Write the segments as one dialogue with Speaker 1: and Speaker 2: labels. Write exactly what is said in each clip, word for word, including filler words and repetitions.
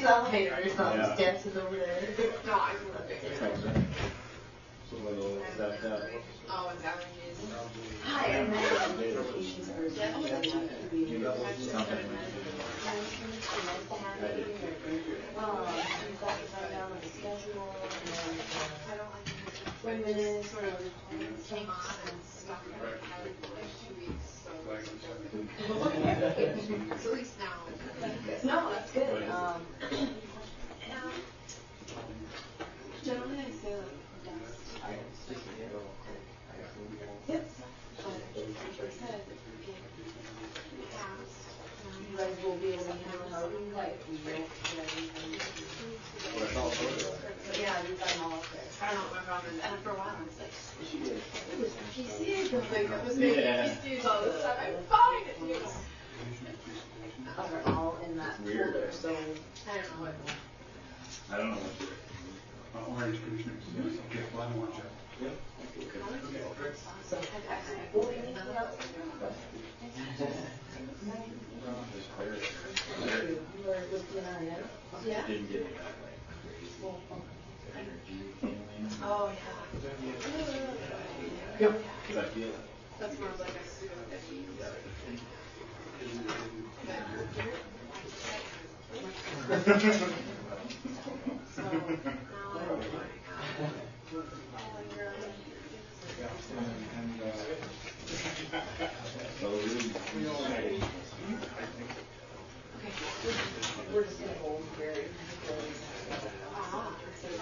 Speaker 1: she's all hater or something, yeah. Dancing over there.
Speaker 2: No, I love it. Oh, it's allergies.
Speaker 1: Hi, I'm medications for Um, you've got to find out the schedule and
Speaker 2: I don't like it.
Speaker 1: when minutes
Speaker 2: Sort of came on and stuck in my head for like two weeks. So at least now.
Speaker 1: no, that's good. Um,
Speaker 2: Generally, I say like best.
Speaker 1: Yep. You guys will be able to handle how you like. Yeah, you've got them all up there.
Speaker 2: I don't know what my problem is. And for a while, I was like, it was P C. Like, I was making P Cs all the time. I'm fine. It was.
Speaker 1: They're all in that folder, so
Speaker 2: I don't know what.
Speaker 3: I don't know what to do.
Speaker 4: Uh, orange commissioners. Yes, okay, well, I don't want you.
Speaker 3: Yep.
Speaker 1: so we'll be meeting up. You were looking at it.
Speaker 3: Yeah. Didn't give me that like crazy energy feeling.
Speaker 2: Oh yeah.
Speaker 3: Yep. Because I feel it.
Speaker 2: That's more of like a pseudo disease. So now I'm like,
Speaker 1: We're just gonna go very
Speaker 2: ah,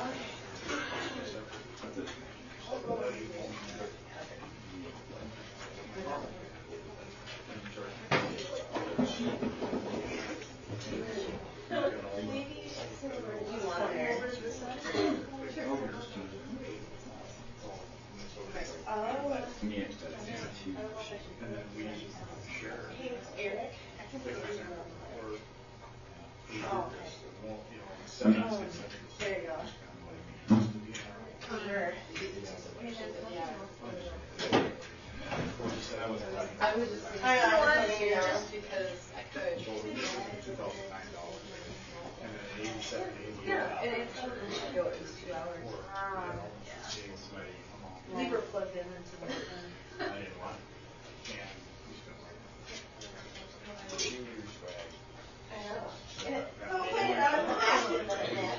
Speaker 3: Me and that's huge.
Speaker 4: And then we share.
Speaker 1: Hey, Eric.
Speaker 4: Oh.
Speaker 1: There you go. Sure.
Speaker 2: I was just
Speaker 1: I know, I
Speaker 2: thinking,
Speaker 1: know.
Speaker 2: just because I could.
Speaker 1: Yeah, and it's go at least two hours. Um, we were plugged in into the thing. I know. And it, oh, wait, I was asking about that.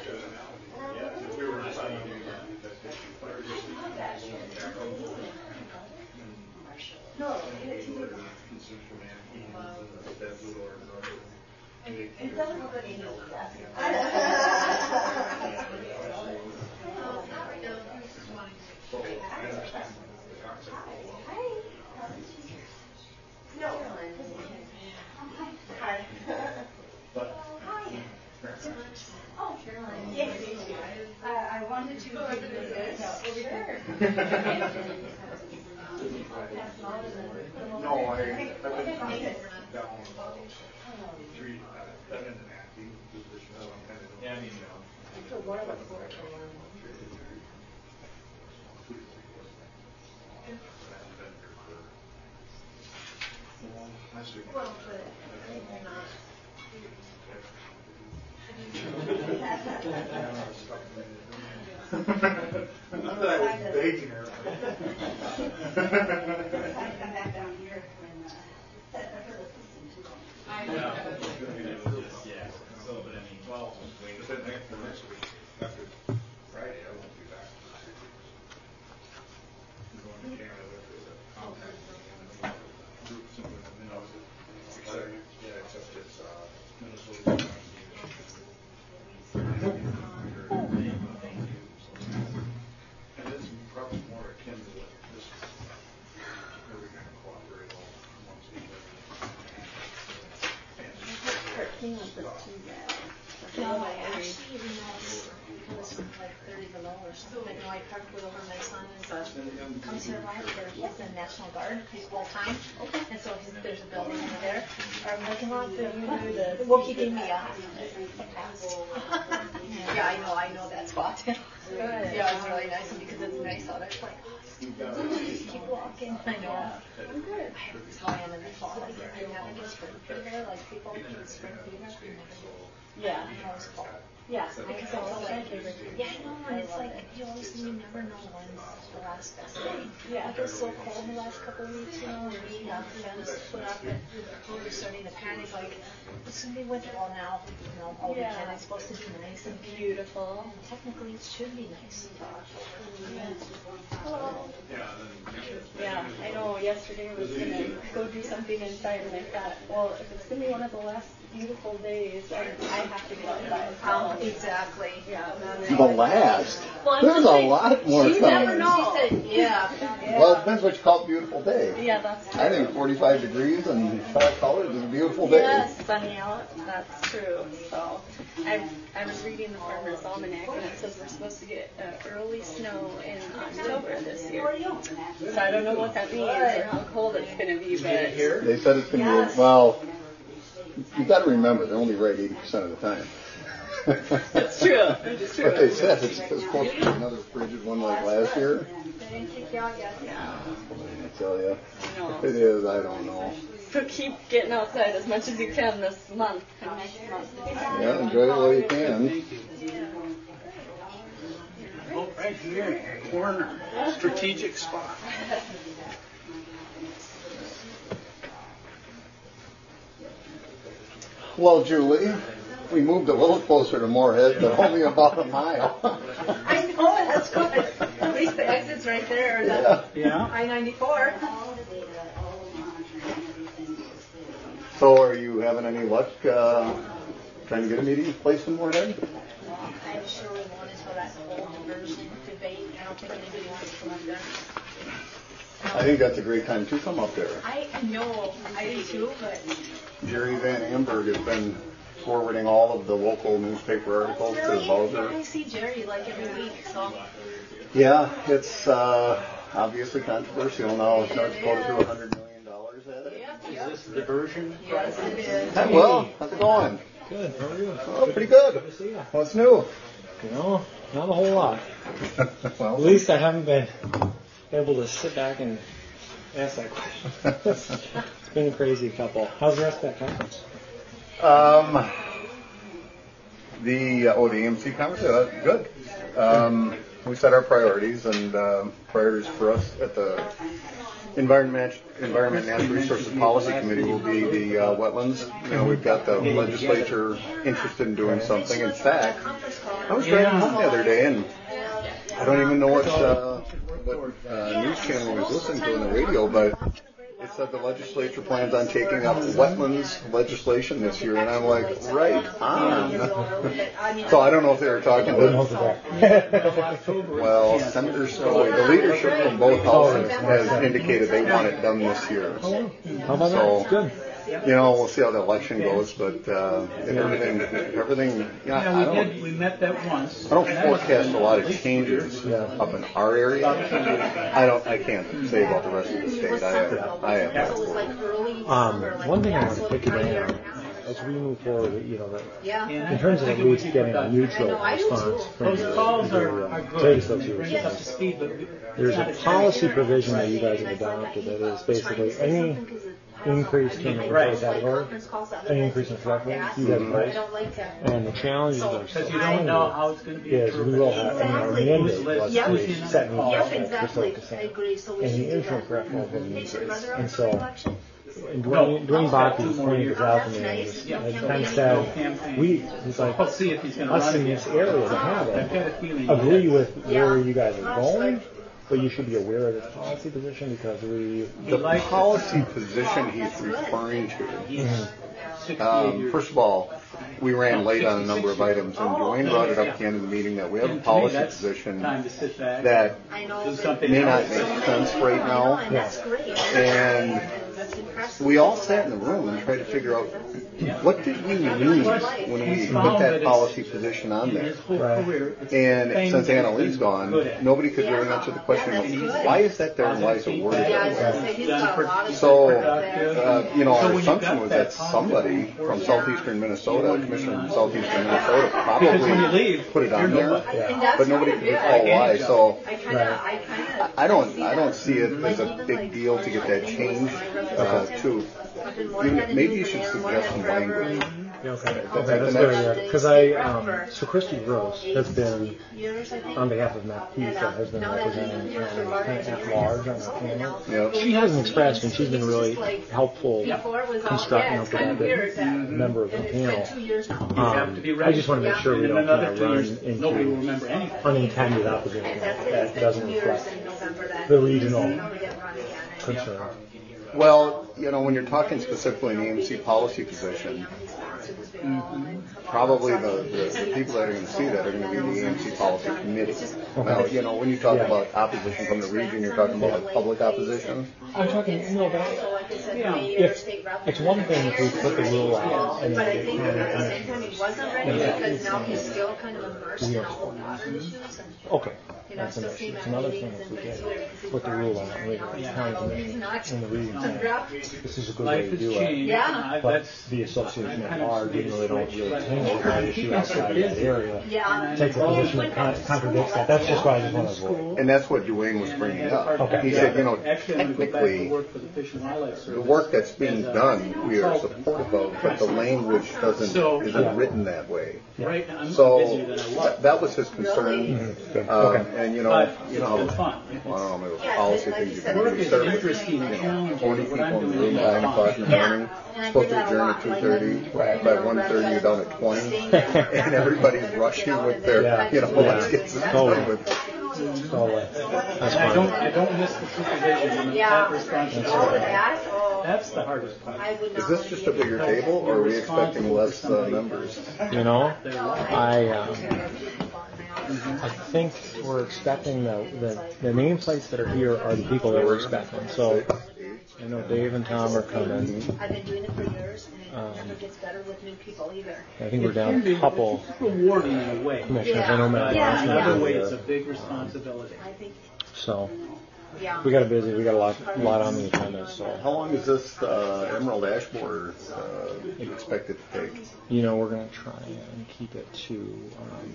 Speaker 1: No, it, it doesn't look like any of that. I know.
Speaker 2: Not right now. He was just wanting to make sure.
Speaker 1: Hi. No. Hi. Hi. Oh, Caroline. Yes. I, I wanted to give you this. Sure.
Speaker 4: No, I, I've been down three, uh, I've been in acting position, so I'm kind of.
Speaker 3: Yeah, I mean, you know.
Speaker 1: So what about the work around?
Speaker 2: Well, but you're not.
Speaker 4: Not that I was begging her.
Speaker 2: I
Speaker 3: Yeah.
Speaker 2: know.
Speaker 3: Yeah. So, but I mean, well, wait.
Speaker 4: But then next, for next week, after Friday, I won't be back. I'm going to Canada for the contact group, something, and then I was, except, yeah, except it's, uh, Minnesota. And it's probably more akin to what this, where we kind of cooperate all amongst each other.
Speaker 5: No, I actually even know it's because it's like thirty below or something. I know I parked with over my son is uh, comes here a lot. He's in National Guard. He's full time. And so he's, there's a building over there. Or I'm looking on for you do the well keeping me uh yeah, I know, I know that spot. Yeah, it's really nice because it's nice out. It's like Keep walking. I know. I'm good. That's how I am in the fall. Like, I never get spring fever. Like, people get spring fever.
Speaker 1: Yeah.
Speaker 5: I always fall.
Speaker 1: Yeah.
Speaker 5: Because I feel like, yeah, I know, and it's like, you always, you never know when's the last best day.
Speaker 1: Yeah.
Speaker 5: Like, it was so cold the last couple of weeks, you know, and we have fence put up, and we were starting to panic, like, it's gonna be winter. Well, now, you know, all
Speaker 1: Yeah.
Speaker 5: weekend it's supposed to be nice and
Speaker 1: Beautiful.
Speaker 5: technically it should be nice.
Speaker 1: Hello. Yeah, I know yesterday I was going to go do something inside and I thought, well, if it's going to be one of the last beautiful days, I, I have to get outside.
Speaker 5: Oh, exactly.
Speaker 1: Yeah.
Speaker 6: The last.
Speaker 1: Well, I'm
Speaker 6: There's a
Speaker 1: like,
Speaker 6: lot more
Speaker 1: you
Speaker 6: coming.
Speaker 1: never know.
Speaker 5: She said, yeah.
Speaker 1: Yeah.
Speaker 6: Well, it depends what you call a beautiful day.
Speaker 1: Yeah, that's true.
Speaker 6: I think forty-five degrees and five colors is a beautiful day.
Speaker 1: Yes, sunny out. That's true. So, I I was reading the Farmer's Almanac and it says we're supposed to get uh, early snow in October this year. So I don't know what that means or how cold it's going to be, but
Speaker 6: They said it's going to be, well, you got to remember, they're only right eighty percent of the time.
Speaker 1: it's true. It's true.
Speaker 6: What they said, it's, it's supposed to be another frigid one like last year.
Speaker 5: They didn't kick you out yet.
Speaker 1: Yeah.
Speaker 6: I tell you,
Speaker 1: I know.
Speaker 6: if it is, I don't know.
Speaker 1: So keep getting outside as much as you can this month and next month.
Speaker 6: Yeah, enjoy it while you can.
Speaker 4: Oh, right here, corner, strategic spot.
Speaker 6: Well, Julie, we moved a little closer to Moorhead, but only about a mile.
Speaker 5: I know, that's good. At least the exit's right there.
Speaker 6: Yeah.
Speaker 4: Yeah.
Speaker 5: I ninety-four.
Speaker 6: So are you having any luck uh, trying to get a meeting placed in Moorhead?
Speaker 5: I'm sure we won't until that old version debate. I don't think anybody wants to come up there.
Speaker 6: I think that's a great time to come up there.
Speaker 5: I know, I do too, but
Speaker 6: Jerry Van Amberg has been forwarding all of the local newspaper articles to
Speaker 5: really,
Speaker 6: Bowser.
Speaker 5: yeah, I see Jerry like every week, so.
Speaker 6: Yeah, it's uh, obviously controversial now. North Dakota threw one hundred million dollars at it.
Speaker 5: Yep,
Speaker 4: Is this diversion?
Speaker 5: yes, it is.
Speaker 6: Hey, well, how's it going?
Speaker 7: Good. How are you?
Speaker 6: Oh, pretty good.
Speaker 7: Good to see you.
Speaker 6: What's new?
Speaker 7: You know, not a whole lot.
Speaker 6: Well,
Speaker 7: At least I haven't been able to sit back and ask that question. It's been a crazy couple. How's the rest of that conference?
Speaker 6: Um, the uh, oh, the A M C conference, uh, good. Um, we set our priorities, and uh, priorities for us at the Environment, Environment and Natural Resources Policy Committee will be the uh, wetlands. You know, we've got the legislature interested in doing something. In fact, I was driving home the other day, and I don't even know what, uh, what uh, news channel I was listening to on the radio, but it said the legislature plans on taking up wetlands legislation this year, and I'm like, right on. So I don't know if they were talking about. Well, Senator Stowe, the leadership from both houses has indicated they want it done this year.
Speaker 7: How about
Speaker 6: So,
Speaker 7: that? Good.
Speaker 6: you know, we'll see how the election goes, but uh, if everything, everything, you know, I
Speaker 4: Yeah, we
Speaker 6: don't,
Speaker 4: did, we met that once.
Speaker 6: I don't forecast a lot of changes up in our area. I don't, I can't say about the rest of the state. I have, I have.
Speaker 5: So it was like early
Speaker 7: Um,
Speaker 5: summer.
Speaker 7: one thing I want
Speaker 5: So
Speaker 7: to pick your
Speaker 5: right
Speaker 7: brain
Speaker 5: here
Speaker 7: on,
Speaker 5: now.
Speaker 7: as we move forward, you know, that
Speaker 5: Yeah.
Speaker 7: in terms of at least getting a neutral
Speaker 5: I do too.
Speaker 7: response from
Speaker 4: Those
Speaker 7: the,
Speaker 4: calls are,
Speaker 7: the
Speaker 4: are
Speaker 7: uh,
Speaker 4: good.
Speaker 7: trade
Speaker 4: It brings us up to
Speaker 7: associations.
Speaker 4: speed, but we-
Speaker 7: There's a
Speaker 4: it's not
Speaker 7: policy provision that you guys have adopted that is basically any increase in the
Speaker 4: Right.
Speaker 7: category, any increase in threshold, you guys
Speaker 5: I
Speaker 7: raise.
Speaker 5: don't like that.
Speaker 7: And the challenges are
Speaker 4: Because
Speaker 7: so
Speaker 4: you don't know how
Speaker 7: high
Speaker 4: it's going to be
Speaker 7: is we will have, I mean, our mandate was
Speaker 5: Yep.
Speaker 7: to set new
Speaker 5: Yep,
Speaker 7: thresholds for
Speaker 5: exactly.
Speaker 7: focusing.
Speaker 5: I agree. So we
Speaker 7: And
Speaker 5: should
Speaker 7: the
Speaker 5: do
Speaker 7: interim
Speaker 5: that.
Speaker 7: threshold has
Speaker 5: Hey, should
Speaker 7: increased.
Speaker 5: brother
Speaker 7: And
Speaker 5: run
Speaker 7: so,
Speaker 5: for election?
Speaker 7: and Dwayne, Dwayne Bobby
Speaker 4: Two more
Speaker 7: pointed
Speaker 4: years.
Speaker 7: this out to
Speaker 5: Oh,
Speaker 7: me,
Speaker 5: that's
Speaker 7: and
Speaker 5: nice.
Speaker 7: he
Speaker 5: No
Speaker 7: kind of
Speaker 5: campaign.
Speaker 7: said, we, he's like,
Speaker 4: Let's see if he's going to
Speaker 7: us
Speaker 4: run
Speaker 7: in
Speaker 4: again.
Speaker 7: this area to have
Speaker 4: I've got a
Speaker 7: it,
Speaker 4: feeling.
Speaker 7: agree with
Speaker 5: Yeah.
Speaker 7: where you guys are
Speaker 5: That's
Speaker 7: going,
Speaker 5: good.
Speaker 7: but you should be aware of this policy position because we,
Speaker 6: The policy position he's referring to.
Speaker 4: He's sixty-eight
Speaker 6: Um,
Speaker 4: years.
Speaker 6: first of all, we ran late on a number of items, and Dwayne brought it up at the end of the meeting that we have a
Speaker 4: And to me,
Speaker 6: policy
Speaker 4: that's
Speaker 6: position
Speaker 4: time to sit back.
Speaker 6: that
Speaker 5: I know.
Speaker 4: Do
Speaker 5: but-
Speaker 4: something
Speaker 6: may not
Speaker 4: else.
Speaker 6: make sense right
Speaker 5: I know,
Speaker 6: now,
Speaker 5: and that's great.
Speaker 6: and
Speaker 5: was impressed.
Speaker 6: we all sat in the room and tried to figure out what did we mean when we put that policy position on there.
Speaker 7: Right.
Speaker 6: And since Anna Lee's gone, nobody could really answer the question of why is that there and why is it worded
Speaker 5: Yeah, I was
Speaker 6: that
Speaker 5: gonna
Speaker 6: way.
Speaker 5: say, he's got a lot of
Speaker 6: So,
Speaker 5: support there.
Speaker 6: uh, you know, our assumption was that somebody from southeastern Minnesota, a commissioner from southeastern Minnesota, probably put it on there,
Speaker 5: And that's
Speaker 6: but nobody
Speaker 5: kind
Speaker 6: could
Speaker 5: of
Speaker 6: recall
Speaker 5: weird.
Speaker 6: why. So,
Speaker 5: I kind of, I kind of.
Speaker 6: I don't, I don't see it as a big deal to get that changed uh, to. You, maybe you should suggest some language.
Speaker 7: Yeah, okay. Okay, that's very good. Because I, um, so Christy Gross has been, on behalf of Matt Heath, has been representing um, kind of at large on our panel.
Speaker 6: Yeah.
Speaker 7: She hasn't expressed, and she's been really helpful constructing up with that member of the panel. Um, I just want to make sure we don't kind of run into unintended opposition that doesn't reflect the regional concern.
Speaker 6: Well, you know, when you're talking specifically an E M C policy position, probably the, the people that are going to see that are going to be the E M C policy committee. Now, you know, when you talk
Speaker 7: Yeah.
Speaker 6: about opposition from the region, you're talking about like public opposition.
Speaker 7: I'm talking, no, but if, it's one thing if we put the rule out and
Speaker 5: But I
Speaker 7: then
Speaker 5: think at the same time he wasn't ready
Speaker 7: Yeah.
Speaker 5: because now he's still kind of immersed in all the water issues and.
Speaker 7: okay,
Speaker 5: You know,
Speaker 7: that's an
Speaker 5: still
Speaker 7: issue.
Speaker 5: seeing
Speaker 7: It's
Speaker 5: that
Speaker 7: another thing
Speaker 5: meetings
Speaker 7: if
Speaker 5: and
Speaker 7: we
Speaker 5: things
Speaker 7: get
Speaker 5: here, 'cause he's
Speaker 7: put the rule out,
Speaker 5: part
Speaker 7: we
Speaker 5: of it,
Speaker 7: the
Speaker 5: you
Speaker 7: county
Speaker 5: know,
Speaker 7: committee
Speaker 5: he's not-
Speaker 7: and the region saying, this is a good way
Speaker 8: Life
Speaker 7: to
Speaker 8: has
Speaker 7: do it.
Speaker 8: changed.
Speaker 5: Yeah.
Speaker 7: But
Speaker 8: That's
Speaker 7: the association at
Speaker 8: kind of
Speaker 7: large, even though they don't really
Speaker 8: switched.
Speaker 7: change that issue outside of that area,
Speaker 5: Yeah.
Speaker 7: takes a position that con- contradicts that. That's just why I just want to avoid.
Speaker 6: And that's what Dwayne was bringing up.
Speaker 7: Okay.
Speaker 6: He said, you know,
Speaker 8: Actually, I'm going to go back to
Speaker 6: technically,
Speaker 8: work for the Fish and Wildlife Service.
Speaker 6: the work that's being done, we are supportive of, but the language doesn't,
Speaker 8: So-
Speaker 6: isn't written that way.
Speaker 8: Right, I'm
Speaker 6: So
Speaker 8: busier than I was.
Speaker 6: that, that was his concern.
Speaker 7: Good.
Speaker 6: Um,
Speaker 7: Okay.
Speaker 6: and you know,
Speaker 8: But
Speaker 6: you
Speaker 8: it's
Speaker 6: know,
Speaker 8: been fun.
Speaker 6: I don't know, it was policy things you can
Speaker 8: Work
Speaker 6: do.
Speaker 8: is
Speaker 6: Start,
Speaker 8: interesting and
Speaker 6: you know,
Speaker 8: challenging.
Speaker 6: twenty
Speaker 8: What
Speaker 6: people
Speaker 8: I'm
Speaker 6: in the
Speaker 8: doing
Speaker 6: room,
Speaker 8: is
Speaker 6: nine o'clock in the
Speaker 5: Yeah.
Speaker 6: morning.
Speaker 5: And I
Speaker 6: Supposed
Speaker 5: do
Speaker 6: to
Speaker 5: that a
Speaker 6: adjourn
Speaker 5: lot,
Speaker 6: at two
Speaker 5: like,
Speaker 6: thirty.
Speaker 5: like,
Speaker 6: By
Speaker 5: you know,
Speaker 6: one thirty, you're down at twenty.
Speaker 5: staying there.
Speaker 6: And everybody's rushing with their,
Speaker 7: Yeah.
Speaker 6: you know, let's get this
Speaker 7: Totally.
Speaker 6: done with.
Speaker 7: Totally. That's
Speaker 8: I don't,
Speaker 7: fine.
Speaker 8: I don't miss the supervision and
Speaker 5: Yeah.
Speaker 8: that
Speaker 5: All of
Speaker 8: responsibility.
Speaker 5: that, oh,
Speaker 8: That's the hardest part.
Speaker 5: I would not.
Speaker 6: Is this just a bigger table, or are we expecting less uh, members?
Speaker 7: You know, I, um, I think we're expecting the, the, the nameplates that are here are the people that we're expecting. So I know Dave and Tom are coming.
Speaker 5: I've been doing it for years and
Speaker 7: Um,
Speaker 5: it never gets better with new people either.
Speaker 7: I think we're down a couple
Speaker 8: It's rewarding in a way.
Speaker 7: commissioners. I know Matt
Speaker 5: Yeah.
Speaker 7: Larson
Speaker 8: Another
Speaker 7: is
Speaker 8: way,
Speaker 7: here.
Speaker 8: it's a big responsibility.
Speaker 5: I think,
Speaker 7: So
Speaker 5: yeah.
Speaker 7: we got a busy. We got a lot, a lot on the agenda. So
Speaker 6: How long is this uh, Emerald Ash Borer uh, expected to take?
Speaker 7: you know, we're gonna try and keep it to um,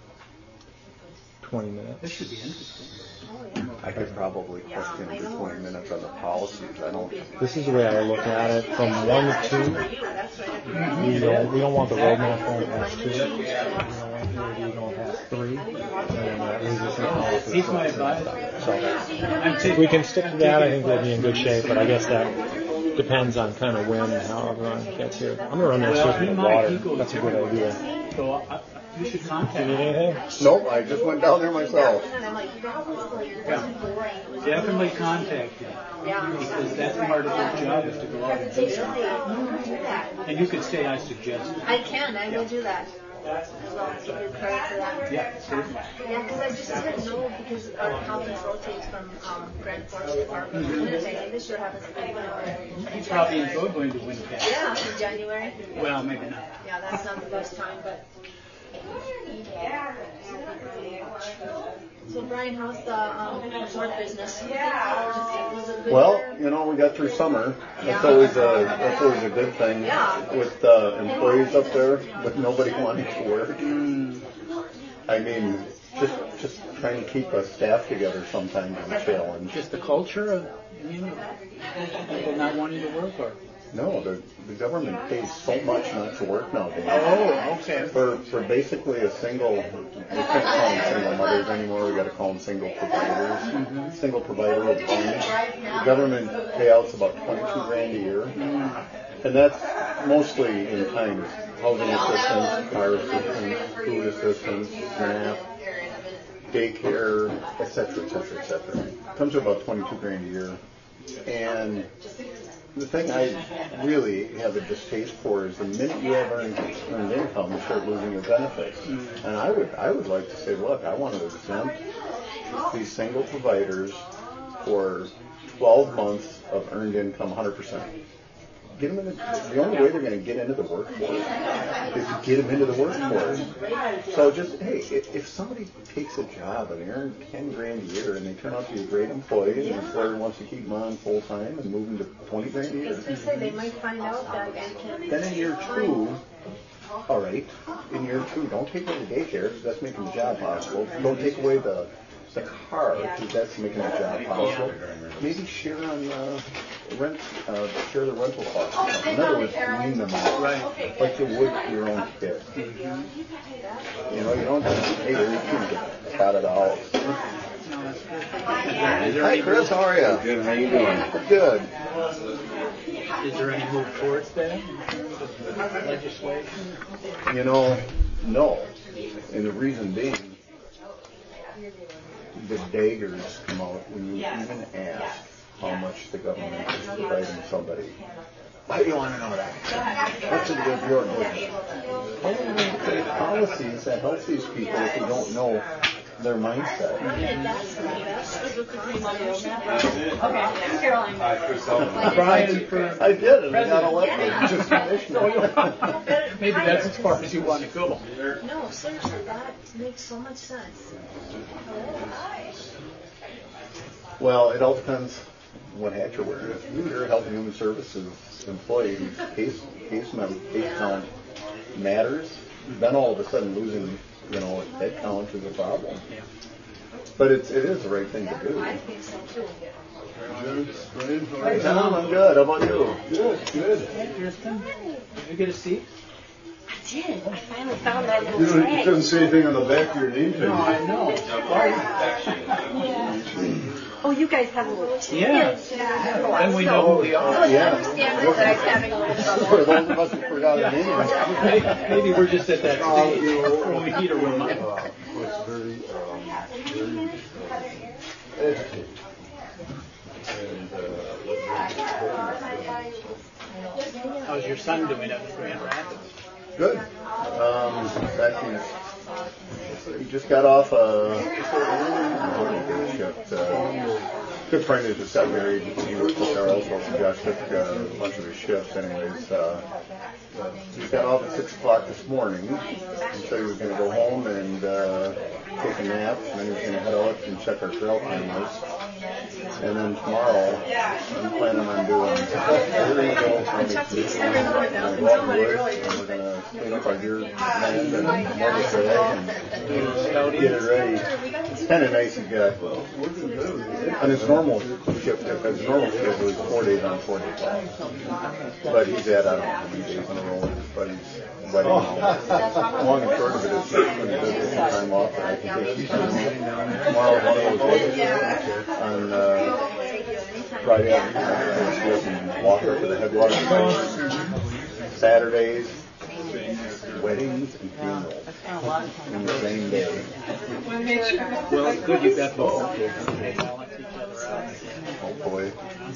Speaker 7: twenty minutes.
Speaker 8: This should be interesting.
Speaker 5: Oh, yeah.
Speaker 6: I could probably question for twenty minutes on the policies. I don't.
Speaker 7: This is the way I look at it. From one to two,
Speaker 5: That's right.
Speaker 7: we don't, we don't want the roadmap going past two. We don't want the going past three. And that leaves us in policy.
Speaker 8: He's my advisor.
Speaker 7: So
Speaker 8: I'm
Speaker 7: if
Speaker 8: taking,
Speaker 7: we can stick to that, I think we'll be in good shape. But I guess that depends on kind of when and how everyone gets here. I'm gonna run that
Speaker 8: well,
Speaker 7: system
Speaker 8: he
Speaker 7: of
Speaker 8: might,
Speaker 7: water.
Speaker 8: he goes
Speaker 7: That's a good idea.
Speaker 8: So I, you should
Speaker 7: Do
Speaker 8: contact
Speaker 7: you need
Speaker 8: me.
Speaker 7: anything?
Speaker 6: Nope, I just went down there myself.
Speaker 5: And I'm like, that was like, it wasn't boring. It was
Speaker 8: Definitely contact him.
Speaker 5: Yeah.
Speaker 8: Because that's part of his job is to go out and do
Speaker 5: Really,
Speaker 8: something.
Speaker 5: do that.
Speaker 8: And you could say I suggested.
Speaker 5: I can, I will do that. As well as give you credit for that.
Speaker 8: Yeah, certainly.
Speaker 5: Yeah, because I just didn't know because of how things rotate from um, Grand Forks Department to Winnipeg. And this year happens to be Winnipeg.
Speaker 8: You probably enjoyed going to Winnipeg.
Speaker 5: Yeah, in January.
Speaker 8: Well, maybe not.
Speaker 5: Yeah, that's not the best time, but. So Brian, how's the um, resort business? Yeah. Was it a good
Speaker 6: Well,
Speaker 5: year?
Speaker 6: you know, we got through summer. That's
Speaker 5: Yeah.
Speaker 6: always a that's always a good thing
Speaker 5: Yeah.
Speaker 6: with uh, employees up there, but nobody wanting to work. I mean, just just trying to keep a staff together sometimes is a challenge.
Speaker 8: Just the culture of, you know, people not wanting to work or.
Speaker 6: No, the the government pays so much not to work nowadays.
Speaker 8: Oh, okay.
Speaker 6: For for basically a single, we can't call them single mothers anymore. We got to call them single providers.
Speaker 8: Mm-hmm.
Speaker 6: Single provider of funds. The government payouts about twenty-two grand a year, and that's mostly in kind, housing assistance, car assistance, food assistance, SNAP, daycare, et cetera, et cetera, et cetera. Comes to about twenty-two grand a year, and the thing I really have a distaste for is the minute you have earned, earned income, you start losing your benefits. And I would, I would like to say, look, I want to exempt these single providers for twelve months of earned income, one hundred percent. Get them into, the only way they're going to get into the workforce is to get them into the workforce. So just, hey, if, if somebody takes a job and they earn ten grand a year and they turn out to be a great employee and the employer wants to keep them on full time and move them to twenty grand a year.
Speaker 5: As they say, they might find out that they can.
Speaker 6: Then in year two, all right, in year two, don't take away the daycare because that's making the job possible. Don't take away the the car because that's making the job possible. Maybe share on uh, rent, uh, share the rental costs. In other words, wean them out, right? Like you would your own kid. You know, you don't just hey, you can get cut it out. Hi, Chris. How are you?
Speaker 9: Good. How you doing?
Speaker 6: Good.
Speaker 8: Is there any move towards that legislation?
Speaker 6: You know, no. And the reason being, the daggers come out when you even ask how much the government is providing somebody. Why do you want to know that? What's in the your budget? How do we create policies that help these people if we don't know their mindset?
Speaker 1: Okay, Caroline.
Speaker 6: Brian, I did, and I got elected. Just commissioner.
Speaker 8: Maybe that's as far as you want to go.
Speaker 5: No, seriously, that makes so much sense.
Speaker 6: Well, it all depends what hat you're wearing. If you're a Health and Human Services employee whose case, case, member, case count matters, then all of a sudden losing, you know, head count is a problem. But it's, it is the right thing to do.
Speaker 5: I think so too.
Speaker 6: Hi, Tom. I'm good. How about you?
Speaker 9: Good, good.
Speaker 8: Hey, Kirsten, did you get a seat?
Speaker 1: I did. I finally found that little
Speaker 9: You don't,
Speaker 1: tag.
Speaker 9: it doesn't say anything on the back of your name tag.
Speaker 8: No, I know.
Speaker 1: Oh, you guys have a little tag.
Speaker 8: Yeah. Then we know who we are.
Speaker 6: Yeah.
Speaker 1: Understand that I was having a little trouble.
Speaker 6: For those of us who forgot our names.
Speaker 8: Maybe, maybe we're just at that stage when we need a reminder.
Speaker 9: Uh, it's very, um, very educated. And, uh,
Speaker 8: How's your son doing up in Grand Rapids?
Speaker 6: Good. Um, actually, he just got off a day shift. Uh, good friend who just got married. He worked with our also. Josh took uh, a bunch of his shifts. Anyways, uh, he got off at six o'clock this morning. He said he was going to go home and uh, take a nap, and then he was going to head out and check our trail cameras. And then tomorrow, I'm planning on doing illegal county and Wildwood, and we're going to clean up our deer land and mortgage it and get it ready. It's kind of nice to get, on his normal shift, his normal shift was four days on, four days off. But he's had, I don't know how many days in a row with his buddy's wedding. Long and short of it is, when he does get some time off, and I can take some time off. Tomorrow's one of those days. On uh, Friday afternoon, she doesn't walk her to the headwaters. Saturdays, weddings and funerals in the same day.
Speaker 8: Well, it's good you've got both. They balance each other out.
Speaker 6: Hopefully.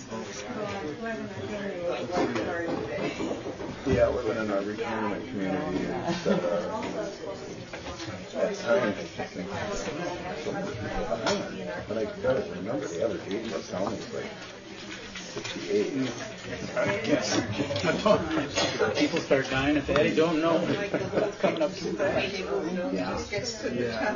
Speaker 6: Yeah, we're living in our retirement community. It's, uh, it's time to think. But I gotta remember the average age of town is like sixty-eight.
Speaker 8: Yes. People start dying at that. You don't know what's coming up too fast.
Speaker 6: Yeah.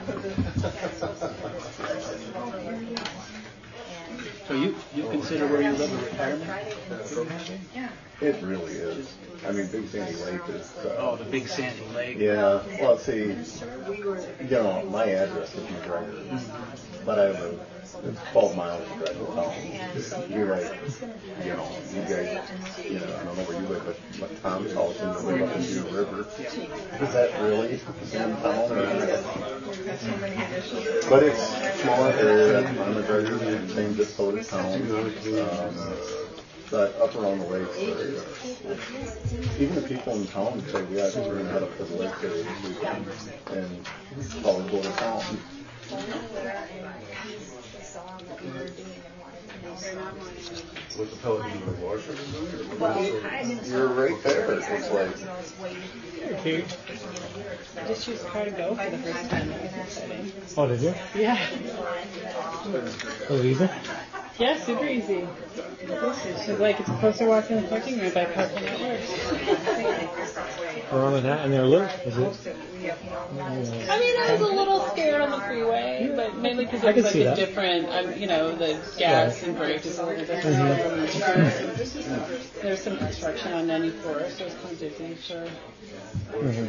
Speaker 8: So you, you consider where you live a retirement?
Speaker 6: It really is. I mean, Big Sandy Lake is. Uh,
Speaker 8: Oh, the Big Sandy Lake.
Speaker 6: Yeah. Well, see, you know, my address is McGregor, but I live it's twelve miles to drive to town. You're like, you know, you guys, you know, I don't know where you live, but, but Tom's house in the live up in Deer River. Is that really the same town? Or? But it's smaller area on McGregor, same zip code as town. Um, But up around the lakes, uh, even the people in town say, yeah, I think we're going to head up to the lake area this weekend and probably go to town.
Speaker 9: with the Pelican or Washington?
Speaker 6: You're right there. It's like,
Speaker 10: Okay. I just used Cargo for the first time.
Speaker 7: Oh, did you?
Speaker 10: Yeah.
Speaker 7: Oh, easy?
Speaker 10: Yeah, super easy. She's like, it's closer walking in the parking ramp by parking at work.
Speaker 7: Wrong with that, and they're little, is it?
Speaker 10: I mean, I was a little scared on the freeway, but mainly because it was like a that. different, um, you know, the gas yeah. and brakes is a little different. Mm-hmm. There's some construction on ninety-four, so it's kind of busy for, mm-hmm.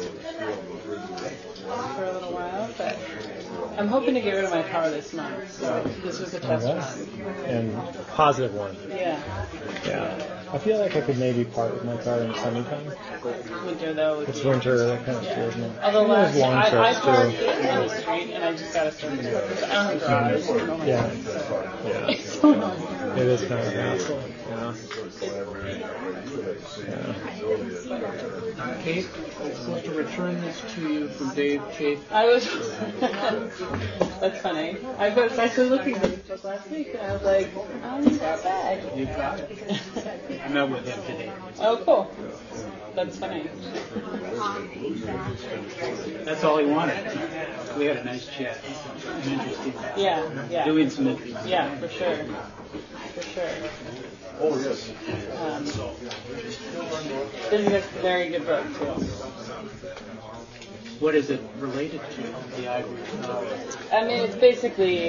Speaker 10: for a little while. But I'm hoping to get rid of my car this month, so this was a test run.
Speaker 7: And positive one.
Speaker 10: Yeah.
Speaker 7: Yeah. I feel like I could maybe part with my car in the summertime.
Speaker 10: Winter though.
Speaker 7: It's winter, that kind of scares me.
Speaker 10: Although last, long I, I parked it on the street and I just got a circuit because I don't have a garage.
Speaker 7: Yeah. Yeah. It's so annoying. It is kind of a hassle. Yeah.
Speaker 8: Yeah. Kate, I'm supposed to return this to you from Dave Chase.
Speaker 10: I was. That's funny. I was actually looking at this book last week and I was like, oh, it's not bad.
Speaker 8: You got it. I met with him today.
Speaker 10: Oh, cool. That's funny.
Speaker 8: That's all he wanted. We had a nice chat. An interesting.
Speaker 10: Yeah, yeah.
Speaker 8: Doing some interviews.
Speaker 10: Yeah, for sure. For sure.
Speaker 6: Oh, yes.
Speaker 10: Um, this is a very good book, too.
Speaker 8: What is it related to, the Ivory Tower?
Speaker 10: I mean, it's basically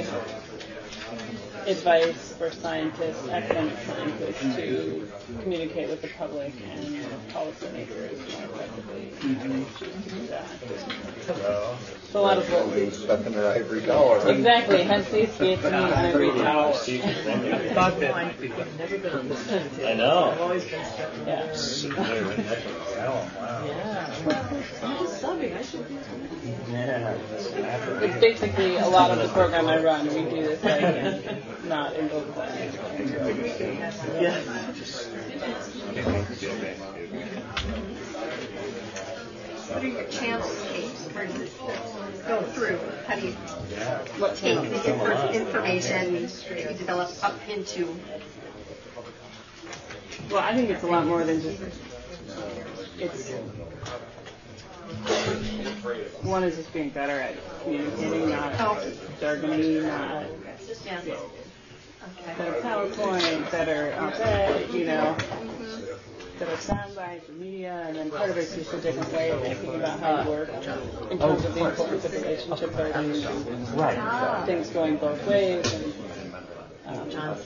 Speaker 10: advice for scientists, academic scientists, to communicate with the public and policymakers more effectively. Mm-hmm. Do that. So a lot of what we
Speaker 6: stuck in their ivory tower.
Speaker 10: Exactly, hence the escape from the ivory tower.
Speaker 8: I thought that might be. Never been on this.
Speaker 9: I know.
Speaker 8: I've always been stuck.
Speaker 10: Yeah.
Speaker 8: Yeah. I'm just subbing. I should be.
Speaker 9: Yeah.
Speaker 10: It's basically a lot of the program I run. We do this like in, not in book class.
Speaker 8: Yeah.
Speaker 2: What are your channels, Kate? Where does it go through? How do you
Speaker 10: What
Speaker 2: take
Speaker 10: channels?
Speaker 2: the infor- information that you develop up into?
Speaker 10: Well, I think it's a lot more than just. It's. One is just being better at communicating, not
Speaker 2: Oh.
Speaker 10: jargony, not
Speaker 2: Yeah.
Speaker 10: better PowerPoint, better op-ed, you know, better sound bites, media, and then part of it's just a different way of thinking about how you work in terms of the importance of relationship building and
Speaker 7: Right.
Speaker 10: things going both ways. And, um,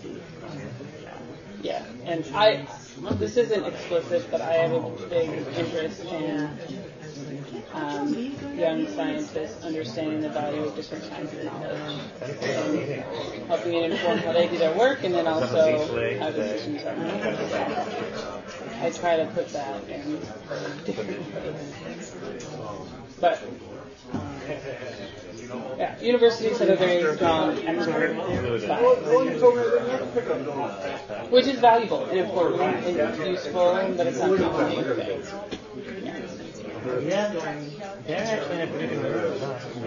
Speaker 10: yeah, and I, this isn't explicit, but I have a big interest in um, young scientists understanding the value of different kinds of knowledge, and helping it inform how they do their work, and then also how decisions are made. I try to put that in different ways. But yeah, universities have a very strong expert side, which is valuable and important and useful, but it's not the only thing.
Speaker 9: Yeah, they're actually in a pretty good mood.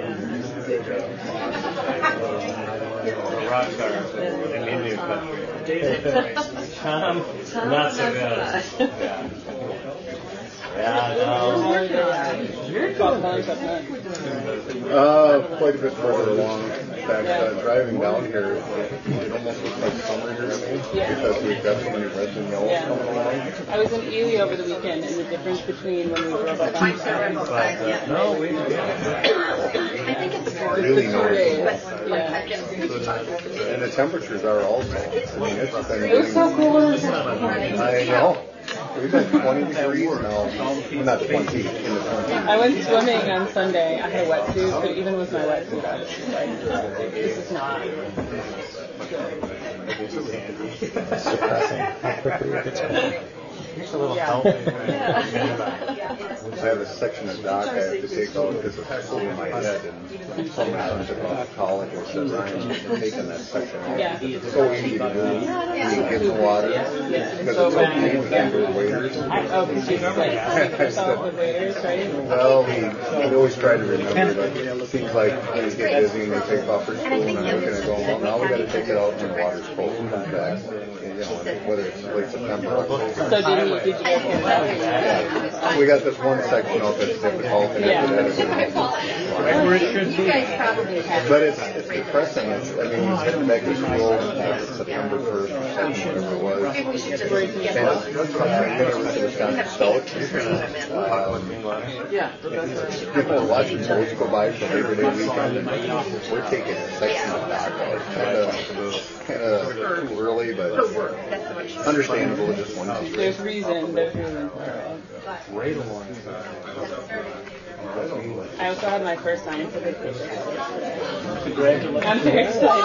Speaker 9: Rock stars in Indian country. Um, not so good. Yeah. Yeah, no.
Speaker 6: Uh, quite a bit further along. In fact, uh, driving down here, it almost looks like summer here to me, because we've got so many reds and yellows
Speaker 10: Yeah.
Speaker 6: coming along.
Speaker 10: I was in Ely over the weekend, and the difference between when we drove up on Saturday
Speaker 9: But, no, we
Speaker 2: I think it's a
Speaker 6: Really nice.
Speaker 2: but
Speaker 10: Yeah.
Speaker 2: I guess
Speaker 6: And the temperatures are also. I mean, it's been
Speaker 10: It was so
Speaker 6: getting,
Speaker 10: cool in the summer.
Speaker 6: I know. We've been twenty degrees now. Well, not twenty, in the twenties.
Speaker 10: I went swimming on Sunday. I had a wetsuit, but even with my wetsuit, I was just like, this is not
Speaker 7: It's depressing how quickly it gets cold.
Speaker 9: Here's a little
Speaker 10: Yeah.
Speaker 9: help.
Speaker 6: I have a section of doc I have to take out because it's so in my head, and some of my sons are going to college, and said, Ryan, you're taking that section out.
Speaker 10: Yeah.
Speaker 6: It's so easy to do. You can get in the water,
Speaker 10: Yeah.
Speaker 6: because
Speaker 10: So
Speaker 6: it's so
Speaker 10: bad.
Speaker 6: easy for the waiters.
Speaker 10: I, oh, because you just like stick yourself with waiters, right?
Speaker 6: Well, we, we always try to remember, but it seems like when you get busy and they take off for school, and I'm looking at going, well, now we got to take it out when the water's cold and come back, and, you know, whether it's late September or October.
Speaker 10: So did you, did you guys get it out?
Speaker 6: We got this one section out that's difficult, and
Speaker 10: Yeah.
Speaker 6: after that, it's
Speaker 8: Right where it should
Speaker 5: You
Speaker 8: be.
Speaker 5: guys probably have.
Speaker 6: But it's, it's depressing. It's, I mean, he's getting back to school uh, September first or second, whatever it was.
Speaker 5: Maybe we should just
Speaker 6: And
Speaker 5: get
Speaker 6: it's University of Wisconsin Stoic. Um,
Speaker 10: Yeah.
Speaker 6: people are watching boats go by for Labor Day weekend, and we're taking a section of dock out. Kind of, kind of too early, but understandable in just one season.
Speaker 10: There's reason. There's reason for it. I also had my first scientific paper. I'm very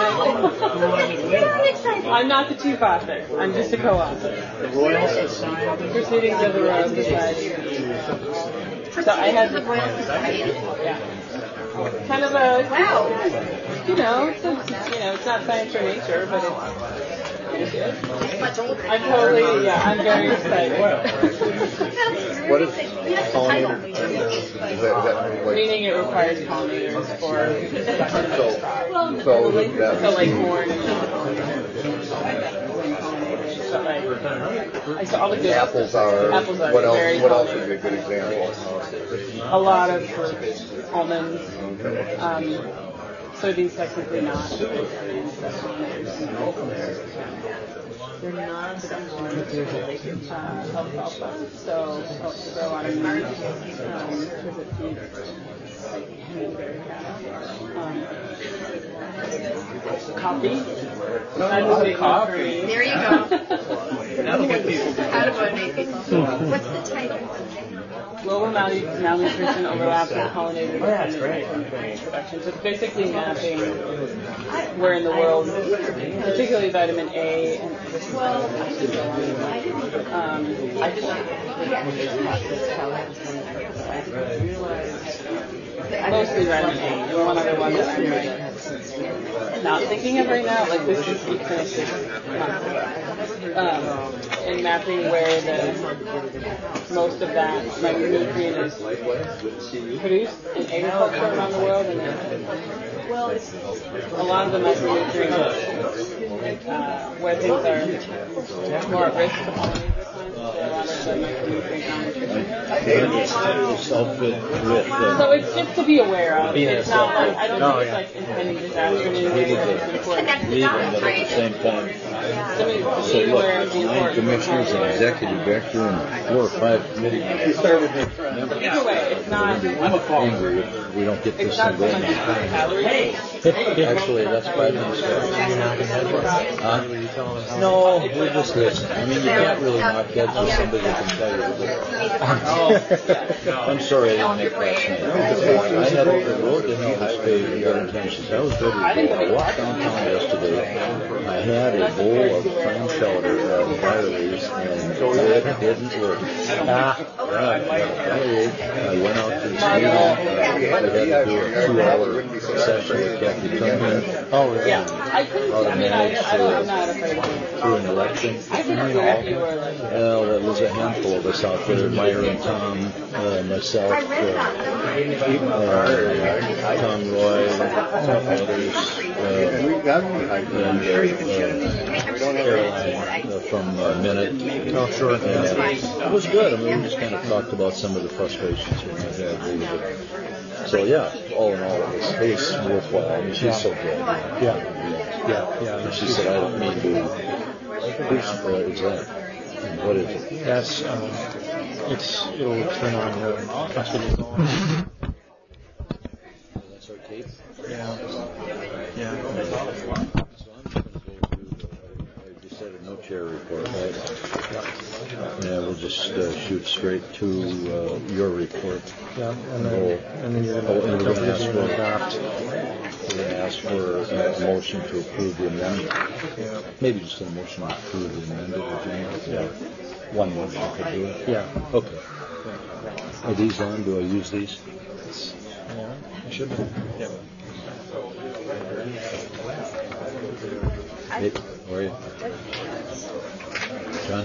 Speaker 10: excited. I'm not the chief author. I'm just a co-author.
Speaker 8: The Royal Society.
Speaker 10: Proceedings of the Royal Society. So I had the yeah. Kind of a wow. You know, it's a, you know, it's not science or nature, but it's pretty good. I'm totally yeah. I'm very excited.
Speaker 6: What is pollinator? Is that, is that like,
Speaker 10: Meaning it requires pollinators for
Speaker 6: so, so that
Speaker 10: so like corn and stuff like I saw all the good
Speaker 6: apples are,
Speaker 10: apples are
Speaker 6: what
Speaker 10: very
Speaker 6: else, what else
Speaker 10: pollinated.
Speaker 6: would be a good example?
Speaker 10: A lot of fruits, almonds, um, soybeans technically not. They're not uh, alfalfa, so oh, there are a lot of meat um, because it feeds like hamburger cattle. Um, coffee. I just make coffee.
Speaker 5: There you go.
Speaker 8: That'll get people.
Speaker 5: How to motivate people. What's the title?
Speaker 10: Global mal- malnutrition overlaps with pollinator dependent production. So it's basically mapping where in the world, particularly vitamin A and um, I just mostly vitamin A and one other one that I'm not thinking of right now. Like this is finished this month. Um, and mapping where the most of that micronutrient is produced in agriculture around the world, and then a lot of the micronutrients uh, where things are more at risk to pollinators. A lot of the micronutrient malnutrition. So it's just to be aware of. It's not like I don't think it's like impending disaster.
Speaker 11: Leaving at the same time.
Speaker 10: So
Speaker 11: So look, nine commissioners, an executive director, and four or five committee members.
Speaker 10: Either way, it's not.
Speaker 11: Angry if we don't get this
Speaker 10: It's not
Speaker 11: thing
Speaker 10: so much
Speaker 11: going.
Speaker 10: calories.
Speaker 11: Actually, that's five minutes ago. Huh? No, we're just listening. I mean, you can't really knock heads with somebody that can tell you the I'm sorry I didn't make last night. I had over the road to Hell's Bay good intentions. I was ready to go. I walked downtown yesterday. I had a bowl of clam chowder uh, barley's, and it didn't work. Ah, right. I went out to the meeting. Uh, I had to do a two-hour session with Kathy Tubman. Oh, really?
Speaker 10: Yeah, I couldn't. I mean, I, I don't, I'm not afraid of it.
Speaker 11: Through an election.
Speaker 10: I didn't know if you were like.
Speaker 11: Well, there was a handful of us out there, Myron, Tom, uh, myself, uh, uh, Tom Roy, a couple others, uh, and uh, uh, Caroline uh, from uh, Minute. Oh, sure. And it was good. I mean, we just kind of talked about some of the frustrations we might have with it. So, yeah, all in all, it was, it was worthwhile. I mean, she's so good.
Speaker 7: Yeah, yeah, yeah.
Speaker 11: And she said, I don't mean to. Who's uh, is that? And what is it?
Speaker 7: That's, um, it's, it'll turn on the custody.
Speaker 11: That's our tape?
Speaker 7: Yeah. Yeah.
Speaker 11: So I'm just going to go through, I just had a no chair report, right? Yeah, we'll just uh, shoot straight to uh, your report.
Speaker 7: Yeah, and then, and then you're
Speaker 11: Oh, and
Speaker 7: going
Speaker 11: we're going to ask
Speaker 7: to
Speaker 11: for,
Speaker 7: adopt.
Speaker 11: we're going to ask for a motion to approve the amendment.
Speaker 7: Yeah.
Speaker 11: Maybe just a motion to approve the amended agenda.
Speaker 7: Yeah.
Speaker 11: One motion could do it.
Speaker 7: Yeah.
Speaker 11: Okay. Are these on? Do I use these?
Speaker 7: Yeah, it should be. Yeah.
Speaker 11: Hey, how are you? John?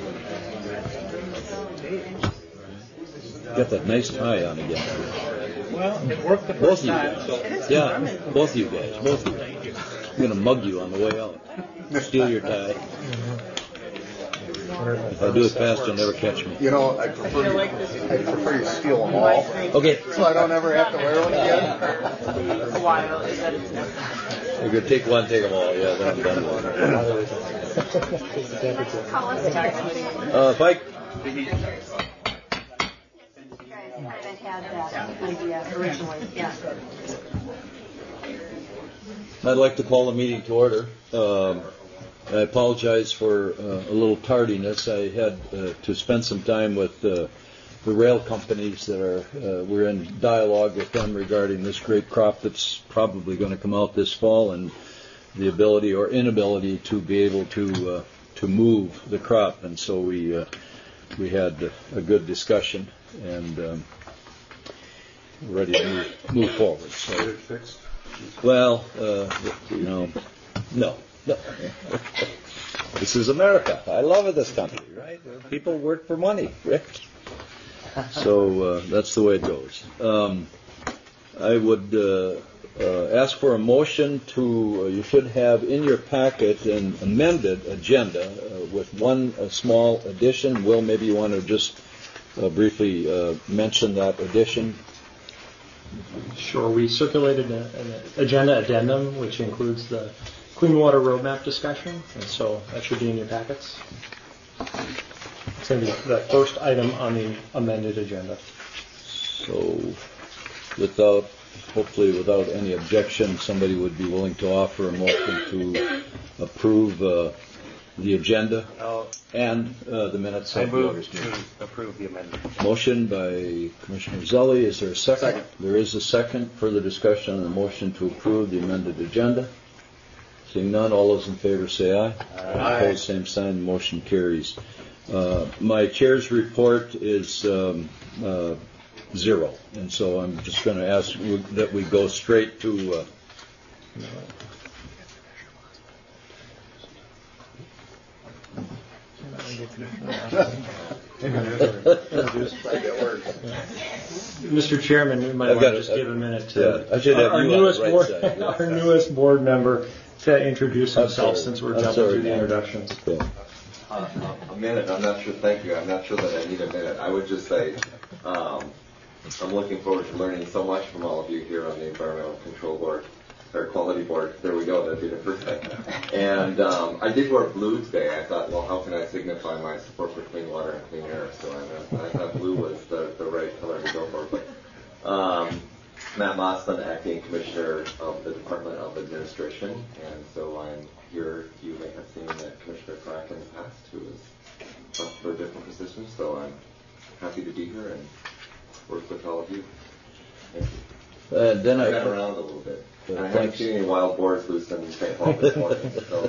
Speaker 11: Got that nice tie on again.
Speaker 8: Well, it worked the
Speaker 11: Both
Speaker 8: first
Speaker 11: of you
Speaker 8: time.
Speaker 11: guys. Yeah, both of you guys. Both of you. I'm going to mug you on the way out. Steal your tie. If I do it fast, you'll never catch me.
Speaker 6: You know, I prefer, I prefer you steal them all.
Speaker 11: Okay.
Speaker 6: So I don't ever have to wear one again.
Speaker 10: While is that it's
Speaker 11: You're going to take one, take them all. Yeah, then I'm done with it. Uh, Pike?
Speaker 12: That had that idea originally, yeah.
Speaker 11: I'd like to call the meeting to order. Um, I apologize for uh, a little tardiness. I had uh, to spend some time with uh, the rail companies that are, uh, we're in dialogue with them regarding this great crop that's probably going to come out this fall and the ability or inability to be able to uh, to move the crop. And so we uh, we had a good discussion and um, ready to move, move forward. So,
Speaker 6: Get it fixed?
Speaker 11: well, uh, you know, no. no. This is America. I love it, this country, right? People work for money, right? So uh, that's the way it goes. Um, I would uh, uh, ask for a motion to, uh, you should have in your packet an amended agenda uh, with one uh, small addition. Will, maybe you want to just uh, briefly uh, mention that addition?
Speaker 7: Sure. We circulated a, an agenda addendum, which includes the Clean Water Roadmap discussion, and so that should be in your packets. It's going to be the first item on the amended agenda.
Speaker 11: So, without, hopefully without any objection, somebody would be willing to offer a motion to approve uh, the agenda
Speaker 9: Oh,
Speaker 11: and uh, the minutes
Speaker 9: I
Speaker 11: of the
Speaker 9: move
Speaker 11: August meeting.
Speaker 9: to approve the amendment.
Speaker 11: Motion by Commissioner Zelli. Is there a second?
Speaker 6: Second.
Speaker 11: There is a second. Further discussion on the motion to approve the amended agenda. Seeing none, all those in favor say aye.
Speaker 6: Aye.
Speaker 11: Opposed, same sign. Motion carries. Uh, my chair's report is um, uh, zero, and so I'm just going to ask that we go straight to. Uh,
Speaker 7: Mister Chairman, we might
Speaker 11: I've
Speaker 7: want
Speaker 11: got
Speaker 7: to just
Speaker 11: it.
Speaker 7: give a minute to
Speaker 11: Yeah, I should have
Speaker 7: our,
Speaker 11: you on
Speaker 7: newest
Speaker 11: the right
Speaker 7: board,
Speaker 11: side, yeah.
Speaker 7: our newest board member to introduce
Speaker 11: I'm
Speaker 7: himself
Speaker 11: sorry.
Speaker 7: since we're
Speaker 11: I'm
Speaker 7: jumping
Speaker 11: sorry,
Speaker 7: through the
Speaker 11: Dan.
Speaker 7: introductions.
Speaker 11: Okay.
Speaker 3: Uh, a minute, I'm not sure, thank you, I'm not sure that I need a minute. I would just say, um, I'm looking forward to learning so much from all of you here on the Environmental Control Board, or Quality Board. There we go, that'd be the first thing. And um, I did wear blue today. I thought, well, how can I signify my support for clean water and clean air? So I, I thought blue was the, the right color to go for. But um, Matt Mossman, Acting Commissioner of the Department of Administration, and so I'm here. You may have seen that Commissioner Clark in the past, who is up for a different position, so I'm happy to be here and work with all of you. Thank you.
Speaker 11: Uh, then
Speaker 3: I
Speaker 11: I
Speaker 3: got around a little bit.
Speaker 11: Uh,
Speaker 3: I haven't
Speaker 11: thanks.
Speaker 3: seen any wild boars loose in Saint Paul this morning, so.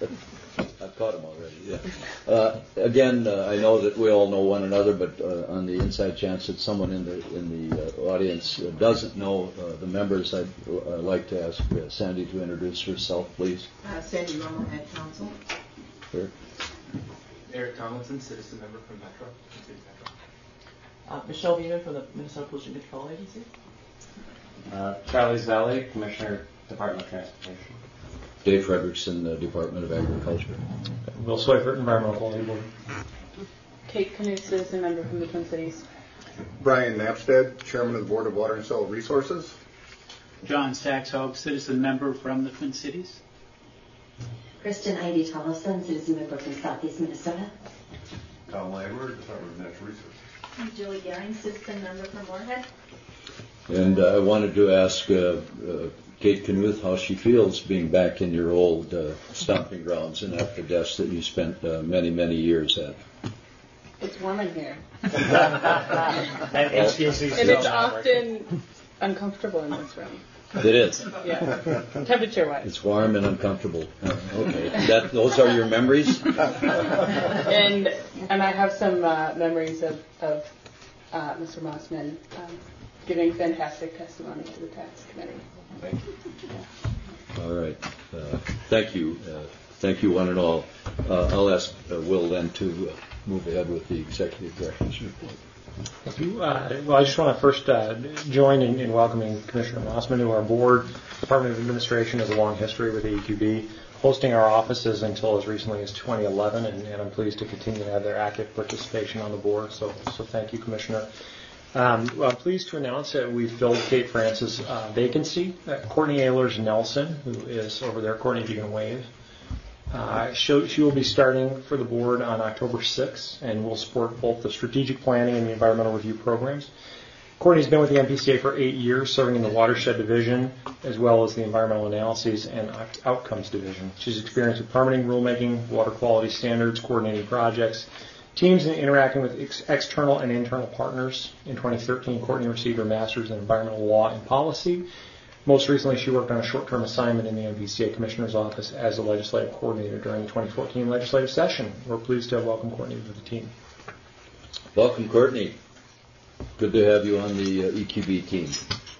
Speaker 11: I've caught him already, yeah. Uh, again, uh, I know that we all know one another, but uh, on the inside chance that someone in the in the uh, audience uh, doesn't know uh, the members, I'd uh, like to ask uh, Sandy to introduce herself, please.
Speaker 13: Uh, Sandy Romo, Head Counsel.
Speaker 11: Sure.
Speaker 9: Eric Tomlinson, citizen member from Metro. Metro.
Speaker 13: Uh, Michelle Beeman from the Minnesota Pollution Control Agency.
Speaker 9: Uh, Charlie Zelli, Commissioner, Department of Transportation.
Speaker 11: Dave Frederickson, uh, Department of Agriculture.
Speaker 7: Will Swiffert, Environmental Quality Board.
Speaker 10: Kate Knut, citizen member from the Twin Cities.
Speaker 6: Brian Knapstead, Chairman of the Board of Water and Soil Resources.
Speaker 8: John Saxhope, citizen member from the Twin Cities.
Speaker 12: Kristen Ivy Tollefson, citizen member from Southeast Minnesota.
Speaker 6: Tom Lambert, Department of Natural Resources.
Speaker 5: I'm Julie Gehring, citizen member from Moorhead.
Speaker 11: And uh, I wanted to ask uh, uh, Kate Knuth how she feels being back in your old uh, stomping grounds and at the desk that you spent uh, many, many years at.
Speaker 10: It's warm in here.
Speaker 9: And H T C
Speaker 10: And it's often uncomfortable in this room.
Speaker 11: It is.
Speaker 10: Yeah. Temperature-wise.
Speaker 11: It's warm and uncomfortable. Uh, okay. That, those are your memories?
Speaker 10: and and I have some uh, memories of, of uh, Mister Mossman um, giving fantastic testimony to the tax committee.
Speaker 11: Thank you. Yeah. All right. Uh, thank you. Uh, thank you, one and all. Uh, I'll ask uh, Will then to uh, move ahead with the executive director's report.
Speaker 7: Thank you. Uh, well, I just want to first uh, join in, in welcoming Commissioner Mossman to our board. Department of Administration has a long history with A E Q B. hosting our offices until as recently as twenty eleven, and, and I'm pleased to continue to have their active participation on the board. So, so thank you, Commissioner. Um, well, I'm pleased to announce that we filled Kate France's uh, vacancy. Uh, Courtney Ehlers Nelson, who is over there, Courtney, if you can wave. Uh, she, she will be starting for the board on October sixth, and will support both the strategic planning and the environmental review programs. Courtney's been with the M P C A for eight years, serving in the Watershed Division, as well as the Environmental Analyses and Outcomes Division. She's experienced with permitting, rulemaking, water quality standards, coordinating projects, teams, and interacting with ex- external and internal partners. In twenty thirteen, Courtney received her Master's in Environmental Law and Policy. Most recently, she worked on a short-term assignment in the M P C A Commissioner's Office as a legislative coordinator during the twenty fourteen legislative session. We're pleased to have welcomed Courtney to the team.
Speaker 11: Welcome, Courtney. Good to have you on the uh, E Q B team.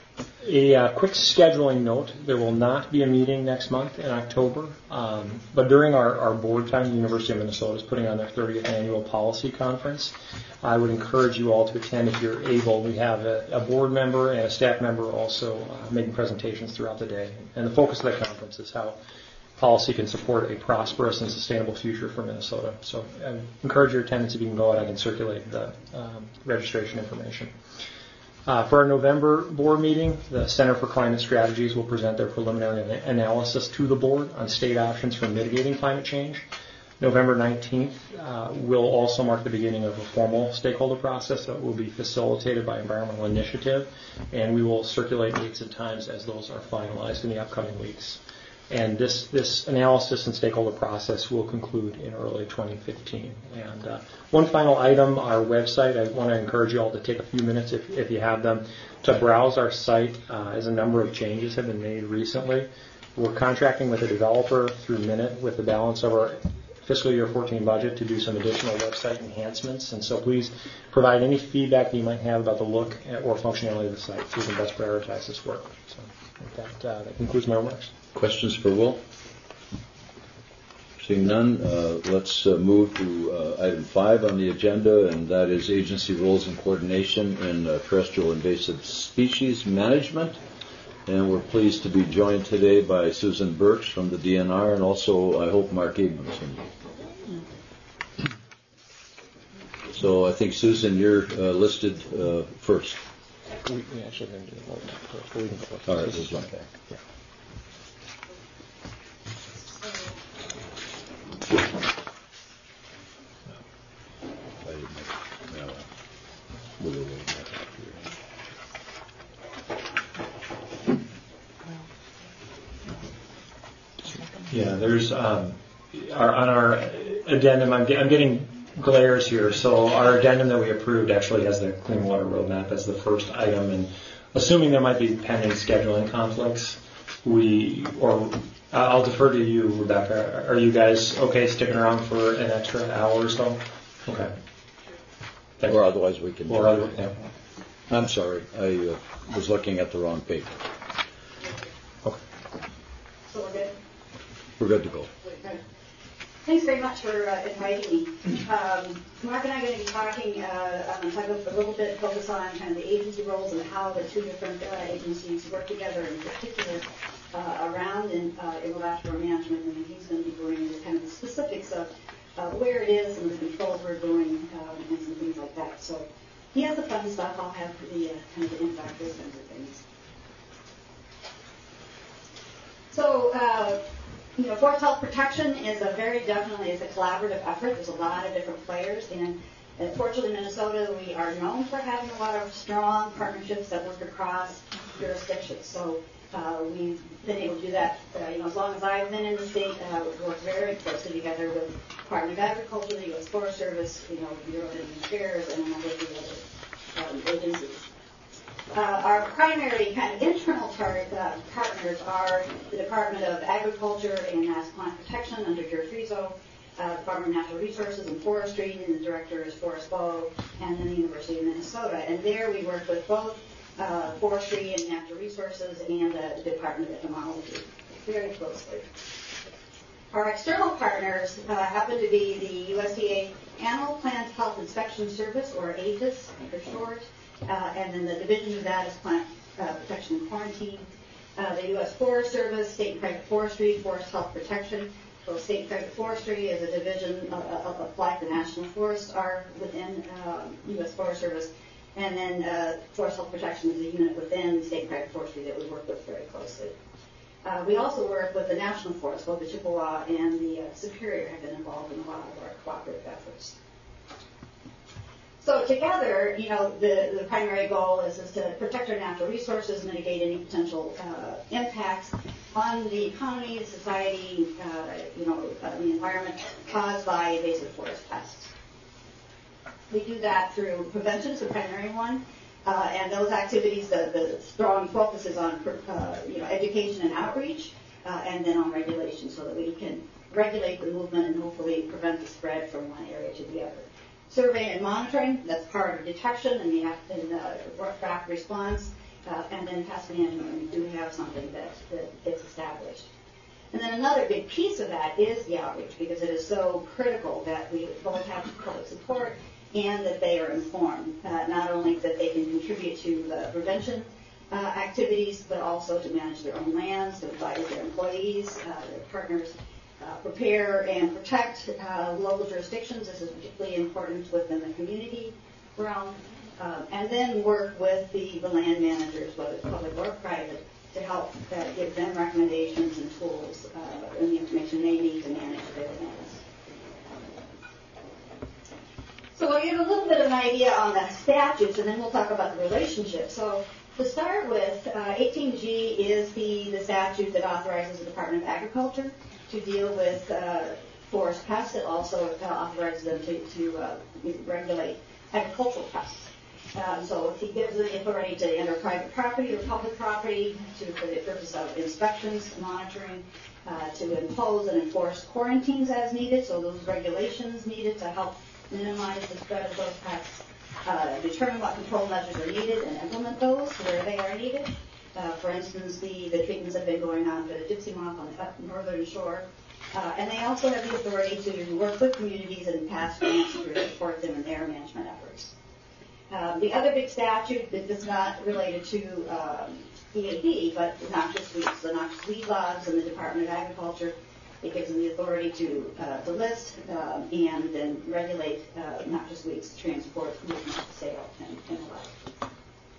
Speaker 7: A uh, quick scheduling note, there will not be a meeting next month in October, um, but during our, our board time, the University of Minnesota is putting on their thirtieth annual policy conference. I would encourage you all to attend if you're able. We have a, a board member and a staff member also uh, making presentations throughout the day. And the focus of the conference is how policy can support a prosperous and sustainable future for Minnesota. So I encourage your attendance. If you can go out, I can circulate the um, registration information. Uh, for our November board meeting, the Center for Climate Strategies will present their preliminary analysis to the board on state options for mitigating climate change. November nineteenth uh, will also mark the beginning of a formal stakeholder process that will be facilitated by Environmental Initiative, and we will circulate dates and times as those are finalized in the upcoming weeks. And this, this analysis and stakeholder process will conclude in early twenty fifteen. And uh, one final item, our website, I want to encourage you all to take a few minutes, if, if you have them, to browse our site, uh, as a number of changes have been made recently. We're contracting with a developer through Minute with the balance of our fiscal year fourteen budget to do some additional website enhancements. And so please provide any feedback that you might have about the look or functionality of the site so we can best prioritize this work. So with that, uh, that concludes my remarks.
Speaker 11: Questions for Will? Seeing none, uh, let's uh, move to uh, item five on the agenda, and that is agency roles and coordination in uh, terrestrial invasive species management. And we're pleased to be joined today by Susan Birch from the D N R, and also, I hope, Mark Abramson. So I think, Susan, you're uh, listed uh, first.
Speaker 7: We, we actually going to do the vote first. We can vote.
Speaker 11: All right, this is one.
Speaker 7: Okay. Yeah. Yeah, there's um, our, on our addendum. I'm, I'm getting glares here. So our addendum that we approved actually has the Clean Water Roadmap as the first item, and assuming there might be pending scheduling conflicts, we or I'll defer to you, Rebecca. Are you guys okay sticking around for an extra hour or so? Okay.
Speaker 11: Thank or you. Otherwise we can.
Speaker 7: Or other, yeah.
Speaker 11: I'm sorry, I uh, was looking at the wrong page.
Speaker 7: Okay.
Speaker 2: So we're good?
Speaker 11: We're good to go.
Speaker 2: Thanks very much for uh, inviting me. Um, Mark and I are going to be talking, uh, I'm going to talk a little bit, focus on kind of the agency roles and how the two different uh, agencies work together, in particular uh, around in uh, evapotranspiration management, and he's going to be going into kind of the specifics of uh, where it is and the controls we're doing um, and some things like that. So he has the fun stuff. I'll have the uh, kind of the impact those kinds of things. So. Uh, You know, forest health protection is a very definitely is a collaborative effort. There's a lot of different players, and uh, fortunately, Minnesota, we are known for having a lot of strong partnerships that work across jurisdictions. So uh, we've been able to do that. Uh, you know, as long as I've been in the state, uh, we've worked very closely together with Department of Agriculture, the U S Forest Service, you know, Bureau of Indian Affairs, and a number of the other um, agencies. Uh, our primary kind of internal tar- uh, partners are the Department of Agriculture and Mass Plant Protection under George Rizzo, uh, Department of Natural Resources and Forestry, and the director is Forrest Bowe, and then the University of Minnesota. And there we work with both uh, forestry and natural resources and uh, the Department of Entomology very closely. Our external partners uh, happen to be the U S D A Animal Plant Health Inspection Service, or A P I S for short. Uh, and then the division of that is Plant uh, Protection and Quarantine. uh, the U S Forest Service, State and Private Forestry, Forest Health Protection. So State and Private Forestry is a division of, of, of like the National Forests are within uh, U S Forest Service. And then uh, Forest Health Protection is a unit within State and Private Forestry that we work with very closely. Uh, we also work with the National Forest, both the Chippewa and the uh, Superior have been involved in a lot of our cooperative efforts. So together, you know, the, the primary goal is, is to protect our natural resources, mitigate any potential uh, impacts on the economy, society, uh, you know, uh, the environment caused by invasive forest pests. We do that through prevention, is the primary one. Uh, and those activities, the, the strong focus is on uh, you know, education and outreach, uh, and then on regulation, so that we can regulate the movement and hopefully prevent the spread from one area to the other. Survey and monitoring, that's part of detection and the and, uh, rapid response, uh, and then pest management. We do have something that, that gets established. And then another big piece of that is the outreach, because it is so critical that we both have public support and that they are informed, uh, not only that they can contribute to the prevention uh, activities, but also to manage their own lands, to advise their employees, uh, their partners, uh, prepare and protect uh, local jurisdictions. This is particularly important within the community realm. Uh, and then work with the, the land managers, whether public or private, to help uh, give them recommendations and tools uh, and the information they need to manage their lands. So I'll give a little bit of an idea on the statutes, and then we'll talk about the relationship. So to start with, uh, eighteen G is the, the statute that authorizes the Department of Agriculture to deal with uh, forest pests. It also uh, authorizes them to, to uh, regulate agricultural pests. Um, so he gives the authority to enter private property or public property to, for the purpose of inspections, monitoring, uh, to impose and enforce quarantines as needed. So those regulations needed to help minimize the spread of those pests, uh, determine what control measures are needed and implement those where they are needed. Uh, for instance, the, the treatments have been going on for the gypsy moth on the northern shore. Uh, and they also have the authority to work with communities and pass grants to support them in their management efforts. Um, the other big statute that is not related to um, E A D, but noxious weeds, the noxious weed laws in the Department of Agriculture. It gives them the authority to, uh, to list um, and then regulate uh, noxious weeds, transport, movement, sale, and, and the like.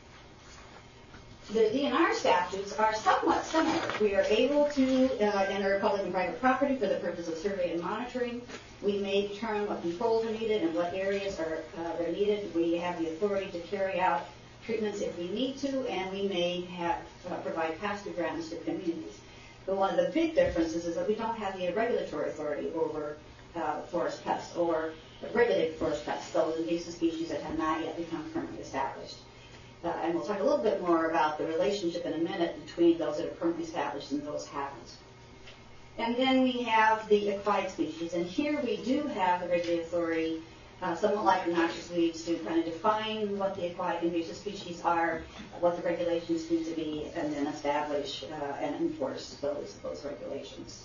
Speaker 2: The D N R statutes are somewhat similar. We are able to uh, enter public and private property for the purpose of survey and monitoring. We may determine what controls are needed and what areas are, uh, are needed. We have the authority to carry out treatments if we need to, and we may have uh, provide pasture grounds to communities. But one of the big differences is that we don't have the regulatory authority over uh, forest pests or regulated forest pests, those invasive species that have not yet become permanently established. Uh, and we'll talk a little bit more about the relationship in a minute between those that are permanently established and those haven't. And then we have the acquired species. And here we do have the regulatory authority, uh, somewhat like the noxious weeds, to kind of define what the aquatic invasive species are, what the regulations need to be, and then establish uh, and enforce those, those regulations.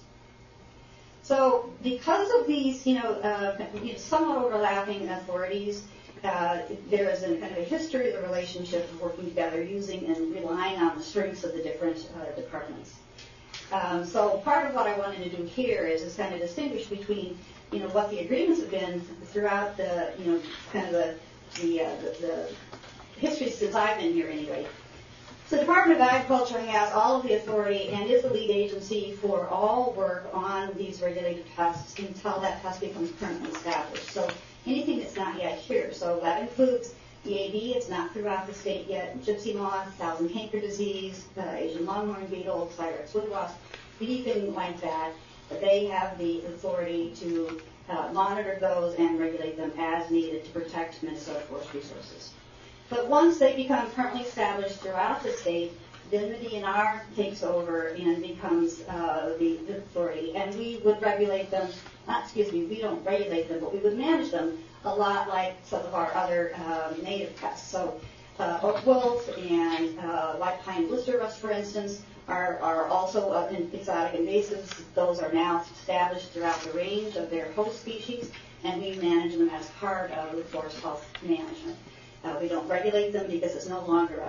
Speaker 2: So because of these, you know, uh, somewhat overlapping authorities, uh, there is a kind of a history of the relationship of working together using and relying on the strengths of the different uh, departments. Um, so part of what I wanted to do here is, is kind of distinguish between, you know, what the agreements have been throughout the, you know, kind of the, the, uh, the, the history since I've been here anyway. So the Department of Agriculture has all of the authority and is the lead agency for all work on these regulated pests until that pest becomes permanently established. So anything that's not yet here. So that includes E A D, it's not throughout the state yet, gypsy moth, thousand canker disease, uh, Asian longhorn beetle, Cyrex wood wasp, anything like that. But they have the authority to uh, monitor those and regulate them as needed to protect Minnesota forest resources. But once they become permanently established throughout the state, then the D N R takes over and becomes uh, the, the authority. And we would regulate them, not, excuse me, we don't regulate them, but we would manage them a lot like some of our other uh, native pests. So uh, oak wolf and uh, white pine blister rust, for instance, are, are also uh, exotic invasives. Those are now established throughout the range of their host species, and we manage them as part of the forest health management. Uh, we don't regulate them because it's no longer a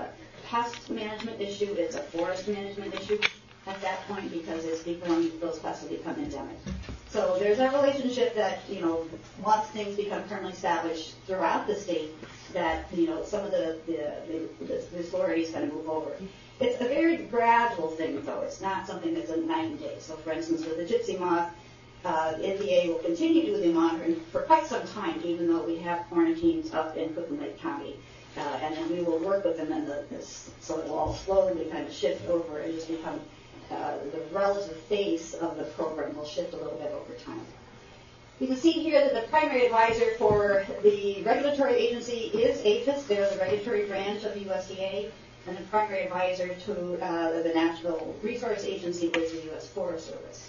Speaker 2: pest management issue, it's a forest management issue at that point because it's become, those pests will become endemic. So there's a relationship that, you know, once things become permanently established throughout the state, that, you know, some of the, the, the, the authorities kind of move over. It's a very gradual thing, though. It's not something that's a night and day. So, for instance, with the gypsy moth, uh, N D A will continue to do the monitoring for quite some time, even though we have quarantines up in Cook and Lake County. Uh, and then we will work with them, and the, this, so it will all slowly kind of shift over and just become uh, the relative face of the program will shift a little bit over time. You can see here that the primary advisor for the regulatory agency is APHIS. They're the regulatory branch of the U S D A. And the primary advisor to uh, the National Resource Agency is the U S Forest Service.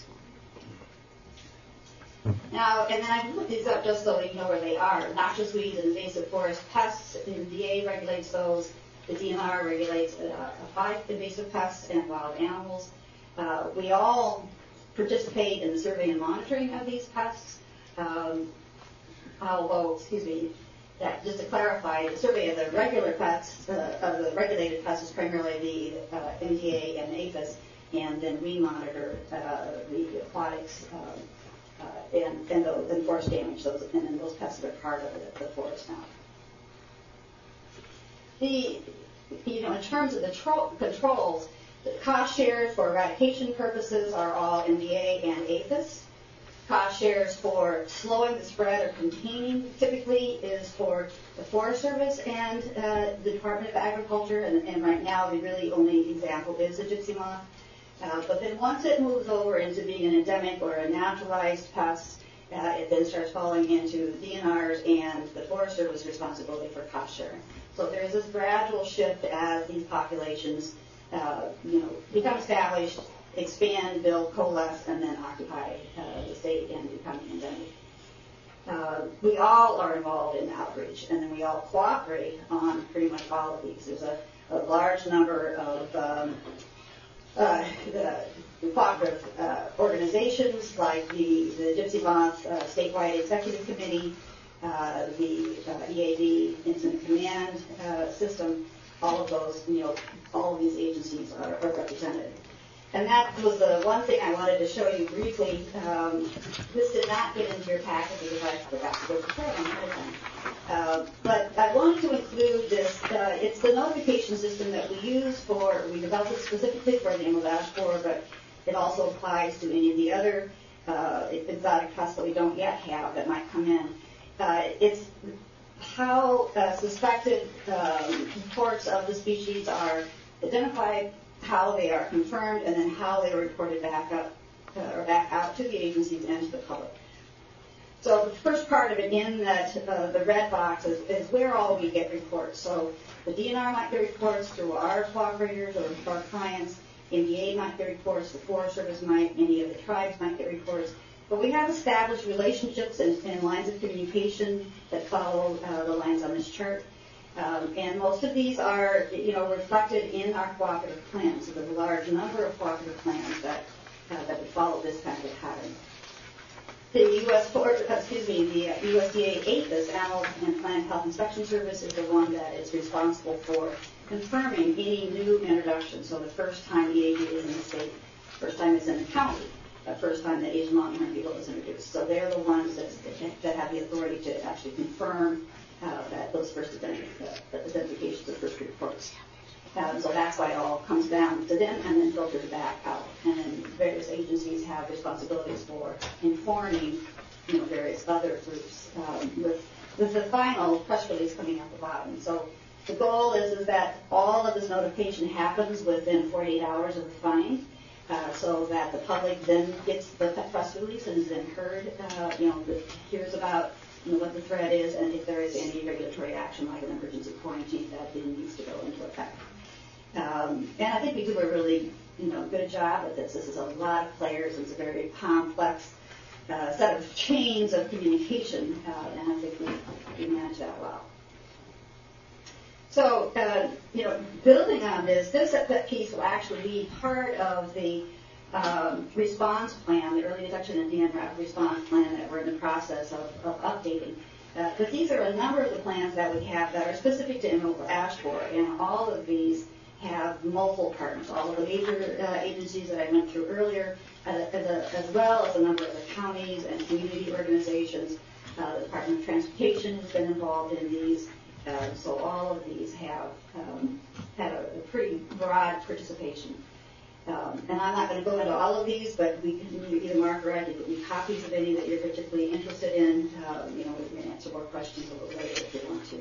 Speaker 2: Now, and then I put these up just so you know where they are. Noxious weeds and invasive forest pests, the N D A regulates those. The D N R regulates uh, five invasive pests and wild animals. Uh, we all participate in the survey and monitoring of these pests. Um, although, excuse me, that, just to clarify, the survey of the regular pests, uh, of the regulated pests is primarily the uh, N D A and APHIS, and then we monitor uh, the aquatics uh, uh, and, and, those, and forest damage, those, and then those pests that are part of the, the forest now. The, you know, in terms of the tro- controls, the cost shares for eradication purposes are all N D A and APHIS. Cost shares for slowing the spread or containing typically is for the Forest Service and uh, the Department of Agriculture, and, and right now the really only example is the gypsy moth. Uh, but then once it moves over into being an endemic or a naturalized pest, uh, it then starts falling into the D N R's and the Forest Service responsibility for cost sharing. So there is this gradual shift as these populations, uh, you know, become established, expand, build, coalesce, and then occupy uh, the state and become endemic. Uh, we all are involved in outreach, and then we all cooperate on pretty much all of these. There's a, a large number of um, uh, the, the cooperative uh, organizations like the, the Gypsy Moth uh, Statewide Executive Committee, uh, the uh, E A D Incident Command uh, System. All of those, you know, all of these agencies are, are represented. And that was the one thing I wanted to show you briefly. Um, this did not get into your packet because I forgot to go to prayer on the time. Uh, but I wanted to include this. Uh, it's the notification system that we use for, we developed it specifically for the emerald ash borer, but it also applies to any of the other uh, exotic pests that we don't yet have that might come in. Uh, it's how uh, suspected um, reports of the species are identified, how they are confirmed, and then how they are reported back up uh, or back out to the agencies and to the public. So the first part of it in that uh, the red box is, is where all we get reports. So the D N R might get reports through our cooperators or our clients. N D A might get reports. The Forest Service might. Any of the tribes might get reports. But we have established relationships and, and lines of communication that follow uh, the lines on this chart. Um, and most of these are, you know, reflected in our cooperative plans. So there's a large number of cooperative plans that uh, that would follow this kind of pattern. The U S Forest, excuse me, the uh, U S D A APHIS, Animal and Plant Health Inspection Service, is the one that is responsible for confirming any new introduction. So the first time E A D is in the state, first time it's in the county, the first time the Asian longhorn beagle is introduced. So they're the ones that, that have the authority to actually confirm Uh, that those first identif- uh, identifications, the first reports. Um, so that's why it all comes down to them and then filters back out. And then various agencies have responsibilities for informing, you know, various other groups um, with, with the final press release coming out the bottom. So the goal is, is that all of this notification happens within forty-eight hours of the find, uh, so that the public then gets the press release and is then heard, uh, you know, hears about you know, what the threat is, and if there is any regulatory action like an emergency quarantine that then needs to go into effect. Um, and I think we do a really, you know, good job at this. This is a lot of players. It's a very complex uh, set of chains of communication, uh, and I think we, we manage that well. So, uh, you know, building on this, this that piece will actually be part of the Um, response plan, the early detection and D N R response plan that we're in the process of, of updating. Uh, but these are a number of the plans that we have that are specific to emerald ash borer, and all of these have multiple partners, all of the major uh, agencies that I went through earlier, uh, as, a, as well as a number of the counties and community organizations. Uh, the Department of Transportation has been involved in these, uh, so all of these have um, had a, a pretty broad participation. Um, and I'm not going to go into all of these, but we can, either Mark or I can give you copies of any that you're particularly interested in. Um, you know, we can answer more questions a little later if you want to.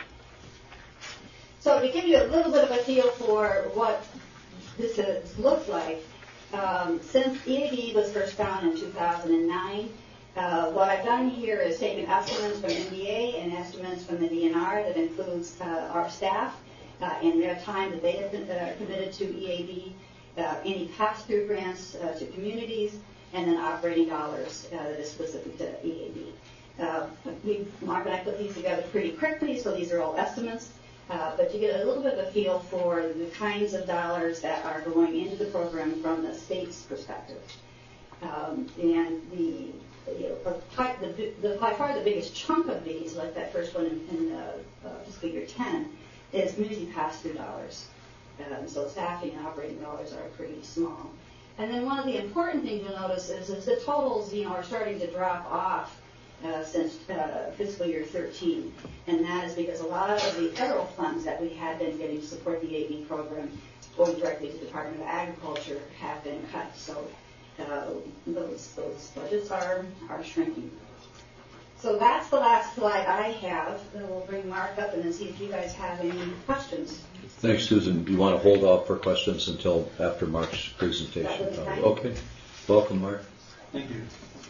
Speaker 2: So to give you a little bit of a feel for what this has looked like, um, since E A B was first founded in two thousand nine, uh, what I've done here is taken estimates from N B A and estimates from the D N R that includes uh, our staff uh, and their time that they have been, uh, committed to E A B, uh, any pass-through grants uh, to communities, and then operating dollars uh, that is specific to E A B. Uh, we, Mark and I put these together pretty quickly, so these are all estimates. Uh, but you get a little bit of a feel for the kinds of dollars that are going into the program from the state's perspective. Um, and the, you know, by, the, the, by far the biggest chunk of these, like that first one in, in uh, uh, fiscal year ten, is community pass-through dollars. Um, so staffing and operating dollars are pretty small. And then one of the important things you'll notice is, is the totals, you know, are starting to drop off Uh, since uh, fiscal year thirteen, and that is because a lot of the federal funds that we had been getting to support the E A B program going directly to the Department of Agriculture have been cut. So uh, those those budgets are are shrinking. So that's the last slide I have. And we'll bring Mark up and then see if you guys have any questions.
Speaker 11: Thanks, Susan. Do you want to hold off for questions until after Mark's presentation? Okay. Welcome, Mark.
Speaker 14: Thank you.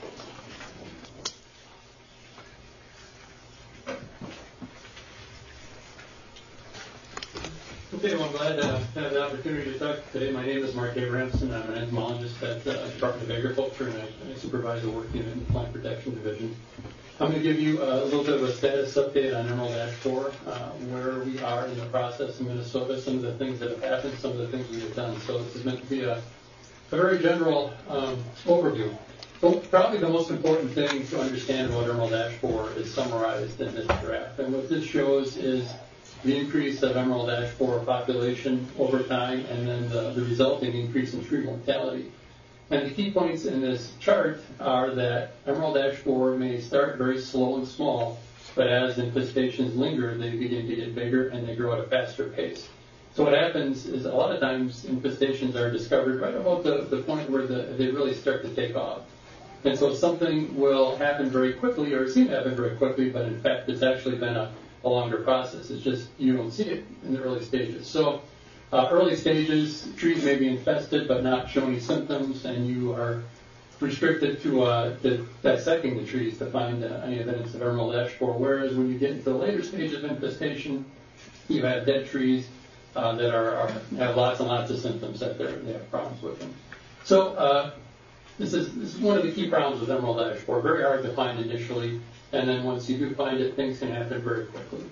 Speaker 14: Okay, well, I'm glad to have the opportunity to talk today. My name is Mark Abrahamson. I'm an entomologist at the Department of Agriculture, and I, I supervise the work unit in the Plant Protection Division. I'm going to give you a little bit of a status update on Emerald Ash Borer, uh, where we are in the process in Minnesota, some of the things that have happened, some of the things we have done. So this is meant to be a, a very general um, overview. So probably the most important thing to understand about Emerald Ash Borer is summarized in this graph. And what this shows is the increase of emerald ash borer population over time, and then the, the resulting increase in tree mortality. And the key points in this chart are that emerald ash borer may start very slow and small, but as infestations linger, they begin to get bigger and they grow at a faster pace. So what happens is a lot of times infestations are discovered right about the, the point where the, they really start to take off. And so something will happen very quickly, or seem to happen very quickly, but in fact it's actually been a a longer process. It's just you don't see it in the early stages. So uh, early stages, trees may be infested but not show any symptoms, and you are restricted to, uh, to dissecting the trees to find uh, any evidence of emerald ash borer. Whereas when you get into the later stages of infestation, you have dead trees uh, that are, are have lots and lots of symptoms that they're, they have problems with them. So uh, this is this is one of the key problems with emerald ash borer. Very hard to find initially. And then once you do find it, things can happen very quickly.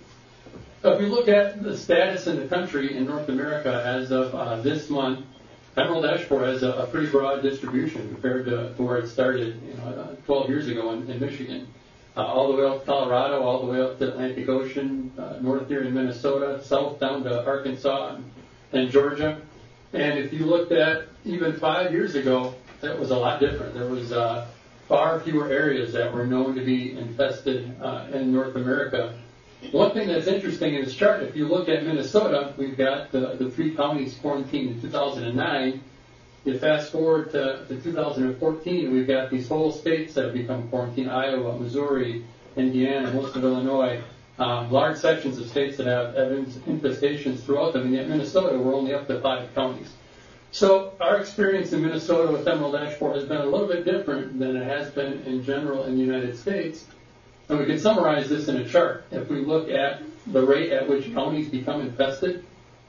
Speaker 14: So if you look at the status in the country in North America as of uh, this month, emerald ash borer has a, a pretty broad distribution compared to, to where it started you know, uh, twelve years ago in, in Michigan. Uh, all the way up to Colorado, all the way up to Atlantic Ocean, uh, north here in Minnesota, south down to Arkansas and, and Georgia. And if you looked at even five years ago, that was a lot different. There was uh, far fewer areas that were known to be infested uh, in North America. One thing that's interesting in this chart, if you look at Minnesota, we've got the, the three counties quarantined in two thousand nine. You fast forward to, to two thousand fourteen, we've got these whole states that have become quarantined: Iowa, Missouri, Indiana, most of Illinois, um, large sections of states that have, have infestations throughout them, and yet Minnesota, we're only up to five counties. So our experience in Minnesota with emerald ash borer has been a little bit different than it has been in general in the United States. And we can summarize this in a chart. If we look at the rate at which counties become infested,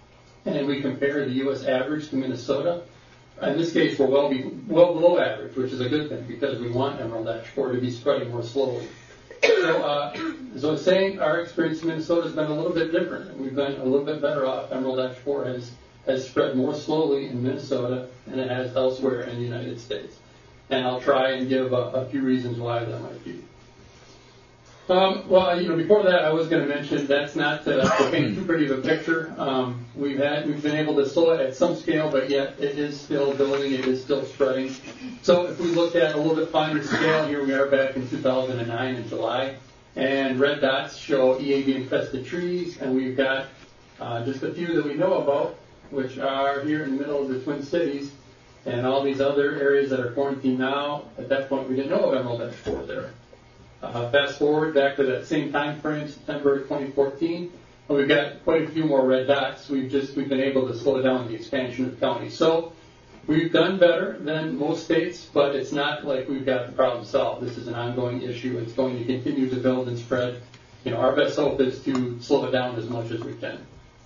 Speaker 14: and we compare the U S average to Minnesota, in this case we're well, be, well below average, which is a good thing because we want emerald ash borer to be spreading more slowly. So, uh, so saying our experience in Minnesota has been a little bit different. We've been a little bit better off. Emerald ash borer has has spread more slowly in Minnesota than it has elsewhere in the United States. And I'll try and give a, a few reasons why that might be. Um, well, you know, before that, I was going to mention that's not uh, to paint too pretty of a picture. Um, we've had we've been able to slow it at some scale, but yet it is still building, it is still spreading. So if we look at a little bit finer scale, here we are back in two thousand nine in July, and red dots show E A V infested trees, and we've got uh, just a few that we know about, which are here in the middle of the Twin Cities, and all these other areas that are quarantined now. At that point, we didn't know of Emerald Ash Borer there. Uh, fast forward back to that same time frame, September twenty fourteen, and we've got quite a few more red dots. We've just we've been able to slow down the expansion of the county. So we've done better than most states, but it's not like we've got the problem solved. This is an ongoing issue. It's going to continue to build and spread. You know, our best hope is to slow it down as much as we can.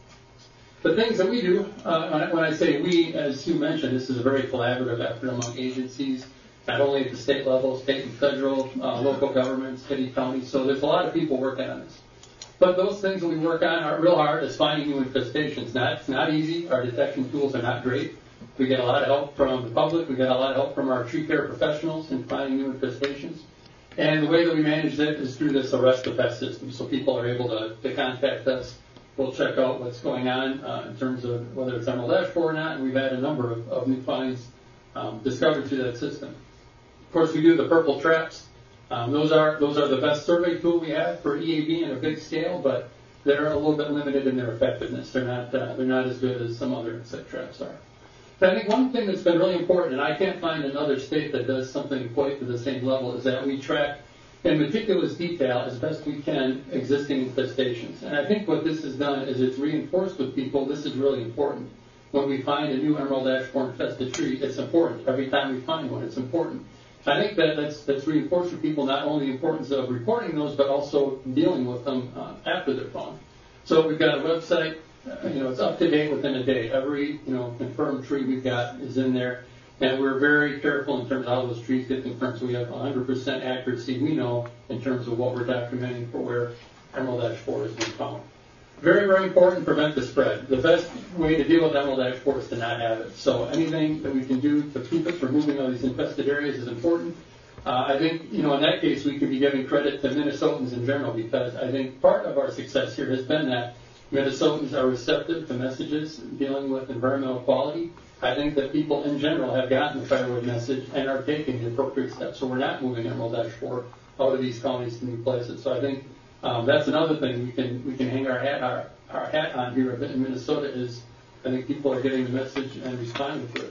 Speaker 14: The things that we do, uh, when, I, when I say we, as Sue mentioned, this is a very collaborative effort among agencies, not only at the state level, state and federal, uh, local governments, city, county. So there's a lot of people working on this. But those things that we work on are real hard as finding new infestations. Not, it's not easy. Our detection tools are not great. We get a lot of help from the public. We get a lot of help from our tree care professionals in finding new infestations. And the way that we manage that is through this arrest the pest system. So people are able to, to contact us. We'll check out what's going on uh, in terms of whether it's Emerald Ash Borer or not. And we've had a number of, of new finds um, discovered through that system. Of course, we do the purple traps. Um, those are those are the best survey tool we have for E A V in a big scale, but they're a little bit limited in their effectiveness. They're not uh, they're not as good as some other insect traps are. But I think one thing that's been really important, and I can't find another state that does something quite to the same level, is that we track in meticulous detail as best we can existing infestations. And I think what this has done is it's reinforced with people this is really important. When we find a new Emerald Ash Borer infested tree, it's important. Every time we find one, it's important. I think that that's, that's reinforced for people not only the importance of reporting those, but also dealing with them uh, after they're found. So we've got a website, uh, you know, it's up to date within a day. Every, you know, confirmed tree we've got is in there. And we're very careful in terms of how those trees get confirmed. So we have one hundred percent accuracy, we know, in terms of what we're documenting for where Emerald Ash Borer has been found. Very, very important, prevent the spread. The best way to deal with Emerald Ash Borer is to not have it. So anything that we can do to keep it from moving all these infested areas is important. Uh, I think, you know, in that case, we could be giving credit to Minnesotans in general, because I think part of our success here has been that Minnesotans are receptive to messages dealing with environmental quality. I think that people in general have gotten the firewood message and are taking the appropriate steps. So we're not moving Emerald Ash Borer out of these counties to new places. So I think Um, that's another thing we can we can hang our hat our, our hat on here in Minnesota is I think people are getting the message and responding to it.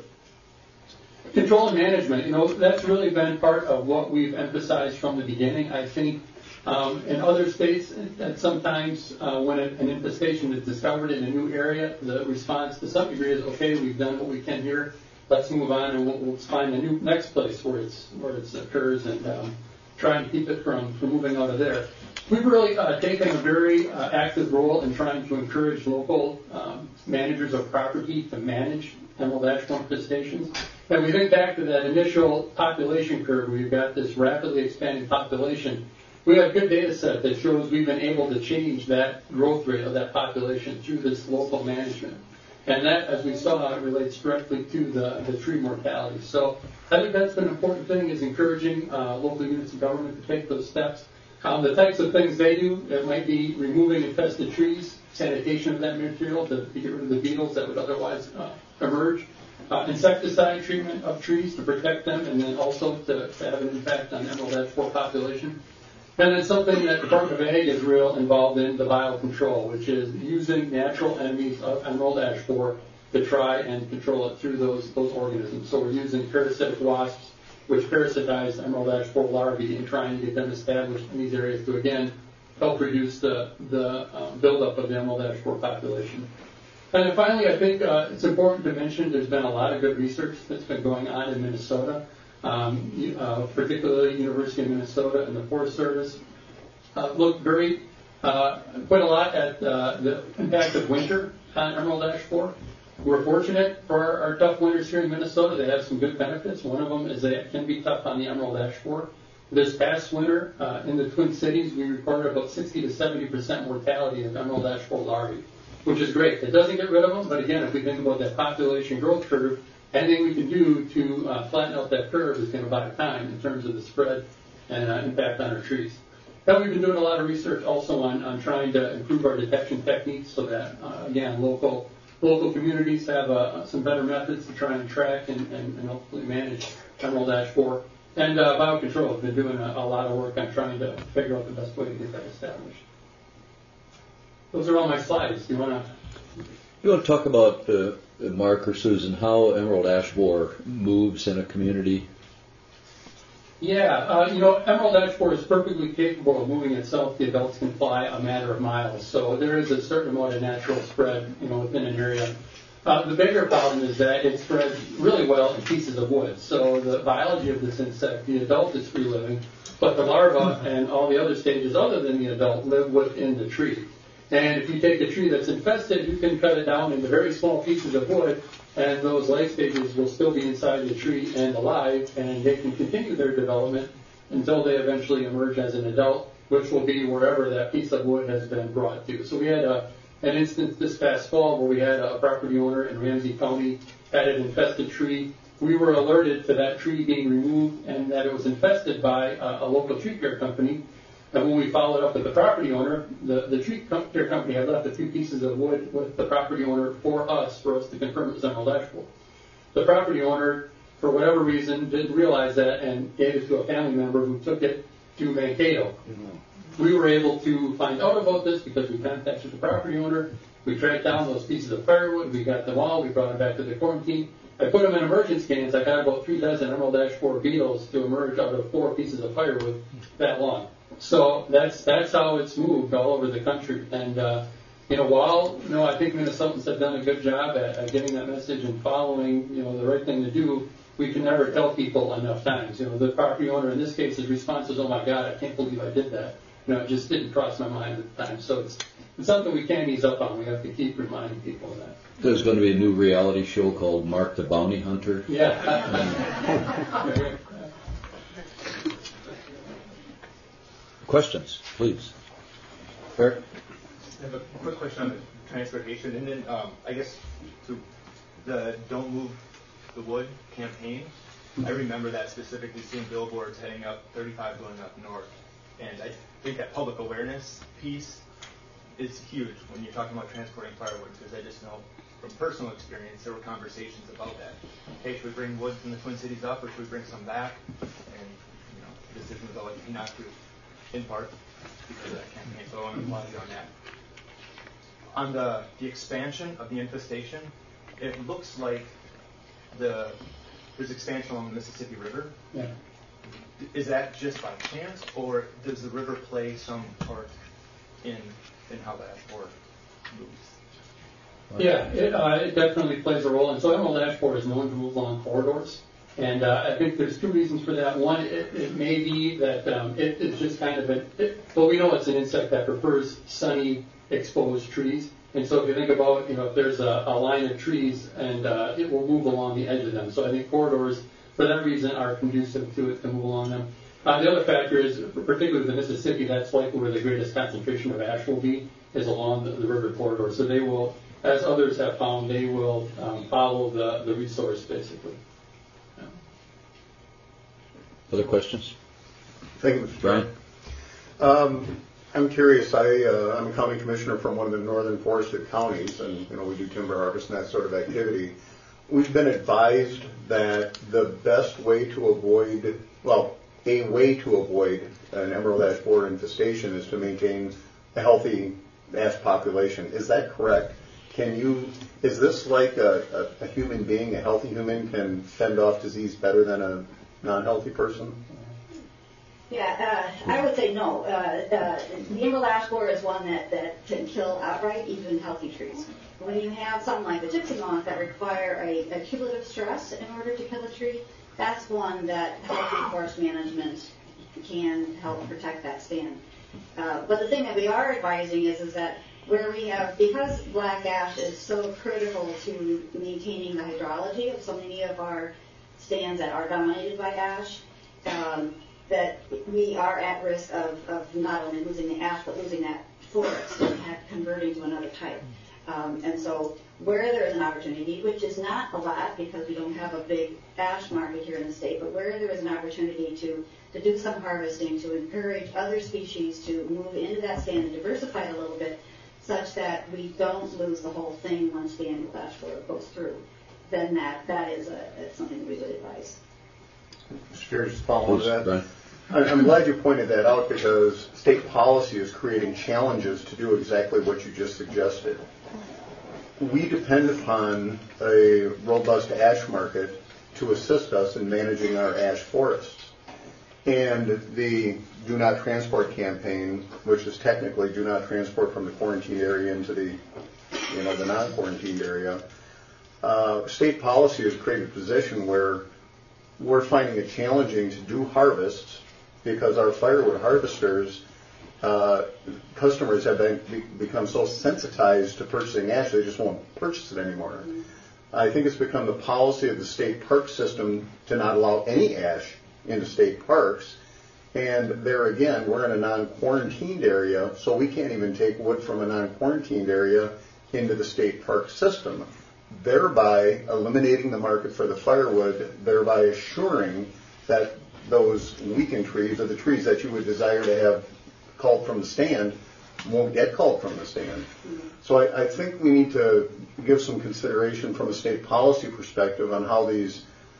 Speaker 14: Control and management, you know, that's really been part of what we've emphasized from the beginning. I think um, in other states, that sometimes uh, when an infestation is discovered in a new area, the response to some degree is, okay, we've done what we can here. Let's move on and we'll, we'll find a new next place where it's where it occurs and um, try and keep it from, from moving out of there. We've really uh, taken a very uh, active role in trying to encourage local um, managers of property to manage Emerald Ash Borer infestations. And we think back to that initial population curve where you've got this rapidly expanding population. We have a good data set that shows we've been able to change that growth rate of that population through this local management. And that, as we saw, relates directly to the, the tree mortality. So I think that's been an important thing, is encouraging uh, local units of government to take those steps. Um, the types of things they do, it might be removing infested trees, sanitation of that material to, to get rid of the beetles that would otherwise uh, emerge, uh, insecticide treatment of trees to protect them, and then also to, to have an impact on Emerald Ash Borer population. And then something that the Department of Ag is real involved in, the biocontrol, which is using natural enemies of Emerald Ash Borer to try and control it through those, those organisms. So we're using parasitic wasps, which parasitize Emerald Ash Borer larvae, and trying to get them established in these areas to, again, help reduce the, the uh, buildup of the Emerald Ash Borer population. And then finally, I think uh, it's important to mention there's been a lot of good research that's been going on in Minnesota, um, uh, particularly University of Minnesota and the Forest Service. Uh, looked very, uh, quite a lot at uh, the impact of winter on Emerald Ash Borer. We're fortunate for our, our tough winters here in Minnesota. They have some good benefits. One of them is that it can be tough on the Emerald Ash Borer. This past winter, uh, in the Twin Cities, we recorded about sixty to seventy percent mortality of Emerald Ash Borer larvae, which is great. It doesn't get rid of them, but again, if we think about that population growth curve, anything we can do to uh, flatten out that curve is going to buy time in terms of the spread and uh, impact on our trees. Then we've been doing a lot of research also on, on trying to improve our detection techniques so that, uh, again, local local communities have uh, some better methods to try and track and, and, and hopefully manage Emerald Ash Borer. And uh, Biocontrol has been doing a, a lot of work on trying to figure out the best way to get that established. Those are all my slides. Do you want to?
Speaker 11: You want to talk about, uh, Mark or Susan, how Emerald Ash Borer moves in a community?
Speaker 14: Yeah, uh, you know, Emerald Ash Borer is perfectly capable of moving itself. The adults can fly a matter of miles, so there is a certain amount of natural spread, you know, within an area. Uh, the bigger problem is that it spreads really well in pieces of wood. So the biology of this insect, the adult is free living, but the larva and all the other stages other than the adult live within the tree. And if you take a tree that's infested, you can cut it down into very small pieces of wood, and those life stages will still be inside the tree and alive, and they can continue their development until they eventually emerge as an adult, which will be wherever that piece of wood has been brought to. So we had a, an instance this past fall where we had a property owner in Ramsey County had an infested tree. We were alerted to that tree being removed and that it was infested by a, a local tree care company. And when we followed up with the property owner, the, the tree care company had left a few pieces of wood with the property owner for us, for us to confirm it was Emerald Ash Borer. The property owner, for whatever reason, didn't realize that and gave it to a family member who took it to Mankato. Mm-hmm. We were able to find out about this because we contacted the property owner. We tracked down those pieces of firewood. We got them all. We brought them back to the quarantine. I put them in emergence cans. I got about three dozen Emerald Ash Borer beetles to emerge out of four pieces of firewood that long. So that's that's how it's moved all over the country. And, uh, you know, while, you know, I think Minnesotans have done a good job at, at getting that message and following, you know, the right thing to do, we can never tell people enough times. You know, the property owner in this case, his response was, oh, my God, I can't believe I did that. You know, it just didn't cross my mind at the time. So it's, it's something we can't ease up on. We have to keep reminding people of that.
Speaker 11: There's going to be a new reality show called Mark the Bounty Hunter.
Speaker 14: Yeah.
Speaker 11: Questions, please. Eric?
Speaker 15: I have a quick question on the transportation, and then um, I guess to the Don't Move the Wood campaign. I remember that specifically seeing billboards heading up thirty-five going up north, and I think that public awareness piece is huge when you're talking about transporting firewood, because I just know from personal experience there were conversations about that. Hey, should we bring wood from the Twin Cities up, or should we bring some back? And you know, the decision was always not to. In part because of that campaign, so I want to applaud you on that. On the, the expansion of the infestation, it looks like the there's expansion along the Mississippi River.
Speaker 14: Yeah.
Speaker 15: Is that just by chance, or does the river play some part in in how that borer moves?
Speaker 14: Yeah, it, uh, it definitely plays a role. And so Emerald Ash Borer is known to move along corridors. And uh, I think there's two reasons for that. One, it, it may be that um, it, it's just kind of an, it, well, we know it's an insect that prefers sunny, exposed trees. And so if you think about, you know, if there's a, a line of trees, and uh, it will move along the edge of them. So I think corridors, for that reason, are conducive to it to move along them. Uh, the other factor is, particularly the Mississippi, that's likely where the greatest concentration of ash will be, is along the, the river corridor. So they will, as others have found, they will um, follow the, the resource, basically.
Speaker 11: Other questions?
Speaker 6: Thank you, Mister Brian. Um, I'm curious. I, uh, I'm a county commissioner from one of the northern forested counties, and you know we do timber harvest and that sort of activity. We've been advised that the best way to avoid, well, a way to avoid an emerald ash borer infestation is to maintain a healthy ash population. Is that correct? Can you? Is this like a, a, a human being, a healthy human, can fend off disease better than a non-healthy person?
Speaker 2: Yeah, uh, I would say no. Uh, uh, the emerald ash borer is one that, that can kill outright even healthy trees. When you have something like the gypsy moth that require a, a cumulative stress in order to kill a tree, that's one that healthy forest management can help protect that stand. Uh, but the thing that we are advising is, is that where we have, because black ash is so critical to maintaining the hydrology of so many of our stands that are dominated by ash, um, that we are at risk of, of not only losing the ash, but losing that forest and converting to another type. Um, and so where there is an opportunity, which is not a lot because we don't have a big ash market here in the state, but where there is an opportunity to, to do some harvesting, to encourage other species to move into that stand and diversify it a little bit such that we don't lose the whole thing once the annual ash borer goes through, then that, that is a, that's something that we would advise.
Speaker 6: Mister Chair, just follow that. I'm glad you pointed that out because state policy is creating challenges to do exactly what you just suggested. We depend upon a robust ash market to assist us in managing our ash forests. And the Do Not Transport campaign, which is technically do not transport from the quarantined area into the, you know, the non-quarantined area, uh, state policy has created a position where we're finding it challenging to do harvests because our firewood harvesters, uh, customers have been, be, become so sensitized to purchasing ash, they just won't purchase it anymore. I think it's become the policy of the state park system to not allow any ash into state parks. And there again, we're in a non-quarantined area, so we can't even take wood from a non-quarantined area into the state park system, thereby eliminating the market for the firewood, thereby assuring that those weakened trees, or the trees that you would desire to have culled from the stand, won't get culled from the stand. So I, I think we need to give some consideration from a state policy perspective on how these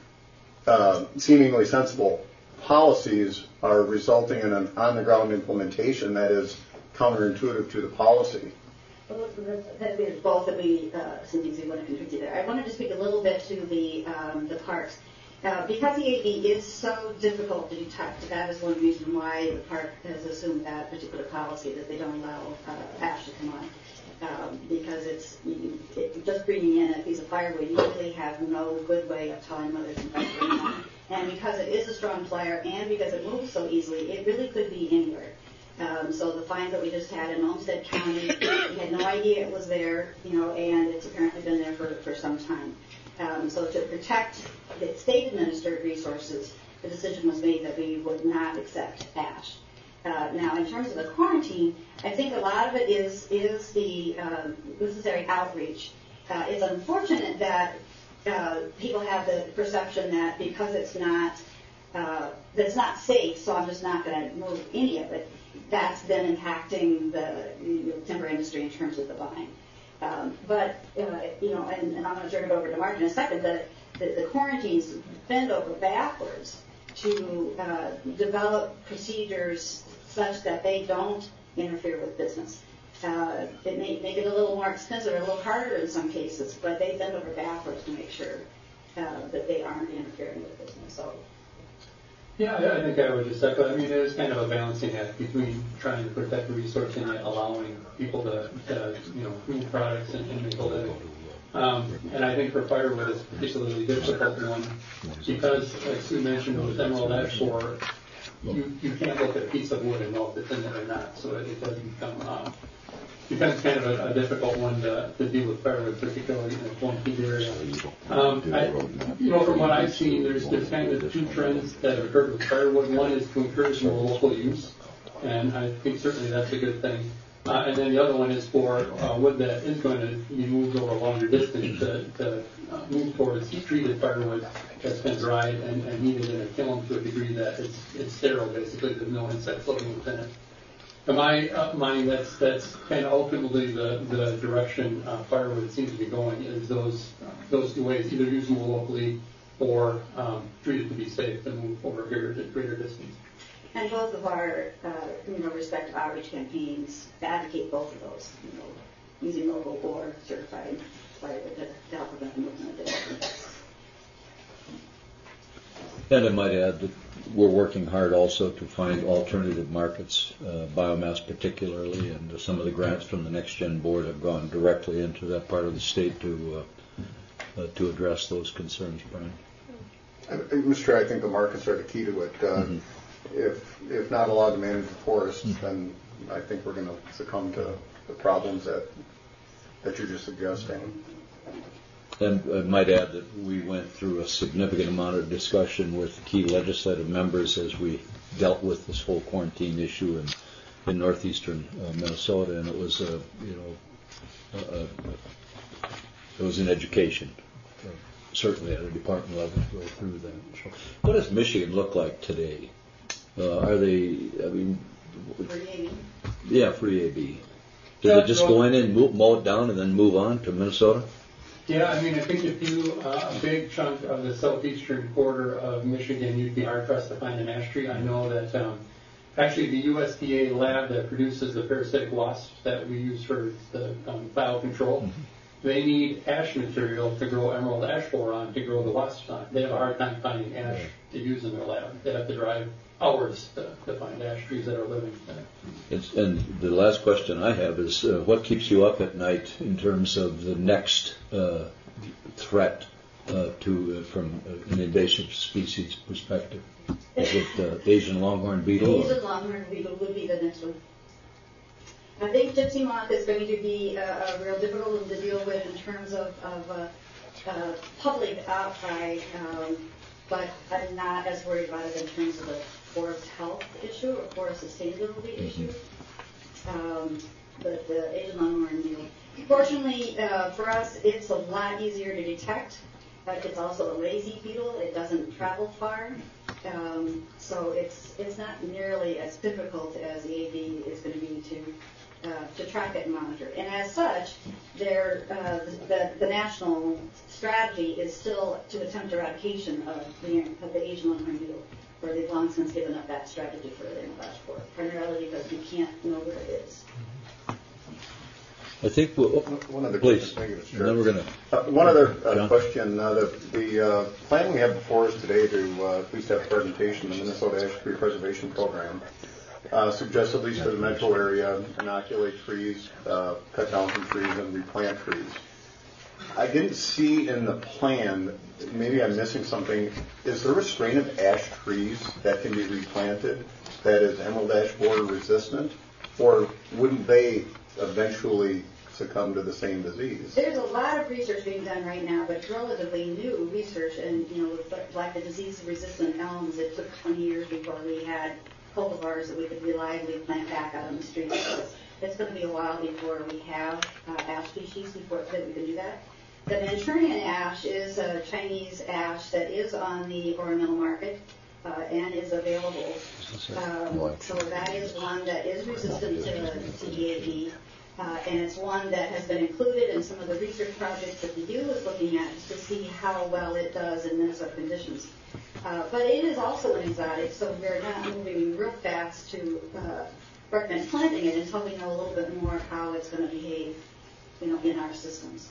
Speaker 6: uh, seemingly sensible policies are resulting in an on-the-ground implementation that is counterintuitive to the policy.
Speaker 2: Well, that is both that we, uh, some things we want to contribute there. I wanted to speak a little bit to the um, the parks. Uh, because the A B is so difficult to detect, that is one reason why the park has assumed that particular policy, that they don't allow uh, ash to come on. Um, because it's you, it, just bringing in a piece of firewood, you really have no good way of telling whether it's infected or not. And because it is a strong fire and because it moves so easily, it really could be anywhere. Um, so the fines that we just had in Olmsted County, we had no idea it was there, you know, and it's apparently been there for, for some time. Um, so to protect the state-administered resources, the decision was made that we would not accept ash. Uh, now, in terms of the quarantine, I think a lot of it is is the uh, necessary outreach. Uh, it's unfortunate that uh, people have the perception that because it's not uh, that's not safe, so I'm just not going to move any of it. That's then impacting the you know, timber industry in terms of the buying. Um, but, uh, you know, and, and I'm going to turn it over to Mark in a second, the, the, the quarantines bend over backwards to uh, develop procedures such that they don't interfere with business. Uh, it may make it a little more expensive or a little harder in some cases, but they bend over backwards to make sure uh, that they aren't interfering with business. So.
Speaker 14: Yeah, I think I would just echo. I mean, there's kind of a balancing act between trying to protect the resource and yet allowing people to, to you know, move products and, and make a living. Um, and I think for firewood, it's a particularly difficult one because, like Sue mentioned, with emerald ash borer, you, you can't look at a piece of wood and know if it's in there or not. So it, it does become uh, becomes kind of a, a difficult one to, to deal with firewood, particularly in a quarantined area. Um, I, you know, from what I've seen, there's there's kind of two trends that have occurred with firewood. One is to encourage more local use, and I think certainly that's a good thing. Uh, and then the other one is for uh, wood that is going to be moved over a longer distance to, to uh, move towards heat-treated firewood that's been dried and, and heated in a kiln to a degree that it's, it's sterile, basically. There's no insects living within it. In my uh, mind, that's that's kind of ultimately the, the direction uh, firewood seems to be going, is those uh, those two ways, either use them locally or um, treat it to be safe and move over a greater, greater distance.
Speaker 2: And both of our, uh, you know, respective outreach campaigns advocate both of those, you know, using local or certified firewood to, to help prevent the movement of development.
Speaker 11: And I might add that we're working hard also to find alternative markets, uh, biomass particularly, and some of the grants from the Next Gen Board have gone directly into that part of the state to uh, uh, to address those concerns, Brian.
Speaker 6: Uh, Mister Chair, I think the markets are the key to it. Uh, mm-hmm. If if not allowed to manage the forest, mm-hmm. then I think we're going to succumb to the problems that that you're just suggesting.
Speaker 11: And I might add that we went through a significant amount of discussion with key legislative members as we dealt with this whole quarantine issue in, in northeastern uh, Minnesota, and it was a you know uh, it was in education, uh, certainly at a department level to go through that. So what does Michigan look like today? Uh, are they, I mean, yeah, free A B. Do
Speaker 14: Yeah,
Speaker 11: they just
Speaker 14: no.
Speaker 11: go in and move, mow it down and then move on to Minnesota?
Speaker 14: Yeah, I mean, I think if you, uh, a big chunk of the southeastern border of Michigan, you'd be hard pressed to find an ash tree. I know that um, actually the U S D A lab that produces the parasitic wasps that we use for the um, biocontrol, mm-hmm. they need ash material to grow emerald ash borer on to grow the wasps on. They have a hard time finding ash to use in their lab. They have to drive hours to, to find ash trees that are living.
Speaker 11: It's, and the last question I have is, uh, what keeps you up at night in terms of the next uh, threat uh, to uh, from uh, an invasive species perspective? Is it uh, Asian longhorn beetle?
Speaker 2: Asian longhorn beetle would be the next one. I think gypsy moth is going to be uh, a real difficult one to deal with in terms of, of uh, uh, public outcry, um, but I'm not as worried about it in terms of the forest health issue or forest sustainability issue. Um, but the Asian longhorn beetle. Fortunately, uh, for us, it's a lot easier to detect. But it's also a lazy beetle. It doesn't travel far, um, so it's it's not nearly as difficult as the A B is going to be to uh, to track it and monitor. And as such, there uh, the the national strategy is still to attempt eradication of the of the Asian longhorn beetle, where they've long since given up that strategy for the English for primarily because we can't know where it is.
Speaker 11: I think we'll,
Speaker 6: one other
Speaker 11: please.
Speaker 6: Question,
Speaker 11: and then we're going
Speaker 6: to. Uh, one other uh, question: uh, the, the uh, plan we have before us today to uh, at least have a presentation, the Minnesota Ash Tree Preservation Program, uh, suggests at least for the metro area, inoculate trees, uh, cut down some trees, and replant trees. I didn't see in the plan. Maybe I'm missing something. Is there a strain of ash trees that can be replanted that is emerald ash borer resistant, or wouldn't they eventually succumb to the same disease?
Speaker 2: There's a lot of research being done right now, but it's relatively new research. And you know, like the disease-resistant elms, it took twenty years before we had cultivars that we could reliably plant back out on the streets. So it's, it's going to be a while before we have uh, ash species before that we can do that. The Manchurian ash is a Chinese ash that is on the ornamental market uh, and is available. Um, so that is one that is resistant to, to D A B. Uh, and it's one that has been included in some of the research projects that the U is looking at to see how well it does in Minnesota conditions. Uh, but it is also an exotic, so we're not moving real fast to uh, recommend planting it until we know a little bit more how it's going to behave, you know, in our systems.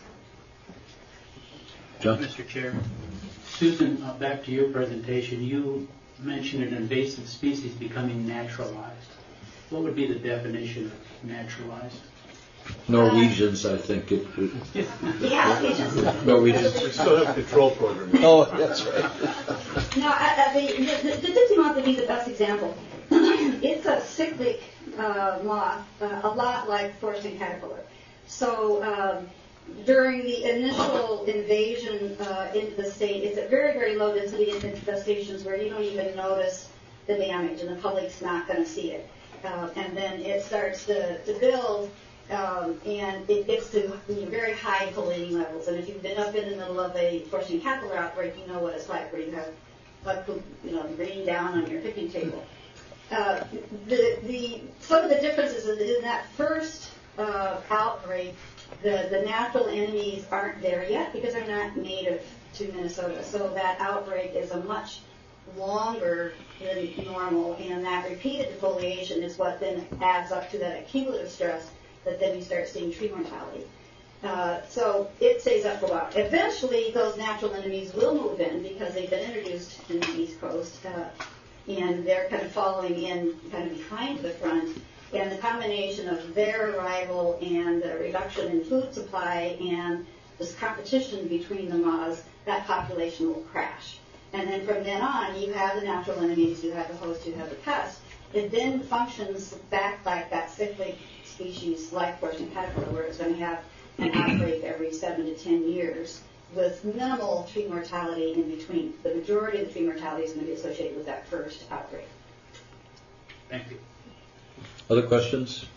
Speaker 11: John?
Speaker 16: Mister Chair, Susan, uh, back to your presentation. You mentioned an invasive species becoming naturalized. What would be the definition of naturalized?
Speaker 11: Norwegians, I think it. it
Speaker 2: yeah, Norwegians.
Speaker 11: Norwegians.
Speaker 6: We still have a control program.
Speaker 11: Oh, that's right.
Speaker 2: No, I, I, the, the, the gypsy moth would be the best example. It's a cyclic uh, moth, uh, a lot like foresting caterpillar. So um, during the initial invasion uh, into the state, it's at very, very low density infestations where you don't even notice the damage, and the public's not going to see it. Uh, and then it starts to, to build. Um, and it gets to you know, very high collating levels. And if you've been up in the middle of a foresting caterpillar outbreak, you know what it's like, where you have like you know raining down on your picnic table. Uh, the the some of the differences is in that first uh, outbreak, the the natural enemies aren't there yet because they're not native to Minnesota. So that outbreak is a much longer than normal, and that repeated defoliation is what then adds up to that accumulative stress that then you start seeing tree mortality. Uh, so it stays up for a while. Eventually, those natural enemies will move in because they've been introduced in the East Coast, uh, and they're kind of following in kind of behind the front. And the combination of their arrival and the reduction in food supply and this competition between the moths, that population will crash. And then from then on, you have the natural enemies, you have the host, you have the pest. It then functions back like that cyclic species like foresting caterpillar, where it's going to have an outbreak every seven to ten years with minimal tree mortality in between. The majority of the tree mortality is going to be associated with that first outbreak.
Speaker 16: Thank you.
Speaker 11: Other questions?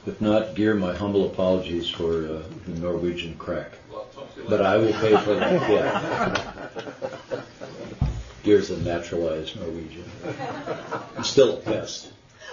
Speaker 11: If not, Gear, my humble apologies for uh, the Norwegian crack. But I will pay for that. Yeah. Gear's a naturalized Norwegian. I'm still a pest.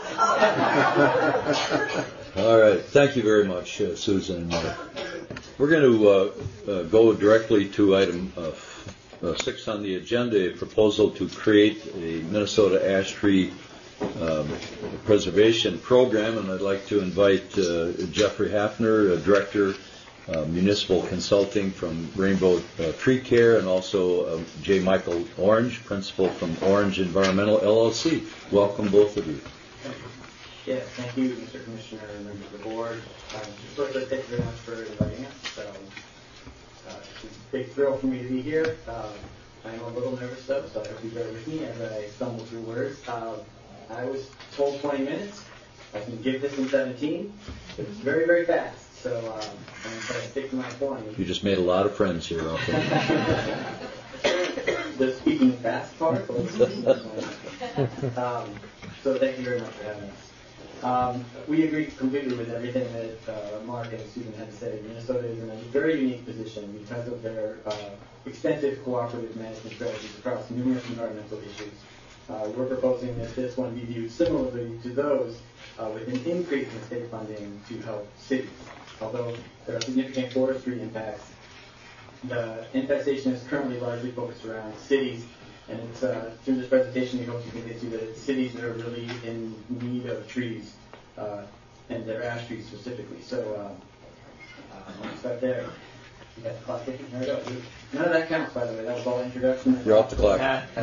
Speaker 11: All right. Thank you very much, uh, Susan. Uh, we're going to uh, uh, go directly to item uh, uh, six on the agenda, a proposal to create a Minnesota ash tree um, preservation program. And I'd like to invite uh, Jeffrey Hafner, uh, Director, uh, Municipal Consulting from Rainbow uh, Tree Care, and also uh, J. Michael Orange, Principal from Orange Environmental L L C. Welcome, both of you.
Speaker 17: Yeah, thank you, Mister Commissioner and members of the board. Um, first, thank you very much for inviting us. So, uh, it's a big thrill for me to be here. Um, I'm a little nervous though, so I hope you bear with me as I stumble through words. Um, I was told twenty minutes. I can give this in seventeen. It's very, very fast. So um, I'm going to try to stick to my twenty.
Speaker 11: You just made a lot of friends here. Okay.
Speaker 17: The speaking fast part. um, so thank you very much for having us. Um, we agree completely with everything that uh, Mark and Susan had to say. Minnesota is in a very unique position because of their uh, extensive cooperative management strategies across numerous environmental issues. Uh, we're proposing that this one be viewed similarly to those uh, with an increase in state funding to help cities. Although there are significant forestry impacts, the infestation is currently largely focused around cities. And it's, uh, through this presentation, we hope to convince you that it's cities that are really in need of trees, uh, and their ash trees specifically. So, um, uh, I'll start there. You got the clock ticking? There we go. None of that counts, by the way. That was all introduction.
Speaker 11: You're off the clock.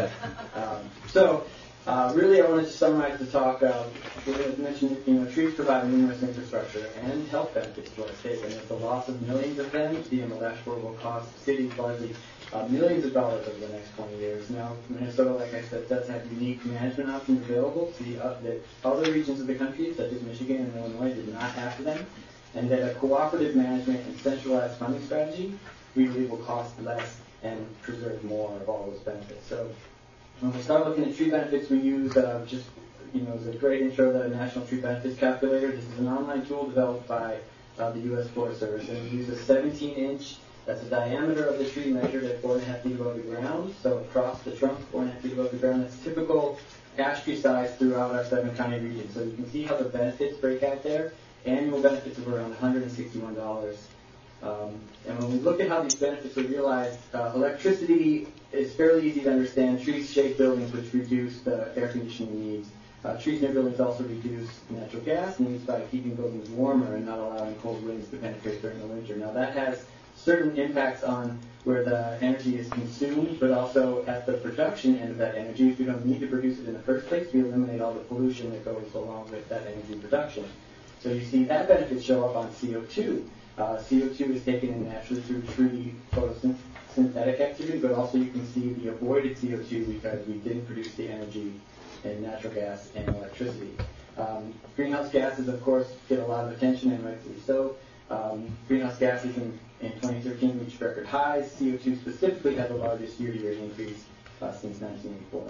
Speaker 17: um, so, uh, really, I wanted to summarize the talk. Uh, we're going to mention, you know, trees provide numerous infrastructure and health benefits to our state, and if the loss of millions of them, the M L dashboard will cost cities largely Uh, millions of dollars over the next twenty years. Now, Minnesota, like I said, does have unique management options available to the, uh, that other regions of the country, such as Michigan and Illinois, did not have for them, and that a cooperative management and centralized funding strategy, we believe, will cost less and preserve more of all those benefits. So, when we start looking at tree benefits, we use uh, just, you know, as a great intro, the National Tree Benefits Calculator. This is an online tool developed by uh, the U S Forest Service, and we use a seventeen inch. That's the diameter of the tree measured at four and a half feet above the ground. So across the trunk, four and a half feet above the ground. That's typical ash tree size throughout our seven county region. So you can see how the benefits break out there. Annual benefits of around one hundred sixty-one dollars. Um, and when we look at how these benefits are realized, uh, electricity is fairly easy to understand. Trees shape buildings, which reduce the air conditioning needs. Uh, trees near buildings also reduce natural gas needs by keeping buildings warmer and not allowing cold winds to penetrate during the winter. Now that has certain impacts on where the energy is consumed, but also at the production end of that energy. If we don't need to produce it in the first place, we eliminate all the pollution that goes along with that energy production. So you see that benefit show up on C O two. Uh, C O two is taken in naturally through tree photosynthetic activity, but also you can see the avoided C O two because we didn't produce the energy in natural gas and electricity. Um, greenhouse gases, of course, get a lot of attention, and rightfully so. Um, greenhouse gases in, in twenty thirteen reached record highs. C O two specifically had the largest year-to-year increase uh, since nineteen eighty-four.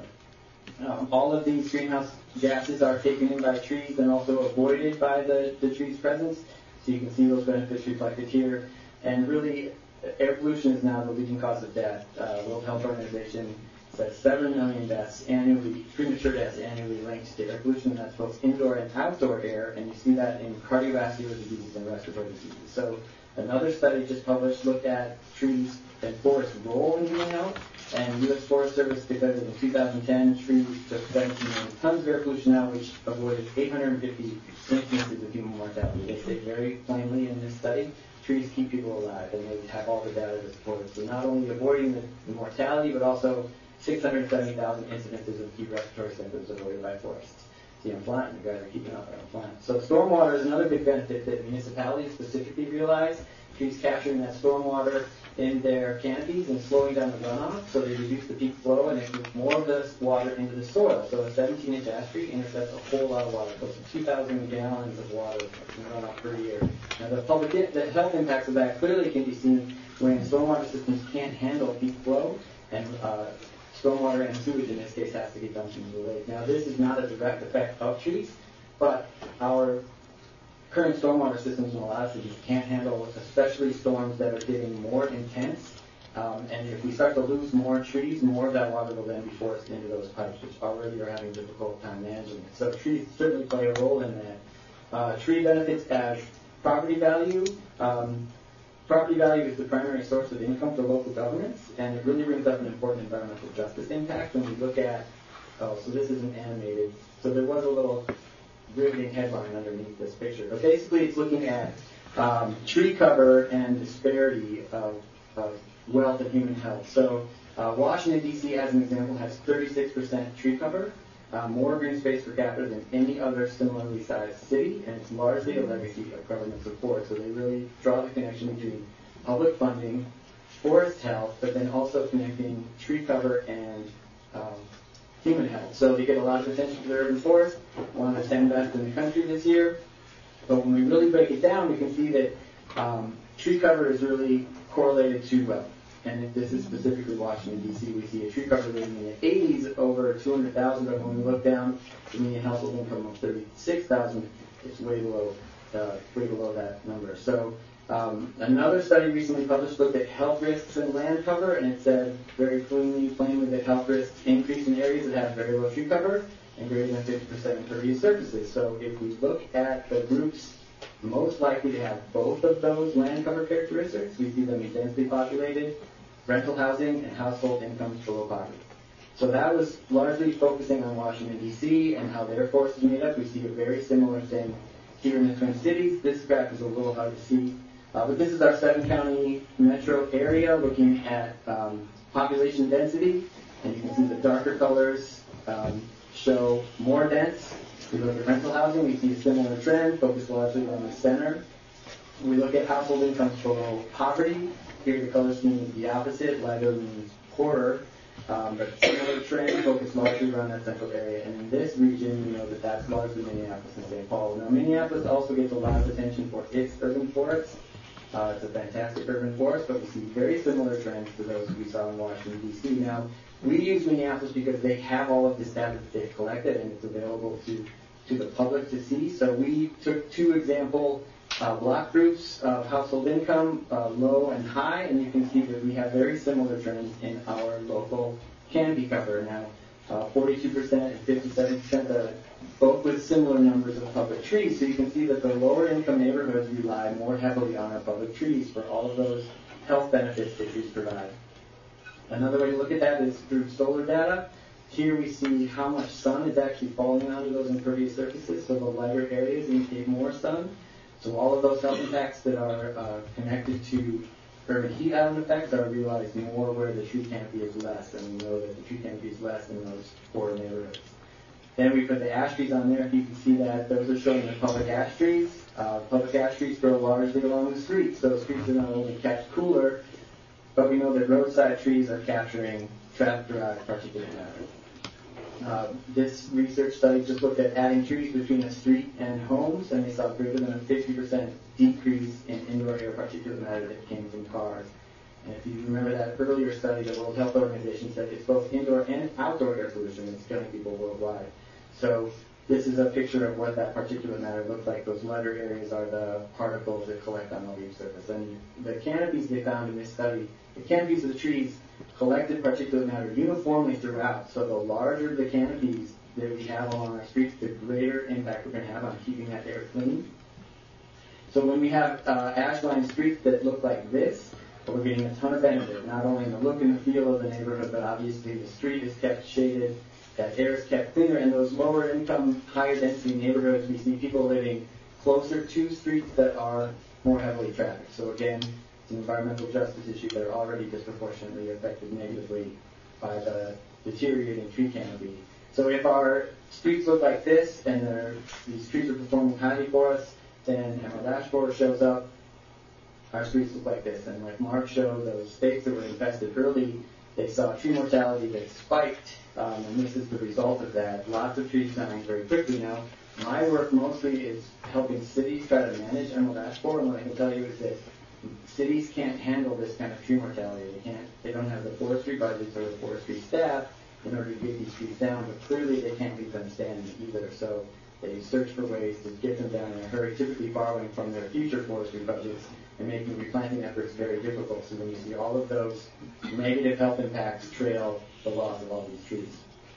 Speaker 17: Um, all of these greenhouse gases are taken in by trees and also avoided by the, the tree's presence. So you can see those benefits reflected here. And really, air pollution is now the leading cause of death. Uh, World Health Organization says seven million deaths annually, premature deaths annually linked to air pollution. That's both indoor and outdoor air, and you see that in cardiovascular diseases and respiratory diseases. So another study just published looked at trees and forests' role in human health, and U S Forest Service declared that in two thousand ten, trees took seventeen million tons of air pollution out, which avoided eight hundred fifty instances of human mortality. They say very plainly in this study, trees keep people alive, and they have all the data to support it. So not only avoiding the, the mortality, but also six hundred seventy thousand incidences of key respiratory symptoms avoided by forests. See, I'm flying. You guys are keeping up. I'm flying. So stormwater is another big benefit that municipalities specifically realize. Trees capturing that stormwater in their canopies and slowing down the runoff, so they reduce the peak flow and they move more of the water into the soil. So a seventeen inch ash tree intercepts a whole lot of water, close to two thousand gallons of water in runoff per year. Now the public, the health impacts of that clearly can be seen when stormwater systems can't handle peak flow, and uh, stormwater and sewage in this case has to get dumped into the lake. Now this is not a direct effect of trees, but our current stormwater systems in a lot of cities can't handle, especially storms that are getting more intense. Um, and if we start to lose more trees, more of that water will then be forced into those pipes, which already are having a difficult time managing it. So trees certainly play a role in that. Uh, tree benefits as property value. Um, property value is the primary source of income for local governments, and it really brings up an important environmental justice impact when we look at, oh, so this isn't animated. So there was a little riveting headline underneath this picture. But basically it's looking at um, tree cover and disparity of, of wealth and human health. So uh, Washington, D C, as an example, has thirty-six percent tree cover, uh, more green space per capita than any other similarly sized city, and it's largely a legacy of government support. So they really draw the connection between public funding, forest health, but then also connecting tree cover and um, human health. So they get a lot of attention to the urban forest, one of the ten best in the country this year. But when we really break it down, we can see that um, tree cover is really correlated to wealth. And if this is specifically Washington, D C, we see a tree cover rating in the eighties over two hundred thousand, but when we look down, the median household income of thirty-six thousand, it's way below, uh, way below that number. So um, another study recently published looked at health risks and land cover, and it said very cleanly, plainly that health risks increase in areas that have very low tree cover and greater than fifty percent impervious surfaces. So if we look at the groups most likely to have both of those land cover characteristics, we see them in densely populated, rental housing, and household incomes below poverty. So that was largely focusing on Washington, D C, and how their force is made up. We see a very similar thing here in the Twin Cities. This graph is a little hard to see, uh, but this is our seven-county metro area looking at um, population density, and you can see the darker colors um, show more dense. We look at rental housing, we see a similar trend, focused largely on the center. We look at household incomes below poverty. Here the color scheme is the opposite. Lighter means poorer, um, but similar trend focused largely around that central area. And in this region, we know that that's largely Minneapolis and Saint Paul. Now, Minneapolis also gets a lot of attention for its urban forests. Uh, it's a fantastic urban forest, but we see very similar trends to those we saw in Washington, D C. Now, we use Minneapolis because they have all of this data that they've collected, and it's available to, to the public to see. So we took two example uh, block groups of household income, uh, low and high, and you can see that we have very similar trends in our local canopy cover. Now, uh, forty-two percent and fifty-seven percent, uh, both with similar numbers of public trees. So you can see that the lower income neighborhoods rely more heavily on our public trees for all of those health benefits that trees provide. Another way to look at that is through solar data. Here we see how much sun is actually falling onto those impervious surfaces, so the lighter areas indicate more sun. So all of those health impacts that are uh, connected to urban heat island effects are realized more where the tree canopy is less, and we know that the tree canopy is less in those poorer neighborhoods. Then we put the ash trees on there. You can see that those are showing the public ash trees. Uh, public ash trees grow largely along the streets, so streets are not only kept cooler, but we know that roadside trees are capturing traffic-derived particulate matter. Uh, this research study just looked at adding trees between a street and homes, and they saw greater than a fifty percent decrease in indoor air particulate matter that came from cars. And if you remember that earlier study, the World Health Organization said it's both indoor and outdoor air pollution that's killing people worldwide. So this is a picture of what that particulate matter looks like. Those lighter areas are the particles that collect on the leaf surface. And the canopies they found in this study, the canopies of the trees collected particulate matter uniformly throughout. So the larger the canopies that we have along our streets, the greater impact we're going to have on keeping that air clean. So when we have uh, ash-lined streets that look like this, we're getting a ton of benefit, not only in the look and the feel of the neighborhood, but obviously the street is kept shaded, that air is kept cleaner, and those lower income, higher density neighborhoods, we see people living closer to streets that are more heavily trafficked. So again, it's an environmental justice issue that are already disproportionately affected negatively by the deteriorating tree canopy. So if our streets look like this, and these trees are performing highly for us, then and our dashboard shows up, our streets look like this. And like Mark showed, those states that were infested early, they saw tree mortality that spiked, um, and this is the result of that. Lots of trees dying very quickly. Now, my work mostly is helping cities try to manage emerald ash borer, and what I can tell you is that cities can't handle this kind of tree mortality. They can't. They don't have the forestry budgets or the forestry staff in order to get these trees down, but clearly they can't leave them standing either. So They search for ways to get them down in a hurry, typically borrowing from their future forestry budgets and making replanting efforts very difficult. So when you see all of those negative health impacts trail the loss of all these trees.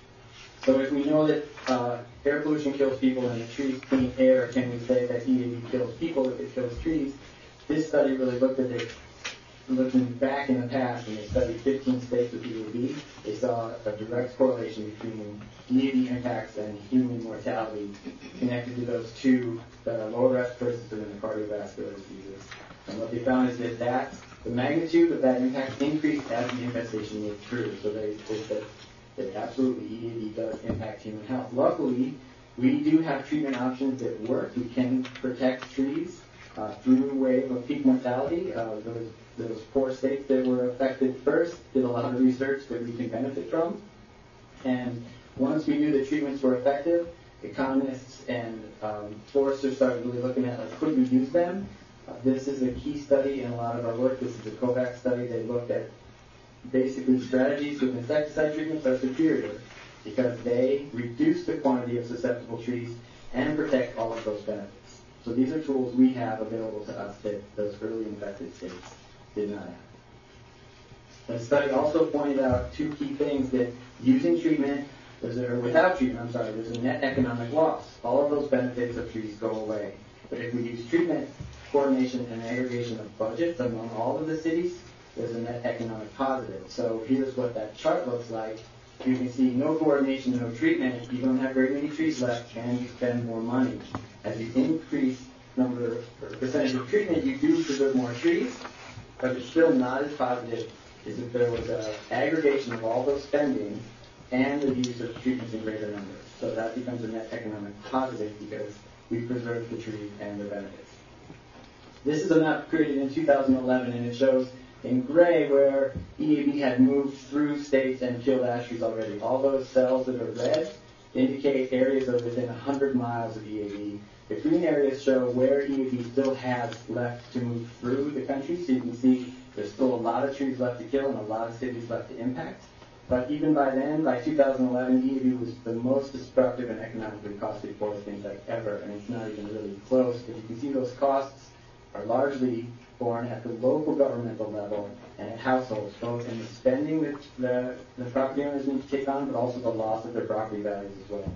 Speaker 17: So if we know that uh, air pollution kills people and the trees clean air, can we say that E A B kills people if it kills trees? This study really looked at it, looking back in the past, and they studied fifteen states with E A B. They saw a direct correlation between E A B impacts and human mortality connected to those two that are lower respiratory system and the cardiovascular diseases. And what they found is that, that the magnitude of that impact increased as the infestation moved through. So they, they said that absolutely E A B does impact human health. Luckily, we do have treatment options that work. We can protect trees uh, through a wave of peak mortality. Uh, those, those four states that were affected first did a lot of research that we can benefit from. And once we knew that treatments were effective, economists and um, foresters started really looking at, like, could we use them? Uh, this is a key study in a lot of our work. This is a COVAX study. They looked at basically strategies with insecticide treatments are superior because they reduce the quantity of susceptible trees and protect all of those benefits. So these are tools we have available to us that those early infected states did not have. The study also pointed out two key things: that using treatment, there's a, or without treatment, I'm sorry, there's a net economic loss. All of those benefits of trees go away. But if we use treatment, coordination, and aggregation of budgets among all of the cities, there's a net economic positive. So here's what that chart looks like. You can see no coordination, no treatment. You don't have very many trees left, and you spend more money. As you increase number or percentage of treatment, you do preserve more trees, but it's still not as positive as if there was an aggregation of all those spending and the use of treatments in greater numbers. So that becomes a net economic positive because we preserve the trees and their benefits. This is a map created in two thousand eleven, and it shows in gray where E A B had moved through states and killed ash trees already. All those cells that are red indicate areas of within one hundred miles of E A B. The green areas show where E A B still has left to move through the country. So you can see there's still a lot of trees left to kill and a lot of cities left to impact. But even by then, by two thousand eleven, E A B was the most destructive and economically costly foresting site ever, and it's not even really close. But you can see those costs are largely borne at the local governmental level and at households, both in the spending that the, the property owners need to take on, but also the loss of their property values as well.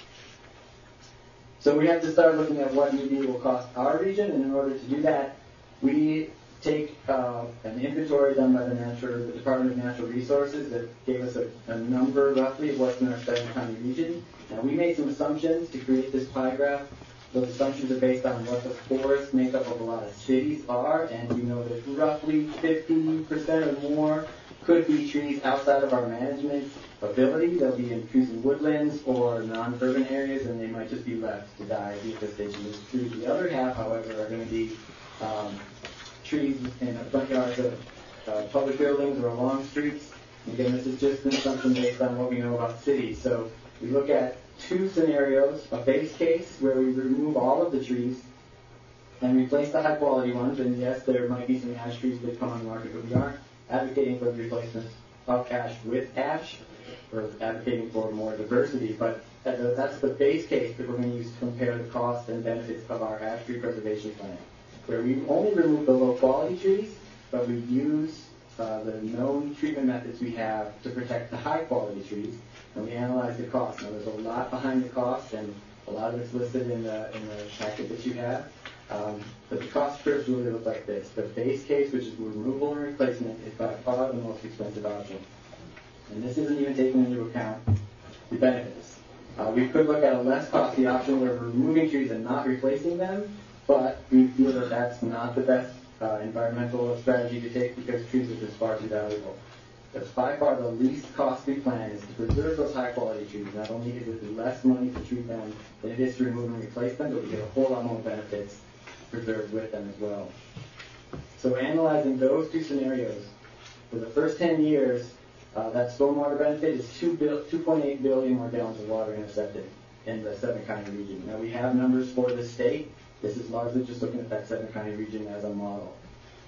Speaker 17: So we have to start looking at what E A B will cost our region, and in order to do that, we take uh, an inventory done by the, natural, the Department of Natural Resources that gave us a, a number roughly of what's in our seven county region. Now we made some assumptions to create this pie graph. Those assumptions are based on what the forest makeup of a lot of cities are, and we know that roughly fifty percent or more could be trees outside of our management ability. They'll be in trees and woodlands or non-urban areas, and they might just be left to die as infestation moves through. The other half, however, are going to be um, trees in the front yards of uh, public buildings or along streets. Again, this is just an assumption based on what we know about cities. So we look at two scenarios: a base case where we remove all of the trees and replace the high quality ones, and yes, there might be some ash trees that come on the market, but we aren't advocating for the replacement of ash with ash. We're advocating for more diversity, but that's the base case that we're going to use to compare the costs and benefits of our ash tree preservation plan, where we only remove the low quality trees, but we use uh, the known treatment methods we have to protect the high quality trees, and we analyze the cost. Now there's a lot behind the cost, and a lot of it's listed in the, in the packet that you have. Um, but the cost curves really look like this. The base case, which is removal and replacement, is by far the most expensive option. And this isn't even taking into account the benefits. Uh, we could look at a less costly option where we're removing trees and not replacing them, but we feel that that's not the best uh, environmental strategy to take because trees are just far too valuable. That's by far the least costly plan is to preserve those high quality trees. Not only is it less money to treat them than it is to remove and replace them, but we get a whole lot more benefits preserved with them as well. So analyzing those two scenarios, for the first ten years, uh, that stormwater benefit is two point eight billion more gallons of water intercepted in the seven county region. Now we have numbers for the state. This is largely just looking at that seven county region as a model.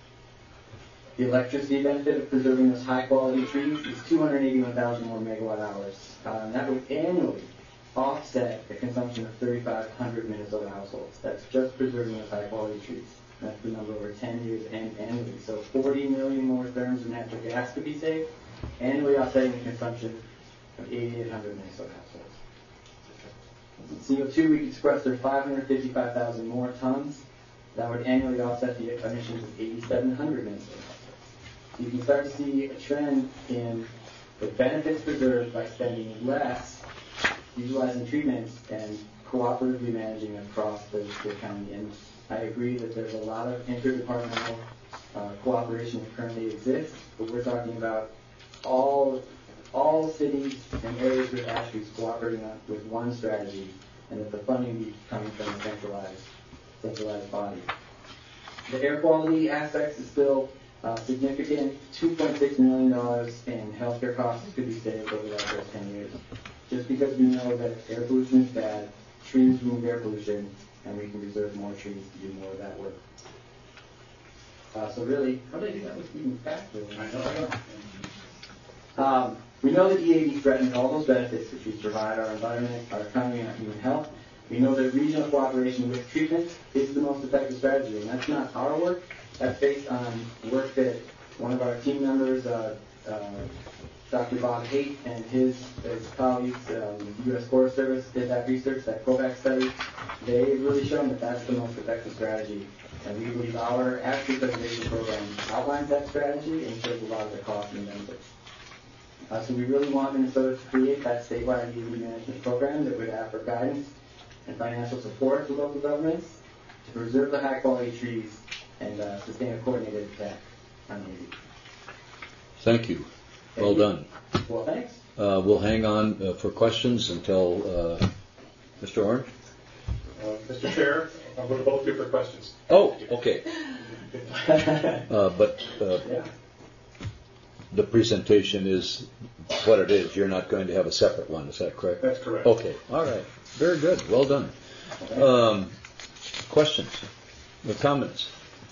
Speaker 17: The electricity benefit of preserving those high quality trees is two hundred eighty-one thousand more megawatt hours. Uh, and that would annually offset the consumption of thirty-five hundred Minnesota households. That's just preserving those high-quality trees. That's the number over ten years and annually. So forty million more therms of natural gas could be saved, annually offsetting the consumption of eighty-eight hundred Minnesota households. C O two, we could sequester five hundred fifty-five thousand more tons. That would annually offset the emissions of eighty-seven hundred Minnesota households. So you can start to see a trend in the benefits preserved by spending less utilizing treatments and cooperatively managing across the, the county. And I agree that there's a lot of interdepartmental uh, cooperation that currently exists, but we're talking about all all cities and areas with ash trees cooperating on, with one strategy, and that the funding be coming from a centralized centralized body. The air quality aspects is still uh, significant. two point six million dollars in healthcare costs could be saved over that first ten years. Just because we know that air pollution is bad, trees remove air pollution, and we can reserve more trees to do more of that work. Uh, so really, how did I do that with even faster? I don't know. Um, we know that E A D threatens all those benefits that trees provide our environment, our economy, and our human health. We know that regional cooperation with treatment is the most effective strategy, and that's not our work. That's based on work that one of our team members, uh, uh, Doctor Bob Haight, and his, his colleagues, um, the U S Forest Service, did that research, that COVAX study. They've really shown that that's the most effective strategy. And we believe our ash tree preservation program outlines that strategy and shows a lot of the costs and benefits. Uh, so we really want Minnesota to create that statewide E A D management program that would offer guidance and financial support to local governments to preserve the high-quality trees and uh, sustain a coordinated attack on E A D.
Speaker 11: Thank you.
Speaker 17: Thank
Speaker 11: well
Speaker 17: you.
Speaker 11: done.
Speaker 17: Well, thanks.
Speaker 11: Uh, we'll hang on uh, for questions until uh, Mister Orange.
Speaker 4: Uh, Mister Chair, I'm going to both you for questions.
Speaker 11: Oh, okay. uh, but uh,
Speaker 17: yeah.
Speaker 11: the presentation is what it is. You're not going to have a separate one. Is that correct?
Speaker 4: That's correct.
Speaker 11: Okay. All right. Very good. Well done. Um, questions or comments?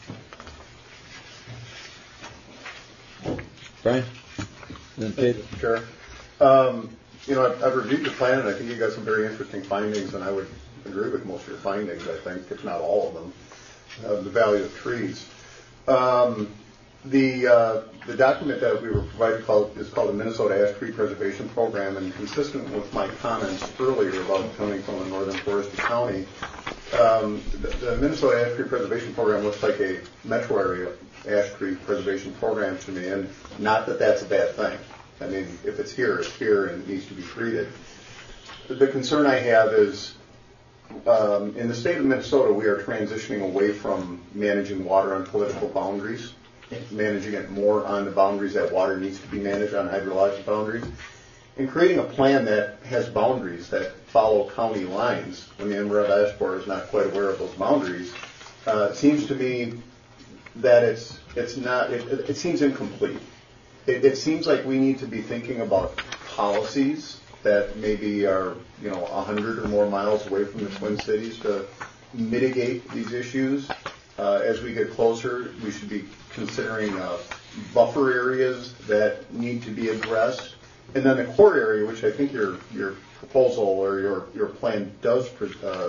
Speaker 11: Brian? Then Pete?
Speaker 6: Sure. Um, you know, I've, I've reviewed the plan, and I think you got some very interesting findings, and I would agree with most of your findings, I think, if not all of them. Uh, the value of trees. Um, the uh, the document that we were provided called, is called the Minnesota Ash Tree Preservation Program, and consistent with my comments earlier about coming from a northern forested county, um, the, the Minnesota Ash Tree Preservation Program looks like a metro area ash tree preservation program to me, and not that that's a bad thing. I mean, if it's here, it's here and it needs to be treated. The concern I have is, um, in the state of Minnesota, we are transitioning away from managing water on political boundaries, managing it more on the boundaries that water needs to be managed on, hydrologic boundaries, and creating a plan that has boundaries that follow county lines when the Inver Ash Board is not quite aware of those boundaries. Uh, it seems to me that it's it's not it, it, it seems incomplete. It, it seems like we need to be thinking about policies that maybe are you know a hundred or more miles away from the Twin Cities to mitigate these issues. Uh, as we get closer, we should be considering uh, buffer areas that need to be addressed, and then the core area, which I think your your proposal or your your plan does uh,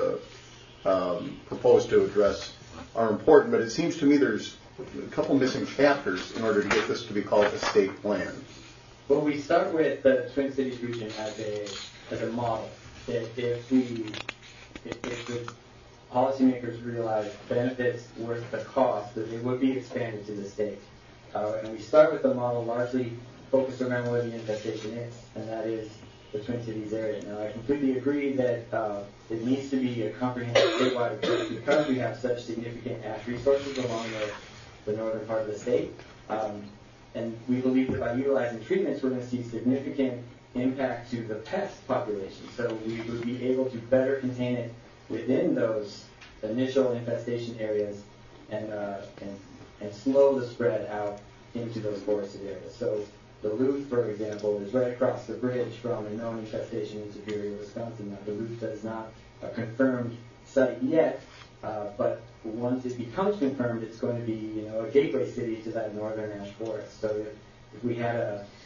Speaker 6: uh, um, propose to address, are important, but it seems to me there's a couple missing chapters in order to get this to be called a state plan.
Speaker 17: Well, we start with the Twin Cities region as a as a model. That if we if, if the policymakers realize benefits worth the cost, that they would be expanded to the state. Uh, and we start with a model largely focused around where the infestation is, and that is the Twin Cities area. Now, I completely agree that uh, it needs to be a comprehensive statewide approach because we have such significant ash resources along the, the northern part of the state. Um, and we believe that by utilizing treatments, we're going to see significant impact to the pest population. So we would be able to better contain it within those initial infestation areas and, uh, and, and slow the spread out into those forested areas. So Duluth, for example, is right across the bridge from a known infestation in Superior, Wisconsin. Now, Duluth is not a confirmed site yet, uh, but once it becomes confirmed, it's going to be, you know, a gateway city to that northern ash forest. So if, if we had a,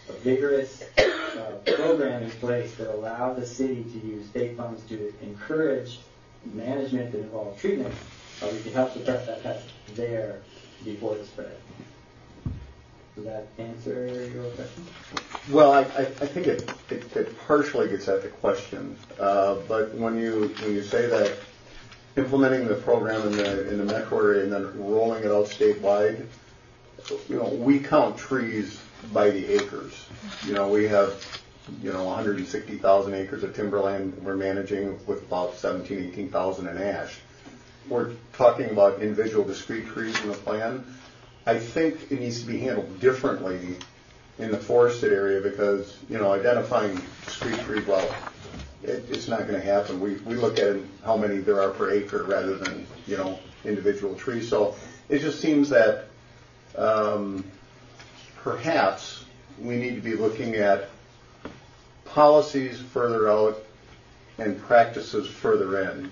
Speaker 17: a vigorous uh, program in place that allowed the city to use state funds to encourage management that involves treatment, uh, we could help suppress that pest there before it spread. Does that answer your question?
Speaker 6: Well, I, I, I think it, it, it partially gets at the question, uh, but when you when you say that implementing the program in the in the metro area and then rolling it out statewide, you know, we count trees by the acres. You know, we have, you know, one hundred sixty thousand acres of timberland we're managing with about seventeen, eighteen thousand in ash. We're talking about individual discrete trees in the plan. I think it needs to be handled differently in the forested area because, you know, identifying discrete trees, well, it, it's not going to happen. We we look at how many there are per acre rather than, you know, individual trees. So it just seems that um, perhaps we need to be looking at policies further out and practices further in.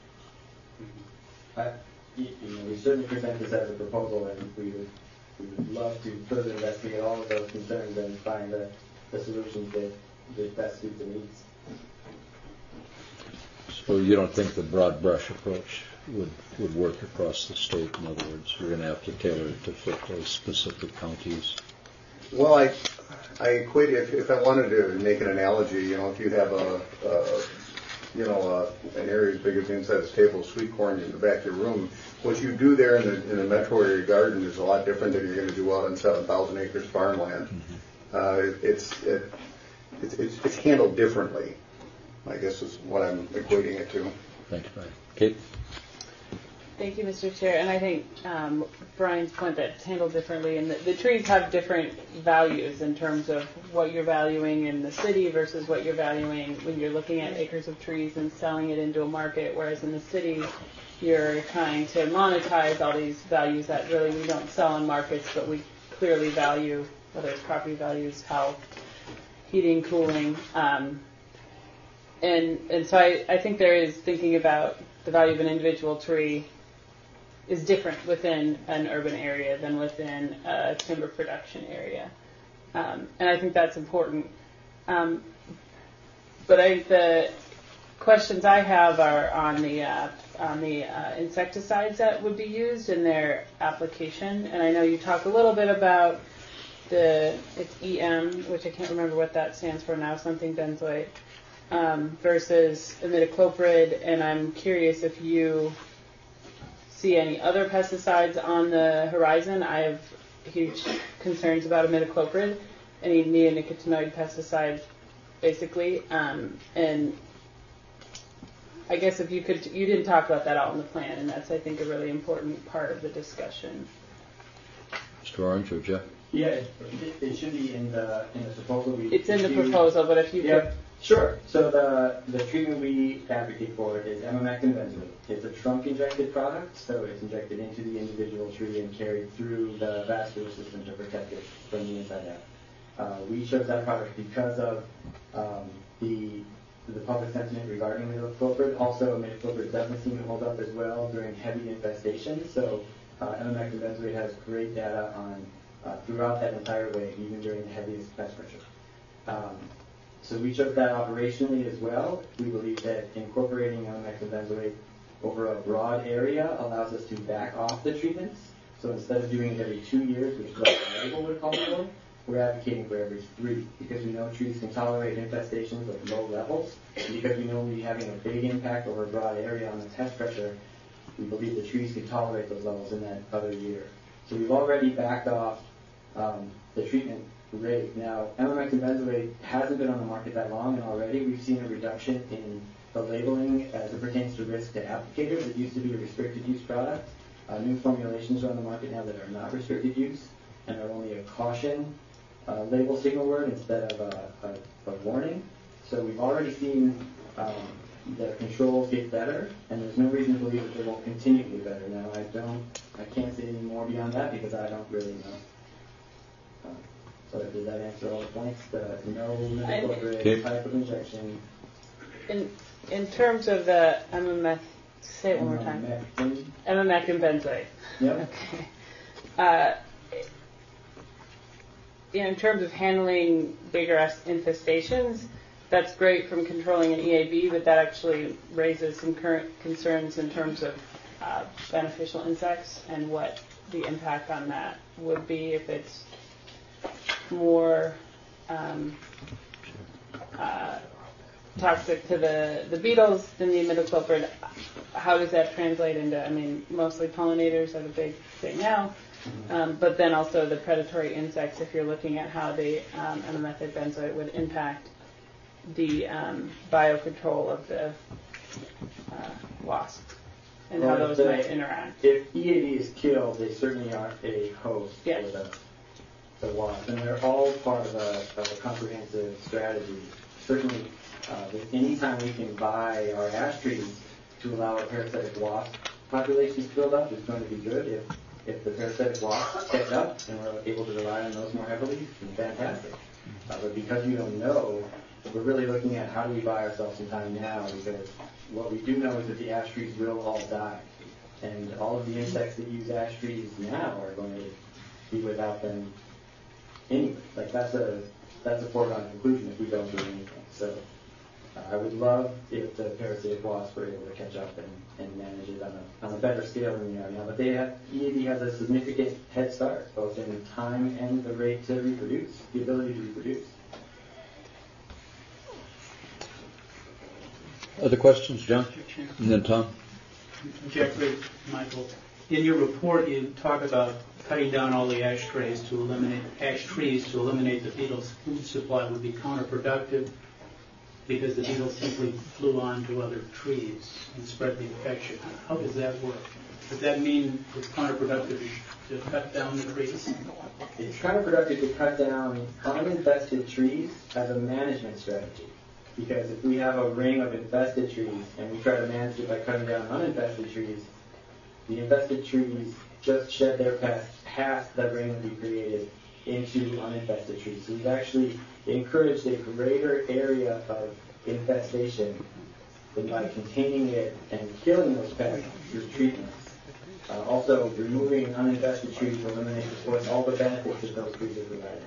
Speaker 17: I, you know, we certainly present this as a proposal, and we would, we would love to further investigate all of those concerns and find the, the solutions that, that best suit the needs.
Speaker 11: So you don't think the broad brush approach would, would work across the state? In other words, you're going to have to tailor it to fit those specific counties?
Speaker 6: Well, I I equate it, if, if I wanted to make an analogy, you know, if you have a, a you know, uh, an area as big as the inside of this table of sweet corn in the back of your room, what you do there in the, in the metro area garden is a lot different than you're going to do out on seven thousand acres farmland. Mm-hmm. Uh, it, it's, it, it's, it's, it's handled differently, I guess is what I'm equating it to.
Speaker 11: Thanks, Brian. Kate?
Speaker 10: Thank you, Mister Chair. And I think um, Brian's point that it's handled differently, and the, the trees have different values in terms of what you're valuing in the city versus what you're valuing when you're looking at acres of trees and selling it into a market, whereas in the city you're trying to monetize all these values that really we don't sell in markets, but we clearly value, whether it's property values, health, heating, cooling. Um, and, and so I, I think there is thinking about the value of an individual tree is different within an urban area than within a timber production area. Um, and I think that's important. Um, but I think the questions I have are on the uh, on the uh, insecticides that would be used in their application. And I know you talk a little bit about the it's E M, which I can't remember what that stands for now, something benzoate, um, versus imidacloprid. And I'm curious if you see any other pesticides on the horizon. I have huge concerns about imidacloprid, any neonicotinoid pesticide, basically. Um, and I guess if you could, you didn't talk about that out in the plan, and that's, I think, a really important part of the discussion.
Speaker 11: Mister Orange or Jeff?
Speaker 17: Yeah, it, it should be in the in the proposal. We
Speaker 10: it's in the proposal, but if you
Speaker 17: yeah,
Speaker 10: could.
Speaker 17: Sure. So the the treatment we advocate for is emamectin benzoate. It's a trunk injected product, so it's injected into the individual tree and carried through the vascular system to protect it from the inside out. Uh, we chose that product because of um, the the public sentiment regarding imidacloprid. Also, imidacloprid doesn't seem to hold up as well during heavy infestation. So uh, emamectin benzoate has great data on uh, throughout that entire wave, even during the heaviest pest pressure. Um, So we took that operationally as well. We believe that incorporating emamectin benzoate over a broad area allows us to back off the treatments. So instead of doing it every two years, which is what the label would call for, we're advocating for every three because we know trees can tolerate infestations of low levels. And because we know we'll be having a big impact over a broad area on the pest pressure, we believe the trees can tolerate those levels in that other year. So we've already backed off um, the treatment rate. Now, emamectin benzoate hasn't been on the market that long, and already we've seen a reduction in the labeling as it pertains to risk to applicators. It used to be a restricted use product. Uh, new formulations are on the market now that are not restricted use and are only a caution uh, label signal word instead of a, a, a warning. So we've already seen um, the controls get better, and there's no reason to believe that they won't continue to get better. Now, I don't, I can't say any more beyond that because I don't really know. Uh, So does that answer all the points? The no imidacloprid type of injection.
Speaker 10: In in terms of the emamectin, say it one more time. Emamectin benzoate.
Speaker 17: Yep.
Speaker 10: Okay. Uh, in terms of handling bigger infestations, that's great from controlling an E A B, but that actually raises some current concerns in terms of uh, beneficial insects and what the impact on that would be if it's more um, uh, toxic to the, the beetles than the imidacloprid. How does that translate into, I mean, mostly pollinators are the big thing now, um, but then also the predatory insects, if you're looking at how the um, emamethid benzoate would impact the um, biocontrol of the uh, wasp and how
Speaker 17: Well,
Speaker 10: those
Speaker 17: the,
Speaker 10: might interact.
Speaker 17: If E A B is killed, they certainly are a host
Speaker 10: yes.
Speaker 17: for the, the wasp, and they're all part of a, of a comprehensive strategy. Certainly, uh, anytime we can buy our ash trees to allow our parasitic wasp populations to build up, it's going to be good. If if the parasitic wasps pick up and we're able to rely on those more heavily, then fantastic. Uh, but because you don't know, we're really looking at how do we buy ourselves some time now, because what we do know is that the ash trees will all die. And all of the insects that use ash trees now are going to be without them anyway. Like that's a that's a foregone conclusion if we don't do anything. So uh, I would love if the parasitic wasps were able to catch up and, and manage it on a, on a better scale than we are now. But they have, E A B has a significant head start, both in time and the rate to reproduce, the ability to reproduce.
Speaker 11: Other questions, John? And then Tom?
Speaker 16: Jeffrey, Michael, in your report you talk about cutting down all the ash trees to eliminate ash trees to eliminate the beetles' food supply would be counterproductive because the beetles simply flew on to other trees and spread the infection. How does that work? Does that mean it's counterproductive to cut down the trees?
Speaker 17: It's counterproductive to cut down uninfested trees as a management strategy. Because if we have a ring of infested trees and we try to manage it by cutting down uninfested trees, the infested trees just shed their pests past the ring that we created into uninfested trees. So we've actually encouraged a greater area of infestation than by containing it and killing those pests through treatments. Uh, also, removing uninfested trees will eliminate, of course, all the benefits that those trees are providing.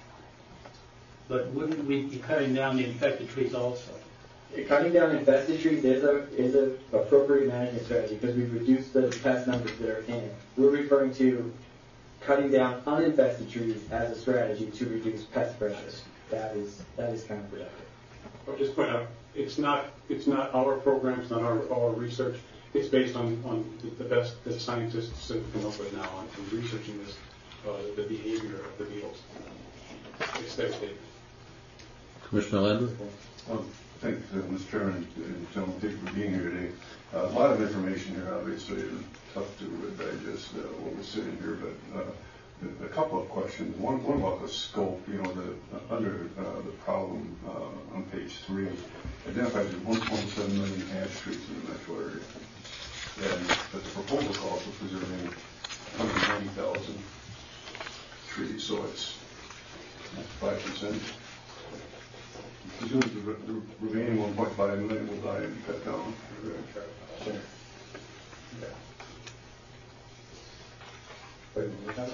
Speaker 16: But wouldn't we be cutting down the infected trees also?
Speaker 17: Cutting down infested trees is a is a appropriate management strategy because we've reduced the pest numbers that are in it. We're referring to cutting down uninfested trees as a strategy to reduce pest pressure. That is that is counterproductive.
Speaker 4: I'll just point out, it's not it's not our program, it's not our, our research. It's based on, on the best that scientists have come up with now on, on researching this, uh, the behavior of the beetles. It's their statement.
Speaker 11: Commissioner Landry?
Speaker 18: Um, thank you, Mister Chairman and gentlemen, thank you for being here today. Uh, a lot of information here, obviously, and tough to digest uh, what we're sitting here, but uh, a couple of questions. One, one about the scope. You know, the uh, under uh, the problem uh, on page three identifies one point seven million ash trees in the metro area, and but the proposal calls for preserving one hundred ninety thousand trees, so it's five percent. Presumably the, the remaining one point five million will die and be cut down.
Speaker 17: Sure. Yeah.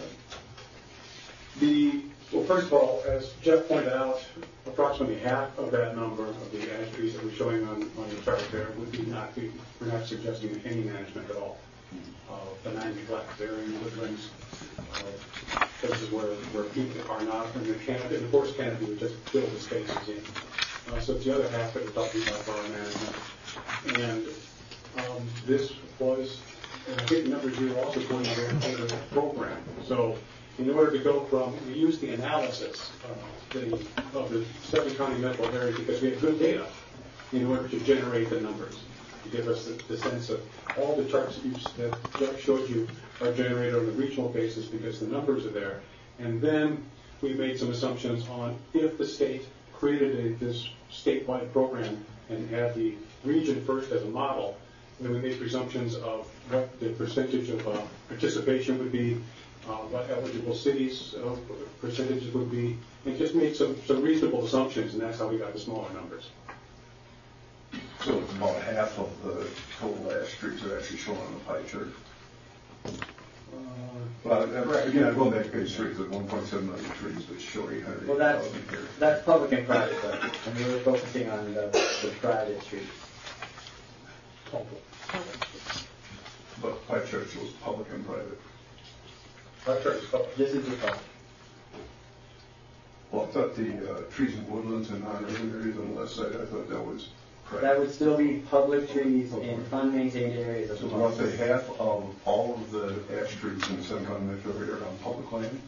Speaker 4: The, well, first of all, as Jeff pointed out, approximately half of that number of the ash trees that we're showing on, on the chart there would be not be, we're not suggesting any management at all. Uh, benign neglect, they're in woodlands, uh, places where, where people are not in the canopy, the forest canopy would just fill the spaces in. Uh, so it's the other half that we're talking about for our management. And um, this was, and I think the numbers you were also going over the program. So in order to go from, we used the analysis uh, the, of the seven county metro areas because we had good data in order to generate the numbers, to give us the, the sense of all the charts that, you, that Jeff showed you are generated on a regional basis because the numbers are there. And then we made some assumptions on if the state created a, this statewide program and had the region first as a model, then we made presumptions of what the percentage of uh, participation would be, uh, what eligible cities uh, percentages would be, and just made some, some reasonable assumptions, and that's how we got the smaller numbers.
Speaker 18: So it's about half of the total ash trees are actually shown on the pie chart. Well, again, I'm going back to page three, the one point seven million trees, but showing how
Speaker 17: Well, that's, that's public and private, though, and we were focusing on the, the private trees.
Speaker 18: But pie chart shows public and private.
Speaker 4: Pie chart is public.
Speaker 17: This is the public.
Speaker 18: Well, I thought the uh, trees and woodlands and non-urban areas on the left side, I thought that was private.
Speaker 17: That would still be public trees in unmaintained areas of
Speaker 18: So
Speaker 17: the
Speaker 18: roughly half of all of the ash trees in the San Antonio metro area are on public land?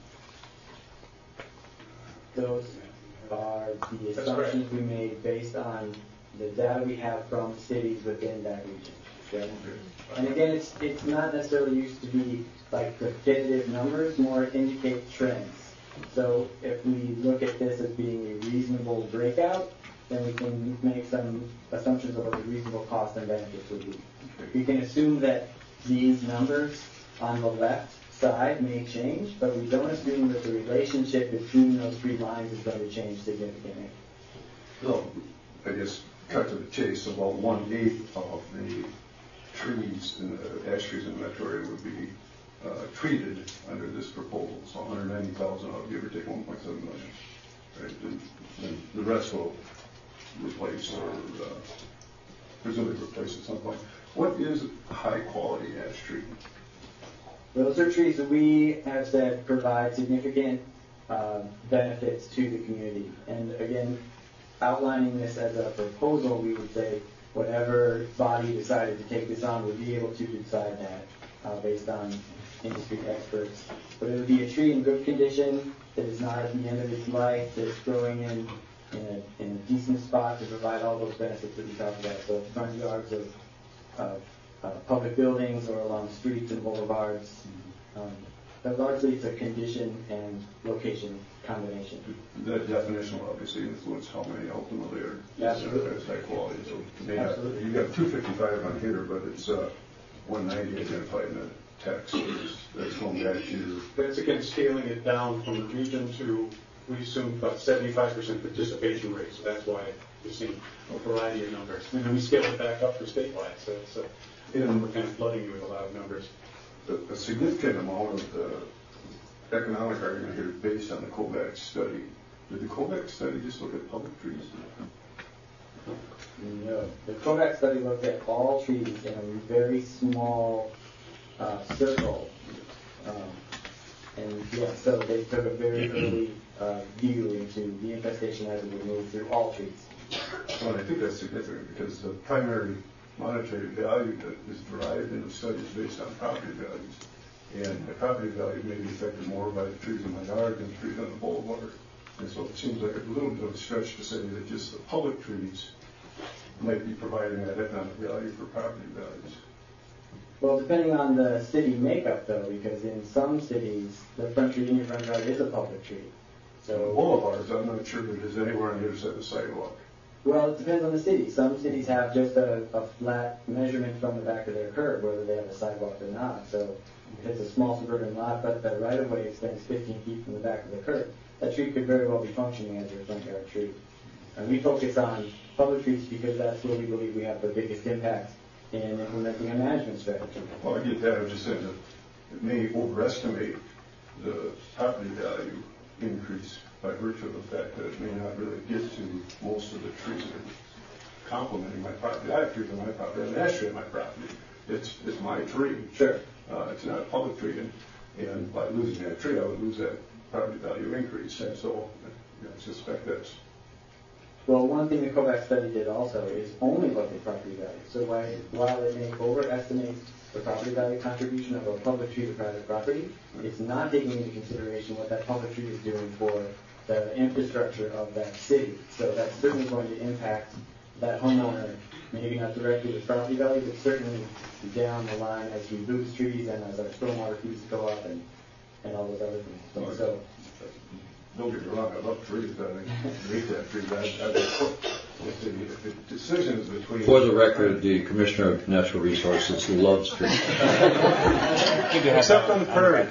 Speaker 17: Those are the assumptions we made based on the data we have from cities within that region. Okay? And again, it's it's not necessarily used to be like definitive numbers, more indicate trends. So if we look at this as being a reasonable breakout, then we can make some assumptions of what the reasonable cost and benefits would be. We can assume that these numbers on the left side may change, but we don't assume that the relationship between those three lines is going to change significantly.
Speaker 18: So, I guess, cut to the chase, about one-eighth of the trees, in the ash trees in the metro area would be uh, treated under this proposal. So one hundred ninety thousand of give or take one point seven million. Right? And, and the rest will replace or uh, presumably replace at some point. What is high-quality ash tree?
Speaker 17: Those are trees that we have said provide significant uh, benefits to the community. And again, outlining this as a proposal, we would say whatever body decided to take this on would be able to decide that uh, based on industry experts. But it would be a tree in good condition that is not at the end of its life, that is growing in, in, a, in a decent spot to provide all those benefits that we talked about. So front yards of, of uh, public buildings or along streets and boulevards. Um, but largely it's a condition and location combination.
Speaker 18: That definition will obviously influence how many ultimately are
Speaker 17: Absolutely.
Speaker 18: as high quality. So you
Speaker 17: Absolutely.
Speaker 18: you got two fifty-five on here, but it's uh, one ninety identified in the text. So that's going back to.
Speaker 4: That's again scaling it down from the region to, we assume about seventy-five percent participation rate, so that's why we're seeing a variety of numbers. And then we scale it back up for statewide, so, so and we're kind of flooding you with a lot of numbers.
Speaker 18: A, a significant amount of the economic argument here is based on the Kovacs study. Did the Kovacs study just look at public trees?
Speaker 17: No. The Kovacs study looked at all trees in a very small uh, circle. Um, and yeah, so they took a very early uh, view into the infestation as it would move through all trees.
Speaker 18: Well, I think that's significant because the primary monetary value that is derived in the study is based on property values. And the property value may be affected more by the trees in my yard than the trees on the boulevard. And so it seems like a little bit of a stretch to say that just the public trees might be providing that economic value for property values.
Speaker 17: Well, depending on the city makeup, though, because in some cities, the front tree in your front yard is a public tree. So
Speaker 18: boulevards, I'm not sure that there's anywhere on the other side of the sidewalk.
Speaker 17: Well, it depends on the city. Some cities have just a, a flat measurement from the back of their curb, whether they have a sidewalk or not. So if it's a small suburban lot, but the right-of-way extends fifteen feet from the back of the curb, that tree could very well be functioning as your front yard tree. And we focus on public trees because that's where we believe we have the biggest impact in implementing a management strategy.
Speaker 18: Well, I get that. I'm just saying that it may overestimate the property value increase by virtue of the fact that it may not really get to most of the trees that are complementing my property. I have trees on my property. I have an ash tree on my property. It's it's my tree.
Speaker 17: Sure.
Speaker 18: Uh, it's not a public tree, and, and by losing that tree, I would lose that property value increase. And so, you know, I suspect that's.
Speaker 17: Well, one thing the Kovacs study did also is only look at property value. So while, while it may overestimate the property value contribution of a public tree to private property, it's not taking into consideration what that public tree is doing for the infrastructure of that city. So that's certainly going to impact that homeowner, maybe not directly with property value, but certainly down the line as we lose trees and as our stormwater fees go up and, and all those other things. So, so
Speaker 18: don't get me wrong, I love trees, but I hate that tree. I, I, if, the, if the decision is between...
Speaker 11: For the record, the Commissioner of Natural Resources loves trees.
Speaker 18: Except on the prairie.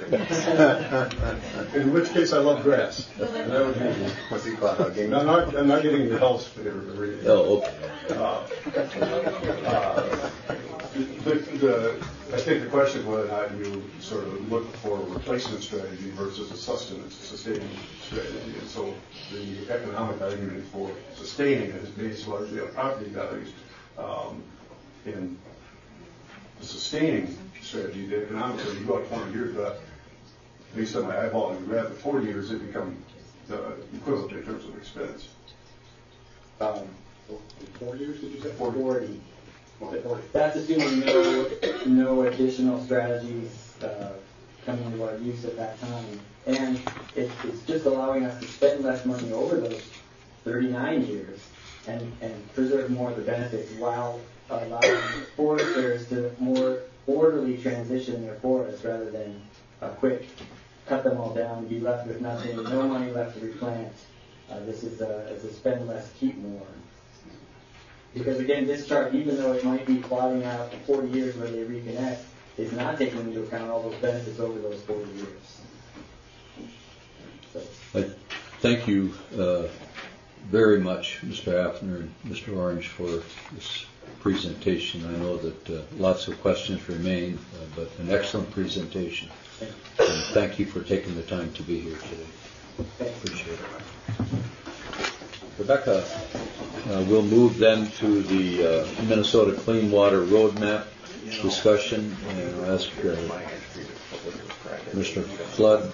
Speaker 18: In which case I love grass. And that would be
Speaker 6: what's he called hugging.
Speaker 18: I'm not, I'm not getting your health favor to read.
Speaker 11: Oh, okay.
Speaker 18: Uh, uh, the, the, I think the question is whether or not you sort of look for a replacement strategy versus a sustenance, sustaining strategy. And so the economic argument for sustaining it is based largely on property values. Um, and the sustaining strategy, the economics, you go out twenty years, but based on my eyeball and graph, at forty years, it becomes uh, equivalent in terms of expense.
Speaker 17: Um,
Speaker 4: Four years, did you say?
Speaker 17: forty. That's assuming no, no additional strategies uh, coming into our use at that time. And it, it's just allowing us to spend less money over those thirty-nine years and, and preserve more of the benefits while allowing foresters to more orderly transition their forests rather than a quick cut them all down, be left with nothing, no money left to replant. Uh, this is a, it's a spend less, keep more. Because again, this chart, even though it might be plotting out forty years where they reconnect, is not taking into account all those benefits over those forty years. So.
Speaker 11: I thank you uh, very much, Mister Hafner and Mister Orange, for this presentation. I know that uh, lots of questions remain, uh, but an excellent presentation. And thank you for taking the time to be here today. Appreciate it. Rebecca, uh, we'll move then to the uh, Minnesota Clean Water Roadmap discussion, and I'll ask uh, Mister Flood.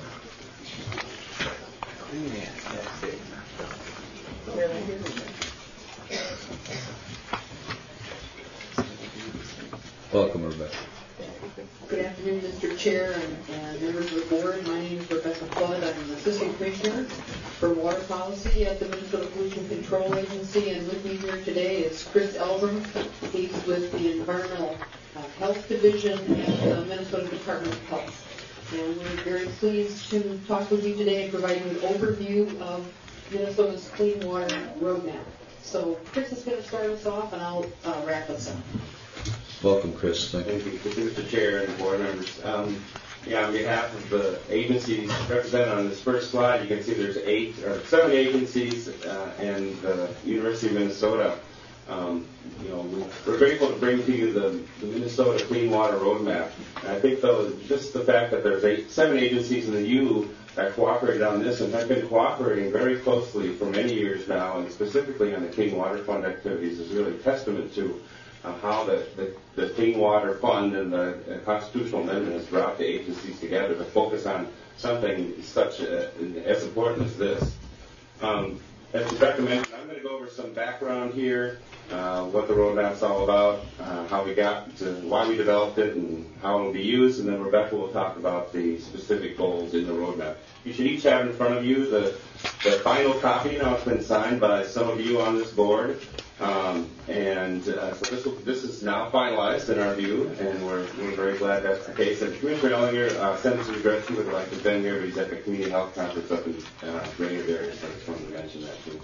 Speaker 11: Welcome, Rebecca.
Speaker 19: Good afternoon, Mister Chair and, and members of the board. My name is Rebecca Flood. I'm an Assistant Commissioner for Water Policy at the Minnesota Pollution Control Agency, and with me here today is Chris Elbrum. He's with the Environmental uh, Health Division at the Minnesota Department of Health. And we're very pleased to talk with you today and provide you an overview of Minnesota's Clean Water Roadmap. So Chris is going to start us off, and I'll uh, wrap us up.
Speaker 11: Welcome, Chris. Thank
Speaker 20: you. Thank you, Mister Chair and board members. Um, yeah, on behalf of the agencies represented on this first slide, you can see there's eight or seven agencies uh, and the University of Minnesota. Um, you know, we're grateful to bring to you the, the Minnesota Clean Water Roadmap. And I think, though, just the fact that there's eight, seven agencies in the U that cooperated on this and have been cooperating very closely for many years now, and specifically on the Clean Water Fund activities, is really a testament to Uh, how the, the, the Clean Water Fund and the uh, constitutional amendment has brought the agencies together to focus on something such uh, as important as this. Um, as Rebecca mentioned, I'm going to go over some background here, uh, what the roadmap's all about, uh, how we got to why we developed it, and how it will be used, and then Rebecca will talk about the specific goals in the roadmap. You should each have in front of you the, the final copy. Now it's been signed by some of you on this board. Um, and uh, so this, will, this is now finalized in our view, and we're, we're very glad that's the case. And Commissioner Ellinger, uh, Senator Gretchen would like to have been here, but he's at the Community Health Conference up in uh, Rainier area, so I just wanted to mention that too.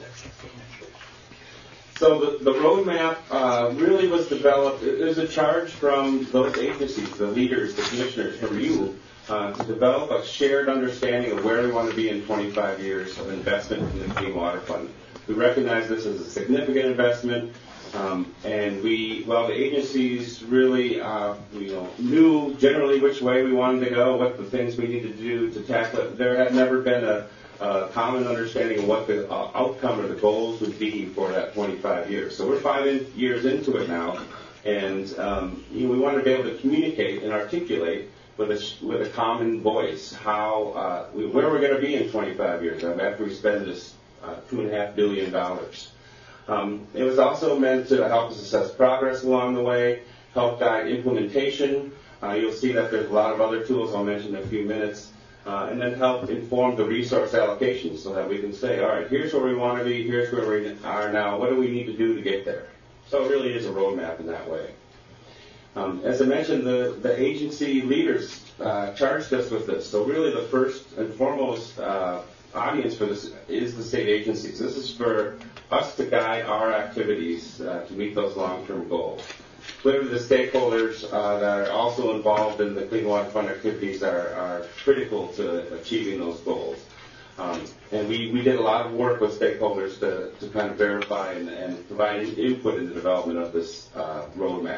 Speaker 20: So the, the roadmap uh, really was developed. There's a charge from those agencies, the leaders, the commissioners, from you, uh, to develop a shared understanding of where we want to be in twenty-five years of investment in the Clean Water Fund. We recognize this as a significant investment, um, and we, while the agencies really, uh, you know, knew generally which way we wanted to go, what the things we needed to do to tackle it, there had never been a, a common understanding of what the uh, outcome or the goals would be for that twenty-five years. So we're five in, years into it now, and um, you know, we want to be able to communicate and articulate with a with a common voice how uh, we, where we're going to be in twenty-five years after we spend this. Uh, two and a half billion dollars. Um, it was also meant to help us assess progress along the way, help guide implementation. Uh, you'll see that there's a lot of other tools I'll mention in a few minutes, uh, and then help inform the resource allocation so that we can say, all right, here's where we want to be, here's where we are now, what do we need to do to get there? So it really is a roadmap in that way. Um, as I mentioned, the, the agency leaders uh, charged us with this. So really the first and foremost uh, audience for this is the state agencies. This is for us to guide our activities uh, to meet those long-term goals. Clearly, the stakeholders uh, that are also involved in the Clean Water Fund activities are, are critical to achieving those goals. Um, and we, we did a lot of work with stakeholders to, to kind of verify and, and provide input in the development of this uh, roadmap.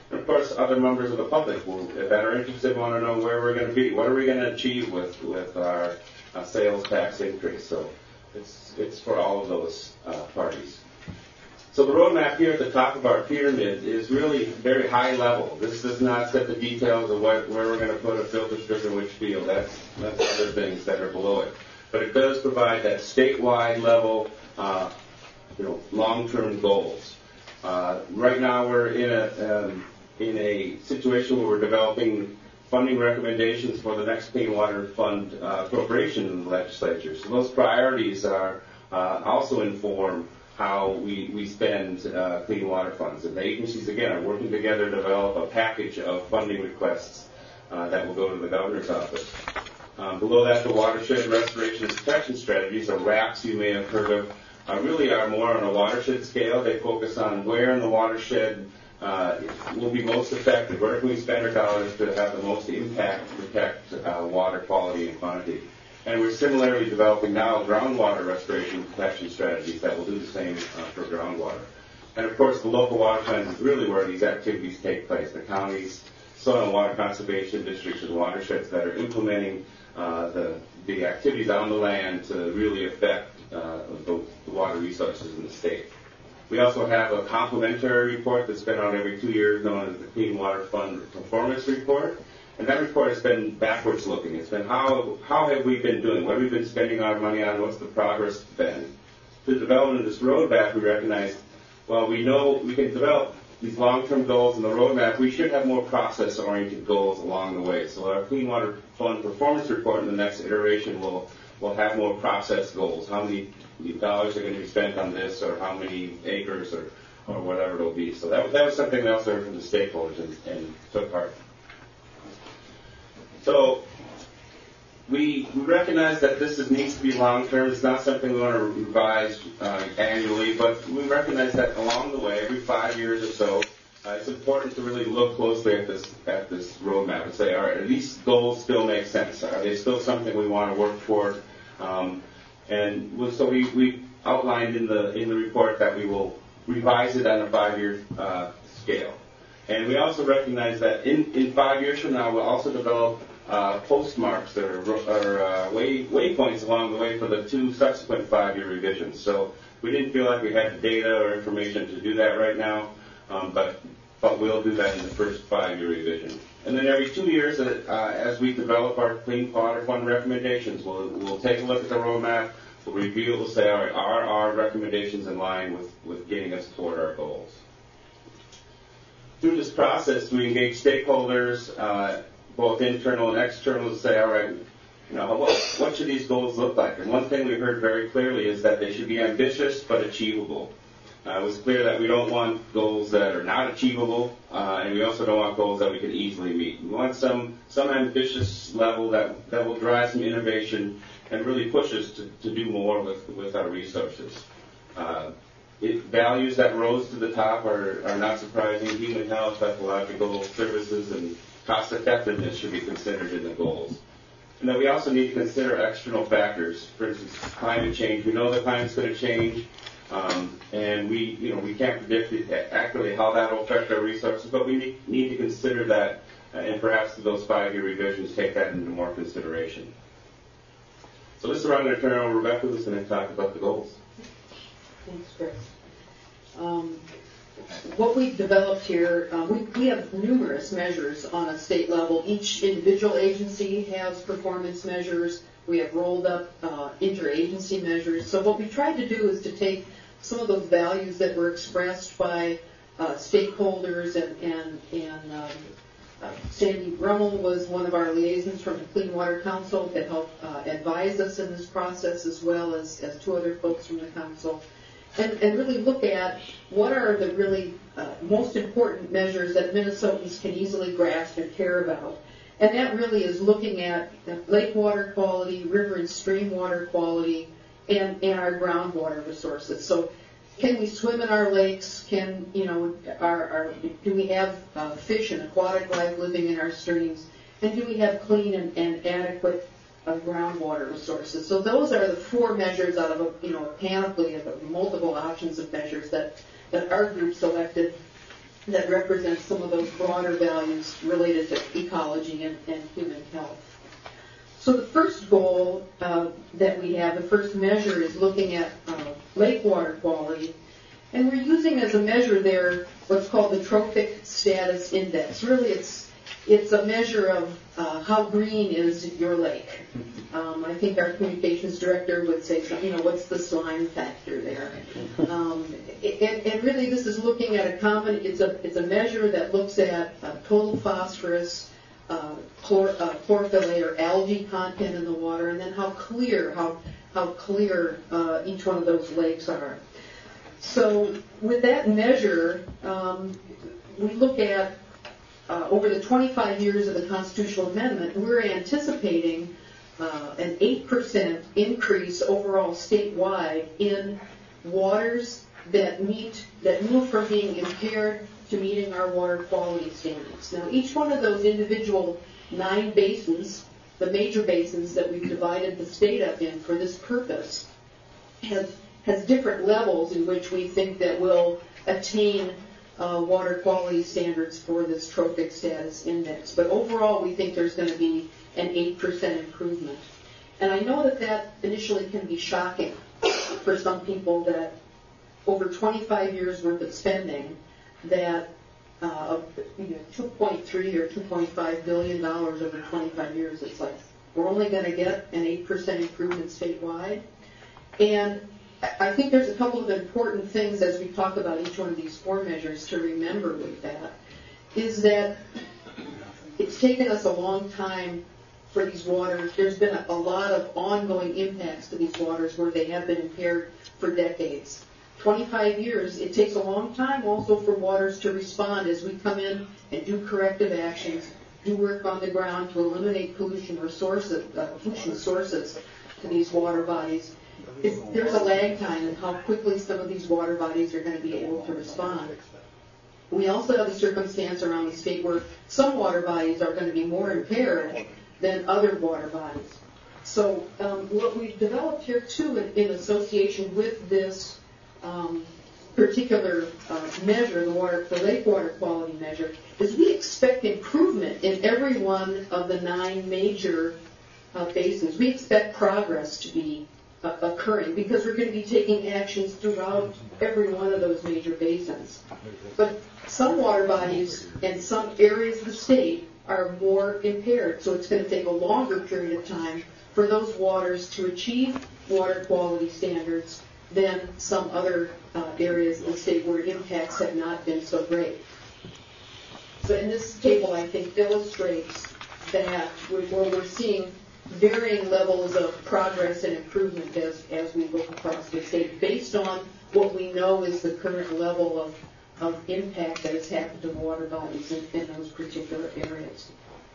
Speaker 20: And of course, other members of the public will, that are interested want to know where we're going to be. What are we going to achieve with, with our uh, sales tax increase? So it's, it's for all of those uh, parties. So the roadmap here at the top of our pyramid is really very high level. This does not set the details of what, where we're going to put a filter strip in which field. That's, that's other things that are below it. But it does provide that statewide level, uh, you know, long-term goals. Uh, right now we're in a, um, in a situation where we're developing funding recommendations for the next Clean Water Fund uh, appropriation in the legislature. So those priorities are uh, also inform how we, we spend uh, clean water funds. And the agencies, again, are working together to develop a package of funding requests uh, that will go to the governor's office. Um, below that, the watershed restoration and protection strategies, or RAPS you may have heard of, uh, really are more on a watershed scale. They focus on where in the watershed uh, will be most effective. Where can we spend our dollars to have the most impact to protect uh, water quality and quantity? And we're similarly developing now groundwater restoration and protection strategies that will do the same uh, for groundwater. And of course, the local water plans is really where these activities take place. The counties, soil and water conservation districts, and watersheds that are implementing uh, the, the activities on the land to really affect uh, the, the water resources in the state. We also have a complementary report that's been out every two years known as the Clean Water Fund Performance Report. And that report has been backwards looking. It's been how how have we been doing? What have we been spending our money on? What's the progress been? Through the development of this roadmap, we recognize, well, we know we can develop these long-term goals in the roadmap. We should have more process-oriented goals along the way. So our Clean Water Fund Performance Report in the next iteration will will have more process goals. How many dollars are going to be spent on this, or how many acres, or, or whatever it'll be. So that, that was something that also heard from the stakeholders and, and took heart. So we, we recognize that this is, needs to be long-term. It's not something we want to revise uh, annually, but we recognize that along the way, every five years or so, uh, it's important to really look closely at this at this roadmap and say, all right, are these goals still make sense? Are they still something we want to work toward? Um, and so we, we outlined in the in the report that we will revise it on a five-year uh, scale. And we also recognize that in, in five years from now, we'll also develop Uh, postmarks or, or uh, way, waypoints along the way for the two subsequent five-year revisions. So we didn't feel like we had the data or information to do that right now, um, but, but we'll do that in the first five-year revision. And then every two years, uh, as we develop our Clean Water Fund recommendations, we'll, we'll take a look at the roadmap, we'll review it, we'll say, all right, are our recommendations in line with, with getting us toward our goals? Through this process, we engage stakeholders, uh, both internal and external, to say, all right, you know, what, what should these goals look like? And one thing we heard very clearly is that they should be ambitious but achievable. Uh, it was clear that we don't want goals that are not achievable, uh, and we also don't want goals that we can easily meet. We want some some ambitious level that, that will drive some innovation and really push us to, to do more with, with our resources. Uh, it, values that rose to the top are, are not surprising. Human health, ecological services, and cost effectiveness should be considered in the goals. And then we also need to consider external factors. For instance, climate change. We know that climate's going to change, um, and we, you know, we can't predict accurately how that will affect our resources, but we need, need to consider that, uh, and perhaps those five-year revisions take that into more consideration. So this is where I'm going to turn it over to Rebecca, who's going to talk about the goals.
Speaker 19: Thanks, Chris. Um, What we've developed here, uh, we, we have numerous measures on a state level. Each individual agency has performance measures. We have rolled up uh, interagency measures. So what we tried to do is to take some of those values that were expressed by uh, stakeholders, and, and, and um, uh, Sandy Brummel was one of our liaisons from the Clean Water Council that helped uh, advise us in this process, as well as, as two other folks from the council. And, and really look at what are the really uh, most important measures that Minnesotans can easily grasp and care about. And that really is looking at lake water quality, river and stream water quality, and, and our groundwater resources. So can we swim in our lakes? Can, you know, our, our, do we have uh, fish and aquatic life living in our streams? And do we have clean and, and adequate of groundwater resources? So those are the four measures out of a, you know, a panoply of multiple options of measures that, that our group selected that represents some of those broader values related to ecology and, and human health. So the first goal uh, that we have, the first measure, is looking at uh, lake water quality. And we're using as a measure there what's called the Trophic Status Index. Really, it's it's a measure of uh, how green is your lake. Um, I think our communications director would say, something, you know, what's the slime factor there? Um, and, and really, this is looking at a common. It's a it's a measure that looks at uh, total phosphorus, uh, chlor, uh, chlorophyll A or algae content in the water, and then how clear how how clear uh, each one of those lakes are. So with that measure, um, we look at uh, over the twenty-five years of the constitutional amendment, we're anticipating uh, an eight percent increase overall statewide in waters that meet, that move from being impaired to meeting our water quality standards. Now, each one of those individual nine basins, the major basins that we've divided the state up in for this purpose, have has different levels in which we think that we'll attain uh, water quality standards for this trophic status index. But overall, we think there's going to be an eight percent improvement. And I know that that initially can be shocking for some people, that over twenty-five years worth of spending, that uh, you know, two point three or two point five billion dollars over twenty-five years, it's like we're only going to get an eight percent improvement statewide. And I think there's a couple of important things as we talk about each one of these four measures to remember with that, is that it's taken us a long time for these waters. There's been a, a lot of ongoing impacts to these waters where they have been impaired for decades. twenty-five years, it takes a long time also for waters to respond as we come in and do corrective actions, do work on the ground to eliminate pollution or sources, uh, pollution sources to these water bodies. It's, there's a lag time in how quickly some of these water bodies are going to be able to respond. We also have the circumstance around the state where some water bodies are going to be more impaired than other water bodies. So um, what we've developed here, too, in, in association with this um, particular uh, measure, the, water, the lake water quality measure, is we expect improvement in every one of the nine major uh, basins. We expect progress to be occurring because we're going to be taking actions throughout every one of those major basins. But some water bodies and some areas of the state are more impaired, so it's going to take a longer period of time for those waters to achieve water quality standards than some other uh, areas of the state where impacts have not been so great. So in this table, I think, illustrates that where we're seeing varying levels of progress and improvement as, as we look across the state based on what we know is the current level of, of impact that has happened to water bodies in, in those particular areas.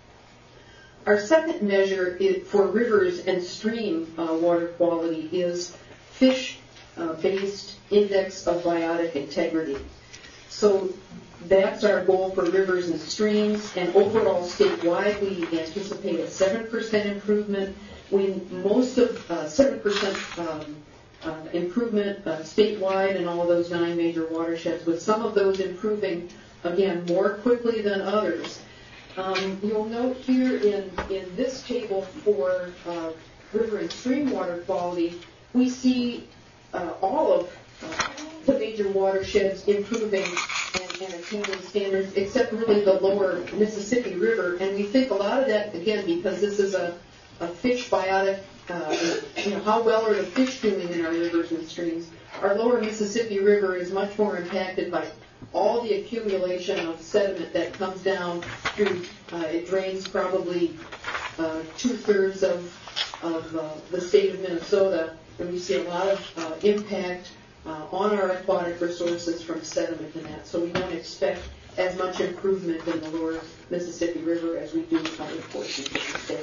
Speaker 19: Our second measure is, for rivers and stream uh, water quality is fish-based uh, index of biotic integrity. So that's our goal for rivers and streams, and overall statewide we anticipate a seven percent improvement. We most of uh, seven percent um, uh, improvement uh, statewide in all of those nine major watersheds, with some of those improving again more quickly than others. Um, you'll note here in in this table for uh, river and stream water quality, we see uh, all of uh, the major watersheds improving and, and achieving standards, except really the lower Mississippi River. And we think a lot of that, again, because this is a, a fish biotic, uh, you know, how well are the fish doing in our rivers and streams? Our lower Mississippi River is much more impacted by all the accumulation of sediment that comes down through, uh, it drains probably uh, two-thirds of, of uh, the state of Minnesota, and we see a lot of uh, impact uh, on our aquatic resources from sediment and that. So we don't expect as much improvement in the lower Mississippi River as we do in other portions of the state.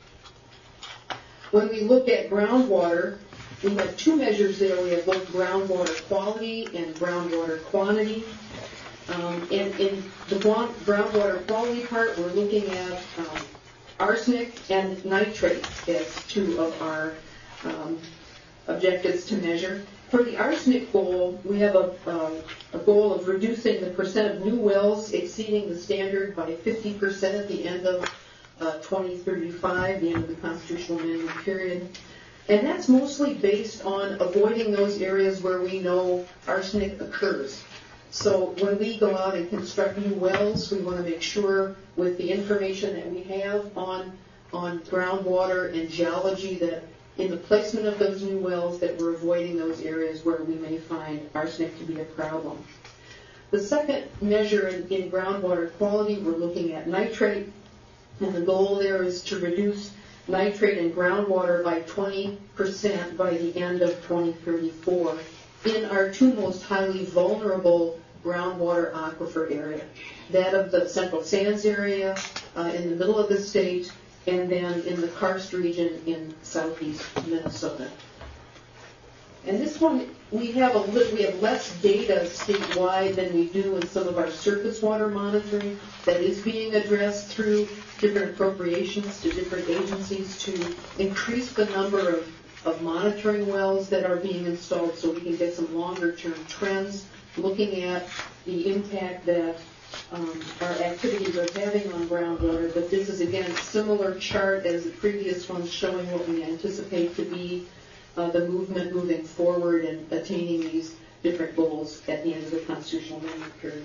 Speaker 19: When we look at groundwater, we have two measures there. We have both groundwater quality and groundwater quantity. Um, and in the groundwater quality part, we're looking at um, arsenic and nitrate as two of our um, objectives to measure. for the arsenic goal, we have a, uh, a goal of reducing the percent of new wells exceeding the standard by fifty percent at the end of uh, twenty thirty-five, the end of the constitutional amendment period. And that's mostly based on avoiding those areas where we know arsenic occurs. So when we go out and construct new wells, we want to make sure with the information that we have on, on groundwater and geology that in the placement of those new wells that we're avoiding those areas where we may find arsenic to be a problem. The second measure in, in groundwater quality, we're looking at nitrate, and the goal there is to reduce nitrate in groundwater by twenty percent by the end of twenty thirty-four in our two most highly vulnerable groundwater aquifer area, that of the Central Sands area uh, in the middle of the state, and then in the karst region in southeast Minnesota. And this one, we have a li- we have less data statewide than we do in some of our surface water monitoring that is being addressed through different appropriations to different agencies to increase the number of, of monitoring wells that are being installed so we can get some longer-term trends looking at the impact that um, our activities are having on groundwater. But this is, again, a similar chart as the previous one showing what we anticipate to be uh, the movement moving forward and attaining these different goals at the end of the constitutional amendment period.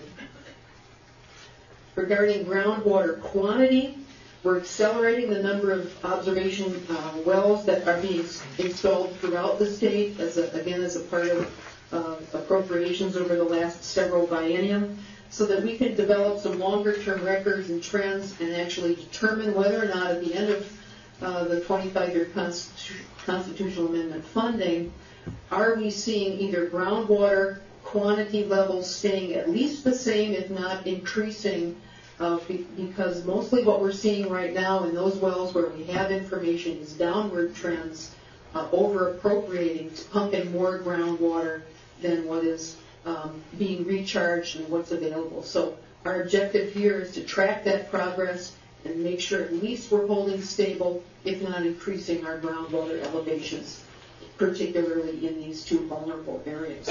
Speaker 19: Regarding groundwater quantity, we're accelerating the number of observation uh, wells that are being installed throughout the state, as a, again, as a part of uh, appropriations over the last several biennium, so that we can develop some longer-term records and trends and actually determine whether or not at the end of uh, the twenty-five year Constitu- constitutional amendment funding, are we seeing either groundwater quantity levels staying at least the same, if not increasing, uh, be- because mostly what we're seeing right now in those wells where we have information is downward trends, uh, over-appropriating, pumping more groundwater than what is um, being recharged and what's available. So our objective here is to track that progress and make sure at least we're holding stable, if not increasing our groundwater elevations, particularly in these two vulnerable areas.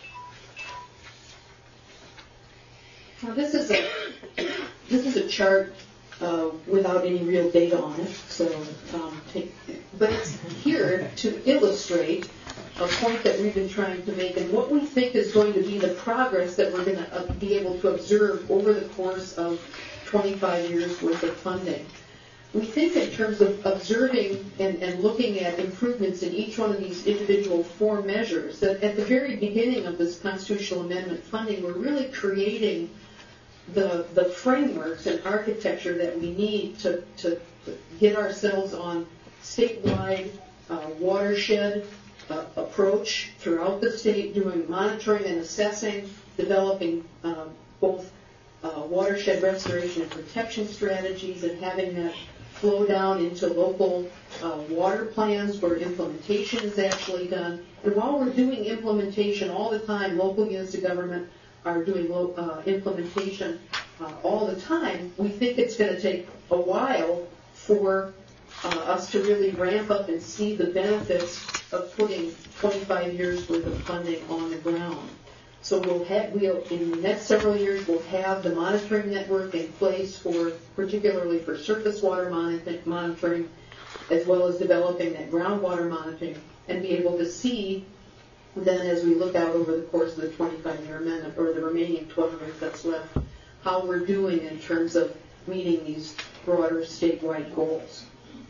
Speaker 19: Now this is a this is a chart uh, without any real data on it, so um, take, but it's here to illustrate a point that we've been trying to make and what we think is going to be the progress that we're going to uh, be able to observe over the course of twenty-five years worth of funding. We think in terms of observing and, and looking at improvements in each one of these individual four measures, that at the very beginning of this constitutional amendment funding, we're really creating the, the frameworks and architecture that we need to, to get ourselves on statewide uh, watershed uh, approach throughout the state, doing monitoring and assessing, developing uh, both uh, watershed restoration and protection strategies, and having that flow down into local uh, water plans where implementation is actually done. And while we're doing implementation all the time, local units of government are doing lo- uh, implementation uh, all the time, we think it's going to take a while for uh, us to really ramp up and see the benefits of putting twenty-five years worth of funding on the ground. So we'll have, we'll, in the next several years, we'll have the monitoring network in place for, particularly for surface water monitoring, as well as developing that groundwater monitoring, and be able to see then as we look out over the course of the twenty-five year amendment, or the remaining twelve years that's left, how we're doing in terms of meeting these broader statewide goals.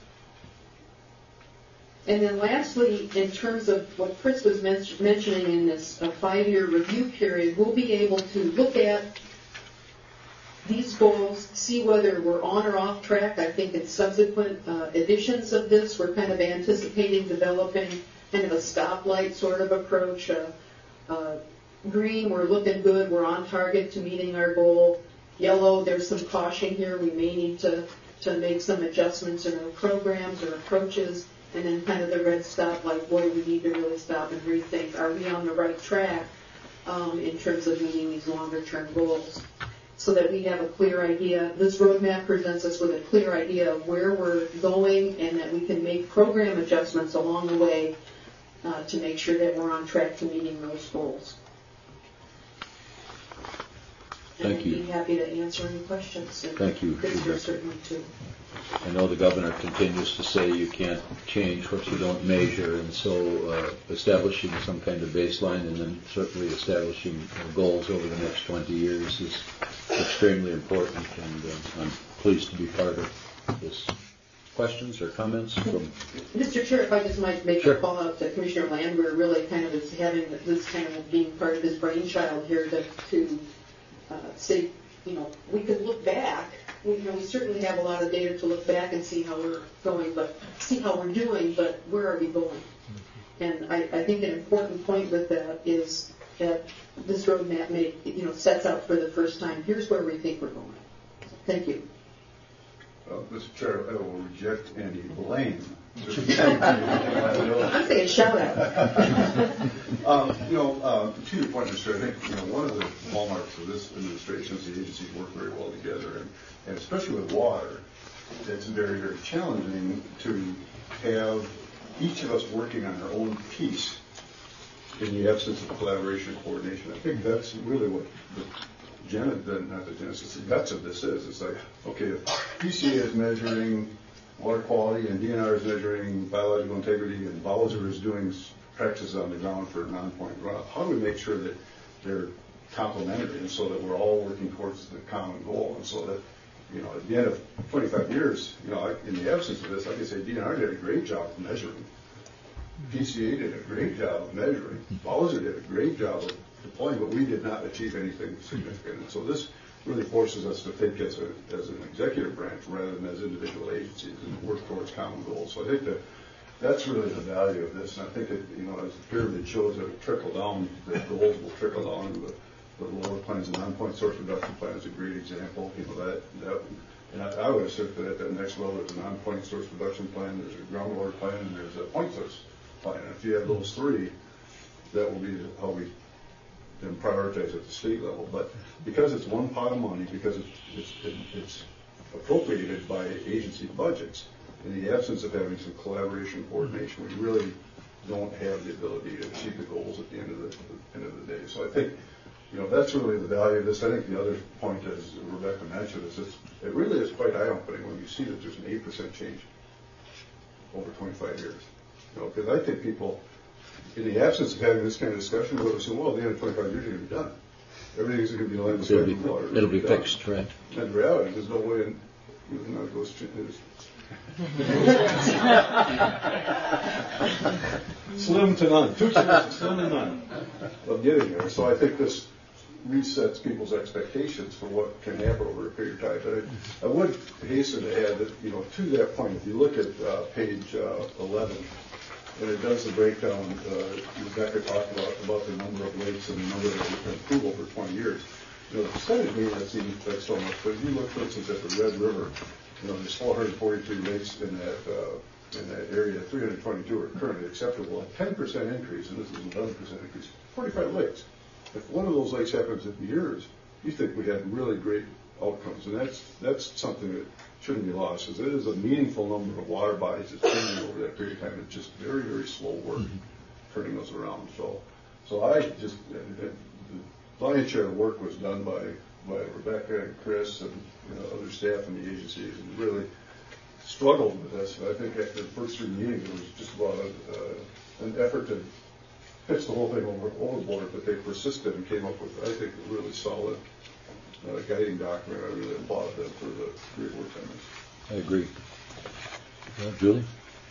Speaker 19: And then lastly, in terms of what Chris was men- mentioning in this uh, five-year review period, we'll be able to look at these goals, see whether we're on or off track. I think in subsequent uh, editions of this, we're kind of anticipating developing kind of a stoplight sort of approach. Uh, uh, green, we're looking good, we're on target to meeting our goal. Yellow, there's some caution here. We may need to, to make some adjustments in our programs or approaches. And then kind of the red stoplight, boy, we need to really stop and rethink, are we on the right track um, in terms of meeting these longer-term goals? So that we have a clear idea. This roadmap presents us with a clear idea of where we're going and that we can make program adjustments along the way uh, to make sure that we're on track to meeting those goals. And
Speaker 11: Thank you.
Speaker 19: I'd be happy to answer any questions.
Speaker 11: Thank you.
Speaker 19: Christopher certainly too.
Speaker 11: I know the governor continues to say you can't change what you don't measure, and so uh, establishing some kind of baseline and then certainly establishing uh, goals over the next twenty years is extremely important, and uh, I'm pleased to be part of this. Questions or comments from?
Speaker 19: Mister Chair, if I just might make
Speaker 11: Sure.
Speaker 19: a call out to Commissioner Landwehr, really kind of is having this kind of being part of his brainchild here to, to uh, say, you know, we could look back. We, you know, we certainly have a lot of data to look back and see how we're going, but see how we're doing, but where are we going? And I, I think an important point with that is that this roadmap made, you know, sets out for the first time, here's where we think we're going. Thank you.
Speaker 18: Uh, Mister Chair, I will reject any blame.
Speaker 19: I'm saying shout out.
Speaker 18: um, you know, uh, to your point, Mister Chair, I think you know one of the hallmarks of this administration is the agencies work very well together, and, and especially with water, it's very, very challenging to have each of us working on our own piece in the absence of collaboration and coordination. I think that's really what the Gen- the, not the genesis, the guts of this is. It's like, okay, if P C A is measuring water quality and D N R is measuring biological integrity and Bowser is doing practices on the ground for non-point runoff, how do we make sure that they're complementary and so that we're all working towards the common goal, and so that, you know, at the end of twenty-five years, you know, in the absence of this, like I say, D N R did a great job of measuring. P C A did a great job of measuring. Bowser did a great job of deploying, but we did not achieve anything significant. And so this really forces us to think as, a, as an executive branch rather than as individual agencies and work towards common goals. So I think that that's really the value of this. And I think that, you know, as the pyramid shows that it trickle down, the goals will trickle down. The, the lower plans and non-point source reduction plan is a great example. You know, that, that and I, I would assert that at that next level there's a non-point source reduction plan, there's a groundwater plan, and there's a point source plan. And if you have those three, that will be how we and prioritize at the state level. But because it's one pot of money, because it's, it's, it's appropriated by agency budgets, in the absence of having some collaboration and coordination, we really don't have the ability to achieve the goals at the end of the, the end of the day. So I think, you know, that's really the value of this. I think the other point, as Rebecca mentioned, is it's, it really is quite eye-opening when you see that there's an eight percent change over twenty-five years. You know, because I think people, in the absence of having this kind of discussion, we'll assume, well, at the end of twenty-five years, you're going to be done. Everything's going to be aligned with
Speaker 11: It'll be,
Speaker 18: water.
Speaker 11: it'll be fixed, right?
Speaker 18: And in reality, there's no way in, you know, it goes to, slim to none. Two choices, slim to none of getting there. So I think this resets people's expectations for what can happen over a period of time. But I, I would hasten to add that, you know, to that point, if you look at uh, page uh, eleven, and it does the breakdown, uh, Rebecca talked about, about the number of lakes and the number that have been approved over twenty years. You know, the percentage may not seem like so much, but if you look, for instance, at the Red River, you know, there's four hundred forty-three lakes in that uh, in that area. three hundred twenty-two are currently acceptable. A ten percent increase, and this is an eleven percent increase, forty-five lakes. If one of those lakes happens in years, you think we had really great outcomes, and that's that's something that shouldn't be lost, because it is a meaningful number of water bodies that's changing over that period of time. It's just very, very slow work turning those around. So, so I just uh, the lion's share of work was done by by Rebecca and Chris and, you know, other staff in the agencies, and really struggled with this. I think after the first three meetings, it was just about a, uh, an effort to pitch the whole thing over, overboard, but they persisted and came up with, I think, a really solid uh, guiding document. I really applaud them for the great work on this.
Speaker 11: I agree. Uh, Julie?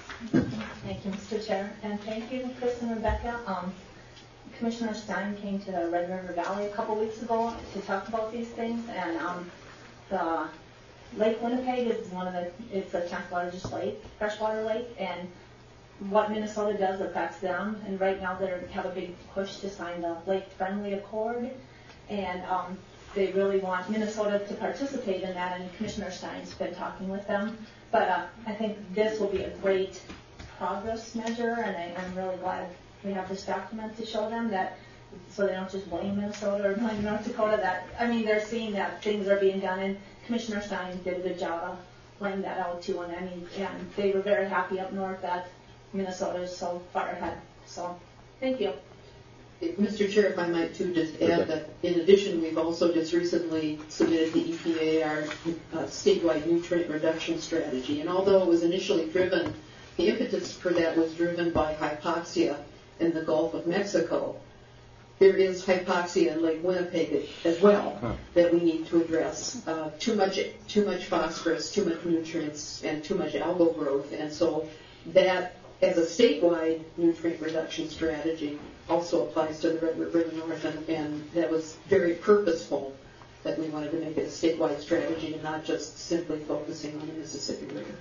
Speaker 5: Thank you, Mister Chair, and thank you, Chris and Rebecca. Um, Commissioner Stein came to the Red River Valley a couple weeks ago to talk about these things, and um, the Lake Winnipeg is one of the, it's the tenth largest lake, freshwater lake, and what Minnesota does affects them, and right now they have a big push to sign the Lake Friendly Accord, and um, they really want Minnesota to participate in that, and Commissioner Stein's been talking with them, but uh, I think this will be a great progress measure, and I, I'm really glad we have this document to show them that, so they don't just blame Minnesota or blame North Dakota. That, I mean, they're seeing that things are being done, and Commissioner Stein did a good job of laying that out too. And I mean, and they were very happy up north that Minnesota is so far ahead So, thank you.
Speaker 19: Mister Chair, if I might too just add that in addition, we've also just recently submitted to E P A our uh, statewide nutrient reduction strategy. And although it was initially driven, the impetus for that was driven by hypoxia in the Gulf of Mexico. There is hypoxia in Lake Winnipeg as well huh. that we need to address. Uh, too much, too much phosphorus, too much nutrients, and too much algal growth. And so that, as a statewide nutrient reduction strategy, also applies to the Red River North, and, and that was very purposeful that we wanted to make it a statewide strategy and not just simply focusing on the Mississippi River.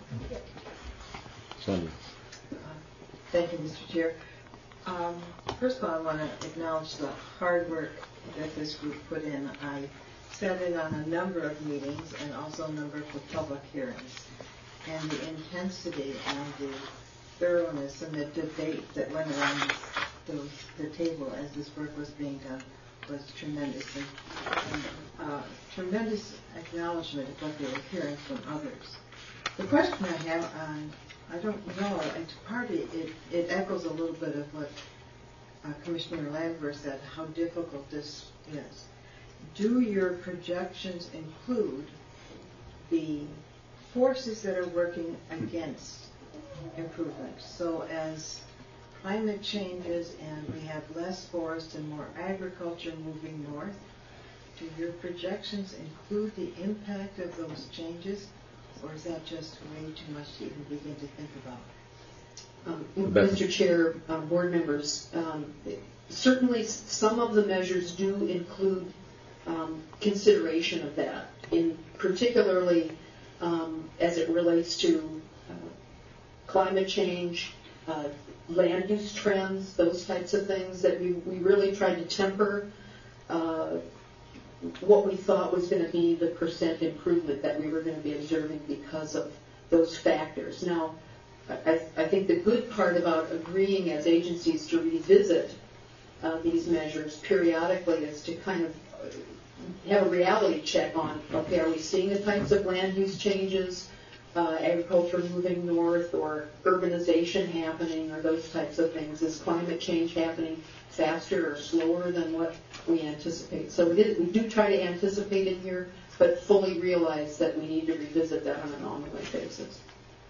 Speaker 11: Sandy.
Speaker 21: Uh, thank you, Mister Chair. Um, first of all, I want to acknowledge the hard work that this group put in. I sat in on a number of meetings and also a number of public hearings. And the intensity and the thoroughness and the debate that went around the, the table as this work was being done was tremendous. And, and uh, tremendous acknowledgement of what they were hearing from others. The question I have on I don't know. It's partly it, it echoes a little bit of what uh, Commissioner Landwehr said, how difficult this is. Do your projections include the forces that are working against improvement? So as climate changes and we have less forest and more agriculture moving north, do your projections include the impact of those changes? Or is that just way too much to even begin to think about?
Speaker 19: Um, Mister Chair, uh, board members, um, certainly some of the measures do include um, consideration of that, in particularly um, as it relates to uh, climate change, uh, land use trends, those types of things that we, we really tried to temper uh, what we thought was going to be the percent improvement that we were going to be observing because of those factors. Now, I, I think the good part about agreeing as agencies to revisit uh, these measures periodically is to kind of have a reality check on, okay, are we seeing the types of land use changes, uh, agriculture moving north, or urbanization happening, or those types of things? Is climate change happening faster or slower than what we anticipate? So we, did, we do try to anticipate it here, but fully realize that we need to revisit that on an ongoing basis.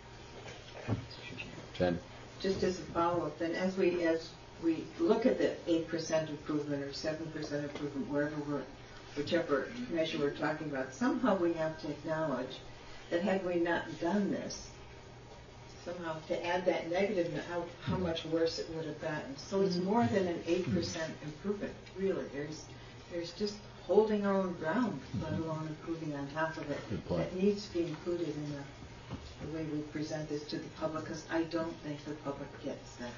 Speaker 11: Jen?
Speaker 21: Just as a follow-up, then, as we as we look at the eight percent improvement or seven percent improvement, wherever we're, whichever measure we're talking about, somehow we have to acknowledge that had we not done this, somehow to add that negative, how, how much worse it would have gotten. So it's more than an eight percent improvement, really. There's there's just holding our own ground, let alone improving on top of it. That needs to be included in the, the way we present this to the public, because I don't think the public gets that.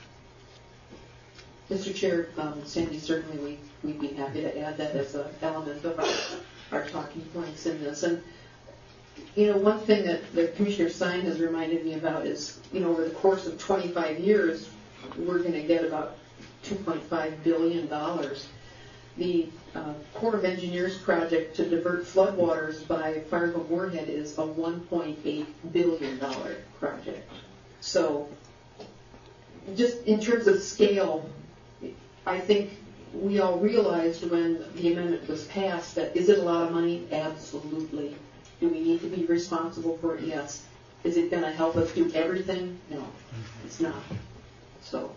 Speaker 19: Mister Chair, um, Sandy, certainly we, we'd be happy to add that as an element of our, our talking points in this. And you know, one thing that, that Commissioner Stein has reminded me about is, you know, over the course of twenty-five years, we're going to get about two point five billion dollars. The uh, Corps of Engineers project to divert floodwaters by Fargo Moorhead is a one point eight billion dollars project. So just in terms of scale, I think we all realized when the amendment was passed that is it a lot of money? Absolutely. Do we need to be responsible for it? Yes. Is it going to help us do everything? No, it's not. So,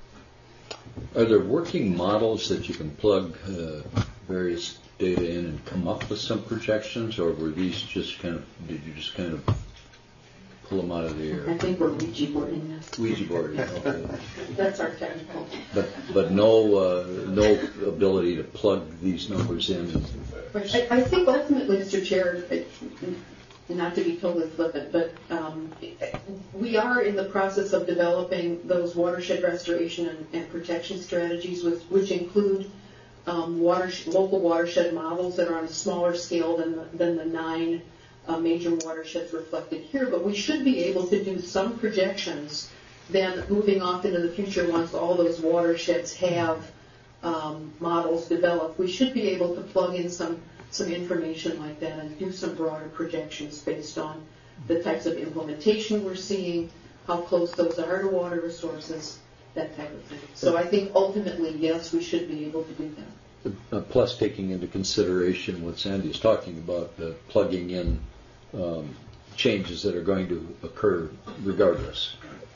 Speaker 11: are there working models that you can plug uh, various data in and come up with some projections, or were these just kind of, did you just kind of pull them out of the air?
Speaker 19: I think we're Ouija boarding this.
Speaker 11: Ouija boarding, okay.
Speaker 19: That's our technical.
Speaker 11: But but no uh, no ability to plug these numbers in.
Speaker 19: I, I think ultimately, Mister Chair, not to be totally flippant, but um, we are in the process of developing those watershed restoration and, and protection strategies, with, which include um, water, local watershed models that are on a smaller scale than the, than the nine uh, major watersheds reflected here. But we should be able to do some projections then moving off into the future once all those watersheds have Um, models developed. We should be able to plug in some some information like that and do some broader projections based on the types of implementation we're seeing, how close those are to water resources, that type of thing. So I think ultimately, yes, we should be able to do that.
Speaker 11: Uh, plus, taking into consideration what Sandy is talking about, uh, plugging in um, changes that are going to occur regardless.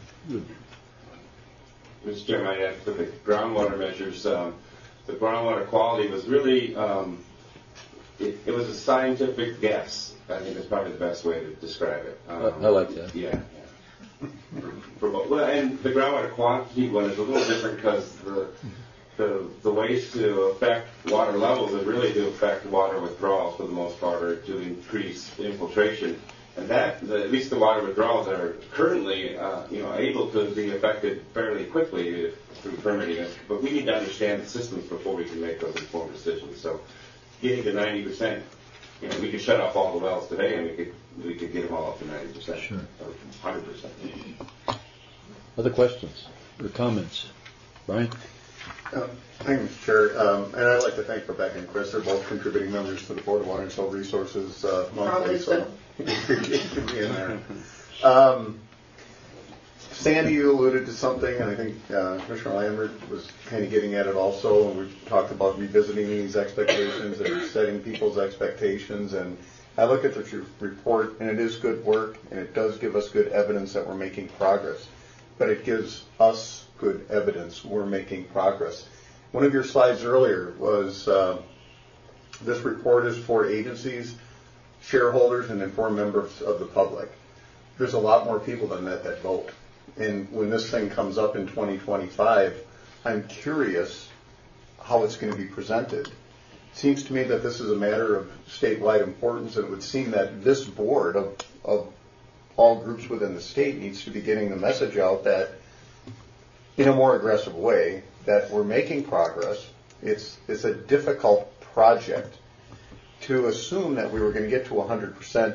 Speaker 20: Mister Chairman, I add for the groundwater measures, um, the groundwater quality was really, um, it, it was a scientific guess. I think that's probably the best way to describe it. Um,
Speaker 11: I, I like that.
Speaker 20: Yeah. yeah. For, for, well, and the groundwater quantity one is a little different because the The, the ways to affect water levels is really to affect water withdrawals for the most part, or to increase infiltration. And that, the, at least the water withdrawals are currently, uh, you know, able to be affected fairly quickly if, through permitting it. But we need to understand the systems before we can make those informed decisions. So, getting to ninety percent, you know, we could shut off all the wells today, and we could we could get them all up to ninety percent,
Speaker 11: sure,
Speaker 20: or one hundred percent.
Speaker 11: Other questions or comments, Brian?
Speaker 6: Uh, thank you, Mister Chair. Um, and I'd like to thank Rebecca and Chris. They're both contributing members to the Board of Water and Soil Resources uh, monthly, so we appreciate you being there. Um, Sandy, you alluded to something, and I think uh, Commissioner Lambert was kind of getting at it also, and we talked about revisiting these expectations and setting people's expectations. And I look at the report, and it is good work, and it does give us good evidence that we're making progress. But it gives us good evidence we're making progress. One of your slides earlier was uh, this report is for agencies, shareholders, and informed members of the public. There's a lot more people than that that vote. And when this thing comes up in twenty twenty-five, I'm curious how it's going to be presented. It seems to me that this is a matter of statewide importance, and it would seem that this board of, of all groups within the state needs to be getting the message out that in a more aggressive way, that we're making progress. It's it's a difficult project. To assume that we were going to get to one hundred percent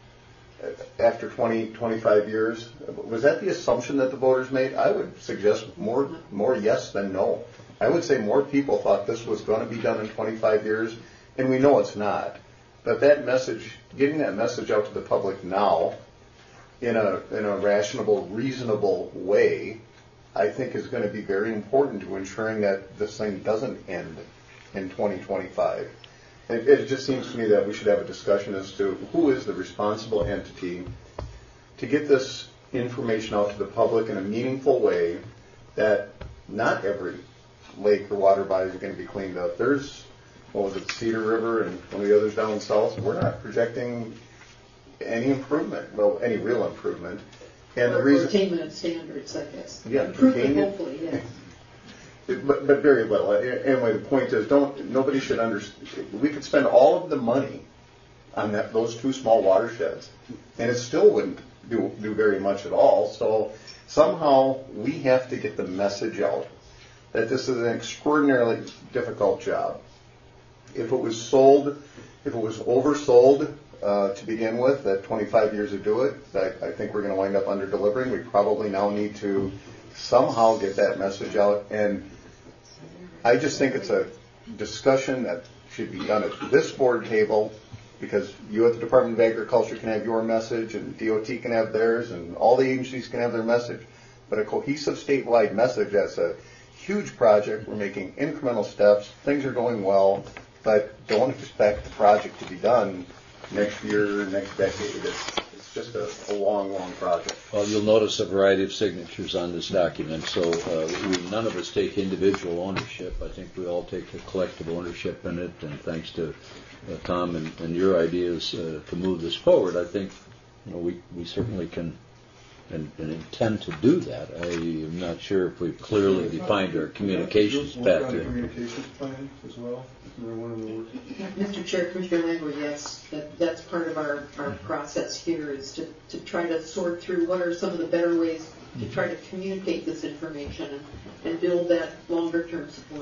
Speaker 6: after twenty, twenty-five years, was that the assumption that the voters made? I would suggest more more yes than no. I would say more people thought this was going to be done in twenty-five years, and we know it's not. But that message, getting that message out to the public now, in a in a rational, reasonable way, I think is going to be very important to ensuring that this thing doesn't end in twenty twenty-five. It, it just seems to me that we should have a discussion as to who is the responsible entity to get this information out to the public in a meaningful way, that not every lake or water body is going to be cleaned up. There's, what was it, Cedar River and one of the others down south, we're not projecting any improvement, well, any real improvement. And
Speaker 19: or
Speaker 6: the reason,
Speaker 19: attainment of standards, I guess.
Speaker 6: Yeah,
Speaker 19: improvement, hopefully, yes.
Speaker 6: But, but very little. Anyway, the point is, don't nobody should understand. We could spend all of the money on that, those two small watersheds, and it still wouldn't do do very much at all. So somehow we have to get the message out that this is an extraordinarily difficult job. If it was sold, if it was oversold uh, to begin with, that twenty-five years to do it, I, I think we're going to wind up under delivering. We probably now need to somehow get that message out, and I just think it's a discussion that should be done at this board table, because you at the Department of Agriculture can have your message, and D O T can have theirs, and all the agencies can have their message. But a cohesive statewide message, that's a huge project. We're making incremental steps. Things are going well, but don't expect the project to be done next year, next decade. It's, it's just a, a long, long project.
Speaker 11: Well, you'll notice a variety of signatures on this document, so uh, we, none of us take individual ownership. I think we all take a collective ownership in it, and thanks to uh, Tom and, and your ideas uh, to move this forward, I think you know, we, we certainly can and, and intend to do that. I am not sure if we've clearly defined our communications path
Speaker 18: to
Speaker 11: to
Speaker 18: communications plan as well. One of the work.
Speaker 19: Mister Chair, Commissioner Langford, yes, that, that's part of our, our process here, is to, to try to sort through what are some of the better ways to try to communicate this information and, and build that longer term support.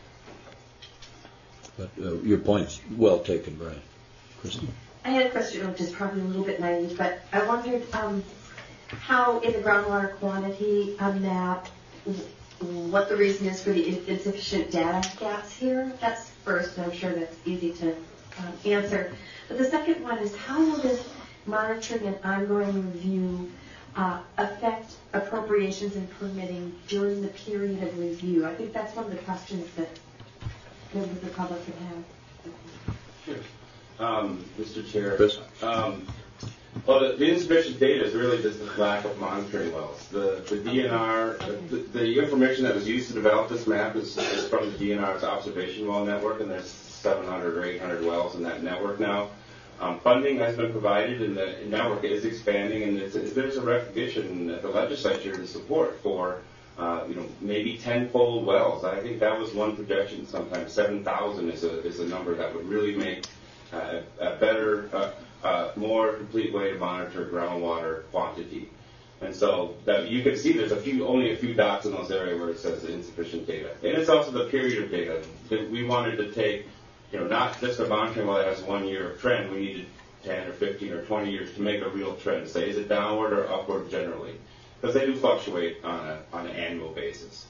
Speaker 11: But uh, your point's well taken, Brian. Kristen?
Speaker 12: I had a question which is probably a little bit naive, but I wondered um, how in the groundwater quantity on that, what the reason is for the insufficient data gaps here. That's first, and I'm sure that's easy to um, answer. But the second one is, how will this monitoring and ongoing review uh, affect appropriate appropriations and permitting during the period of review? I think that's one of the questions that members of the public could have.
Speaker 20: Sure. Um, Mister Chair. Um, well, the, the insufficient data is really just the lack of monitoring wells. The, the D N R, the, the information that was used to develop this map is, is from the D N R's observation well network, and there's seven hundred or eight hundred wells in that network now. Um, funding has been provided, and the network is expanding, and it's, it's, there's a recognition at the legislature to support for, uh, you know, maybe tenfold wells. I think that was one projection. Sometimes seven thousand is a is a number that would really make uh, a better, uh, uh, more complete way to monitor groundwater quantity. And so that you can see there's a few, only a few dots in those areas where it says insufficient data, and it's also the period of data that we wanted to take. You know, not just a monitoring well that has one year of trend. We needed ten or fifteen or twenty years to make a real trend. Say, is it downward or upward generally? Because they do fluctuate on a on an annual basis.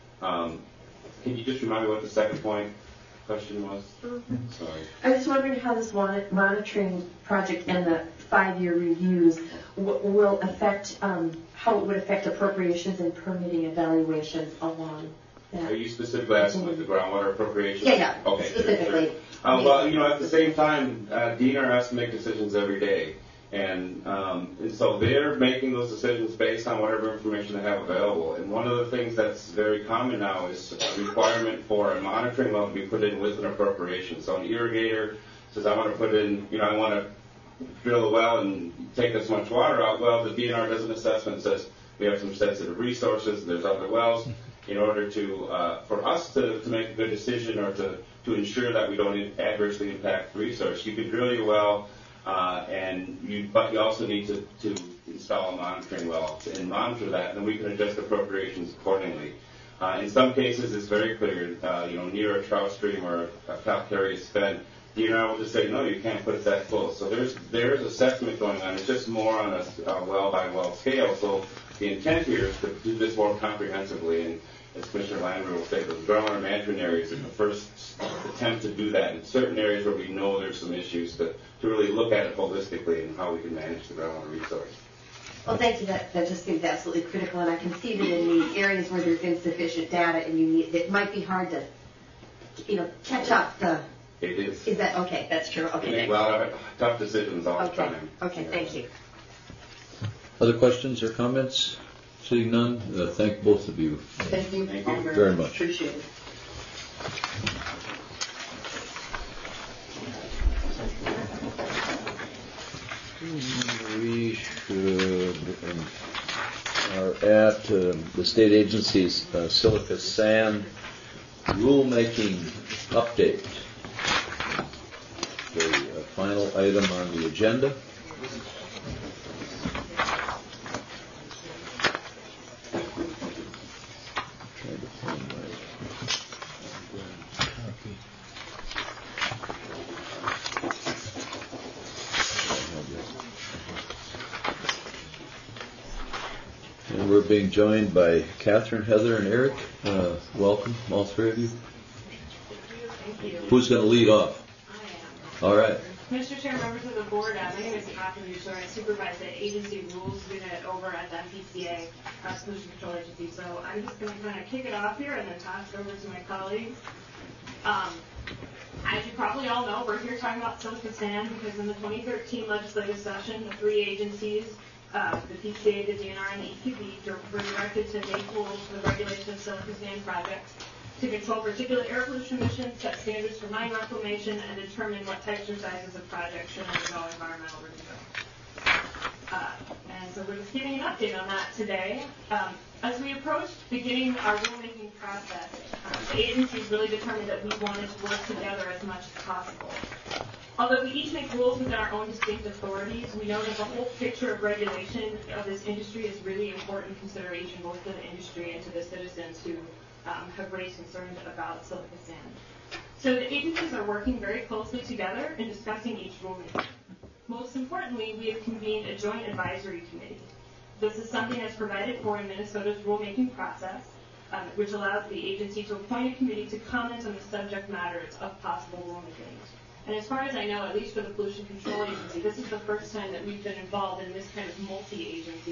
Speaker 20: Um, can you just remind me what the second point question was? Sorry.
Speaker 12: I was wondering how this monitoring project and the five-year reviews w- will affect, um, how it would affect appropriations and permitting evaluations along. Yeah.
Speaker 20: Are you specifically asking with the groundwater appropriation?
Speaker 12: Yeah, yeah.
Speaker 20: Okay.
Speaker 12: Specifically.
Speaker 20: Sure. Uh, well, you know, at the same time, uh, D N R has to make decisions every day, and, um, and so they're making those decisions based on whatever information they have available. And one of the things that's very common now is a requirement for a monitoring well to be put in with an appropriation. So an irrigator says, I want to put in, you know, I want to drill a well and take this much water out. Well, the D N R does an assessment and says we have some sensitive resources. There's other wells. In order to, uh, for us to, to make a good decision or to, to ensure that we don't adversely impact the resource, you could drill your well, uh, and you, but you also need to, to install a monitoring well and monitor that, and then we can adjust appropriations accordingly. Uh, in some cases, it's very clear, uh, you know, near a trout stream or a calcareous bed, D N R will just say, no, you can't put it that close. So there's there's assessment going on. It's just more on a, a well-by-well scale. So the intent here is to do this more comprehensively. And as Commissioner Landry will say, the groundwater management areas is the first attempt to do that in certain areas where we know there's some issues to, to really look at it holistically and how we can manage the groundwater resource.
Speaker 12: Well, thank you. That, that just seems absolutely critical, and I can see that in the areas where there's insufficient data and you need, it might be hard to, you know, catch up the.
Speaker 20: It is.
Speaker 12: Is that okay? That's true. Okay.
Speaker 20: We make a lot of tough decisions all
Speaker 12: okay.
Speaker 20: the time.
Speaker 12: Okay. Thank you.
Speaker 11: Other questions or comments? Seeing none, uh, thank both of you.
Speaker 19: Thank you,
Speaker 20: thank you
Speaker 19: very,
Speaker 11: very
Speaker 19: much.
Speaker 11: much.
Speaker 19: Appreciate it.
Speaker 11: We should um, are at uh, the state agency's uh, silica sand rulemaking update. The uh, final item on the agenda. And we're being joined by Catherine, Heather, and Eric. Uh, welcome, all three of you.
Speaker 5: Thank you.
Speaker 11: Who's going to lead off?
Speaker 5: I am.
Speaker 11: All right.
Speaker 5: Mister Chair, members of the board, uh, my name is Catherine Russo. I supervise the agency rules unit over at the M P C A, uh, Pollution Control Agency. So I'm just going to kind of kick it off here and then toss it over to my colleagues. Um, as you probably all know, we're here talking about silica sand because in the twenty thirteen legislative session, the three agencies, uh, the P C A, the D N R, and the E Q B, were directed to make rules for the regulation of silica sand projects to control particulate air pollution emissions, set standards for mine reclamation, and determine what types or sizes of projects should undergo environmental review. Uh, and so we're just giving an update on that today. Um, as we approached beginning our rulemaking process, um, the agencies really determined that we wanted to work together as much as possible. Although we each make rules within our own distinct authorities, we know that the whole picture of regulation of this industry is really important consideration both to the industry and to the citizens who Um, have raised concerns about silica sand. So the agencies are working very closely together in discussing each rulemaking. Most importantly, we have convened a joint advisory committee. This is something that's provided for in Minnesota's rulemaking process, um, which allows the agency to appoint a committee to comment on the subject matters of possible rulemakings. And as far as I know, at least for the Pollution Control Agency, this is the first time that we've been involved in this kind of multi-agency panel.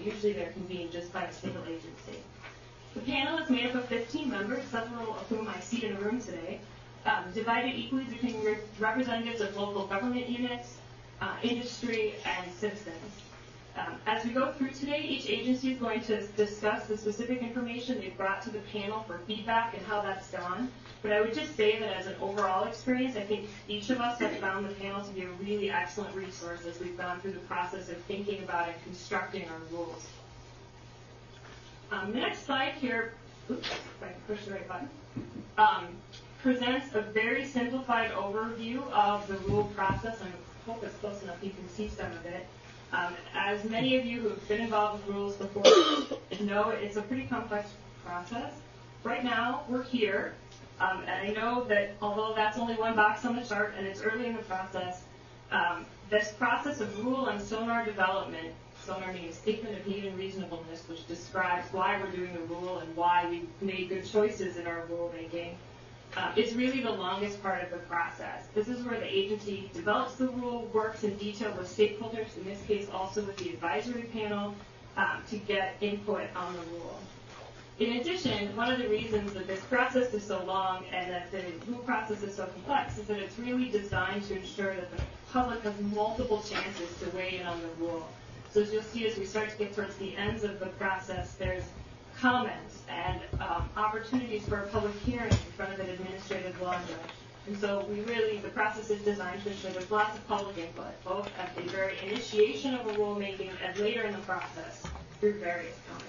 Speaker 1: Usually they're convened just by a single agency. The panel is made up of fifteen members, several of whom I see in the room today, um, divided equally between re- representatives of local government units, uh, industry, and citizens. Um, as we go through today, each agency is going to discuss the specific information they've brought to the panel for feedback and how that's gone. But I would just say that as an overall experience, I think each of us have found the panel to be a really excellent resource as we've gone through the process of thinking about and constructing our rules. Um, the next slide here, oops, if I can push the right button, um, presents a very simplified overview of the rule process. I hope it's close enough you can see some of it. Um, as many of you who have been involved with rules before know, it's a pretty complex process. Right now, we're here, um, and I know that although that's only one box on the chart and it's early in the process, um, this process of rule and SONAR development, SONAR means Statement of Need and Reasonableness, which describes why we're doing the rule and why we made good choices in our rulemaking. Uh, it's really the longest part of the process. This is where the agency develops the rule, works in detail with stakeholders, in this case also with the advisory panel, um, to get input on the rule. In addition, one of the reasons that this process is so long and that the rule process is so complex is that it's really designed to ensure that the public has multiple chances to weigh in on the rule. So as you'll see as we start to get towards the ends of the process, there's comments and um, opportunities for a public hearing in front of an administrative law judge. And so we really, the process is designed to ensure there's lots of public input, both at the very initiation of a rulemaking and later in the process through various comment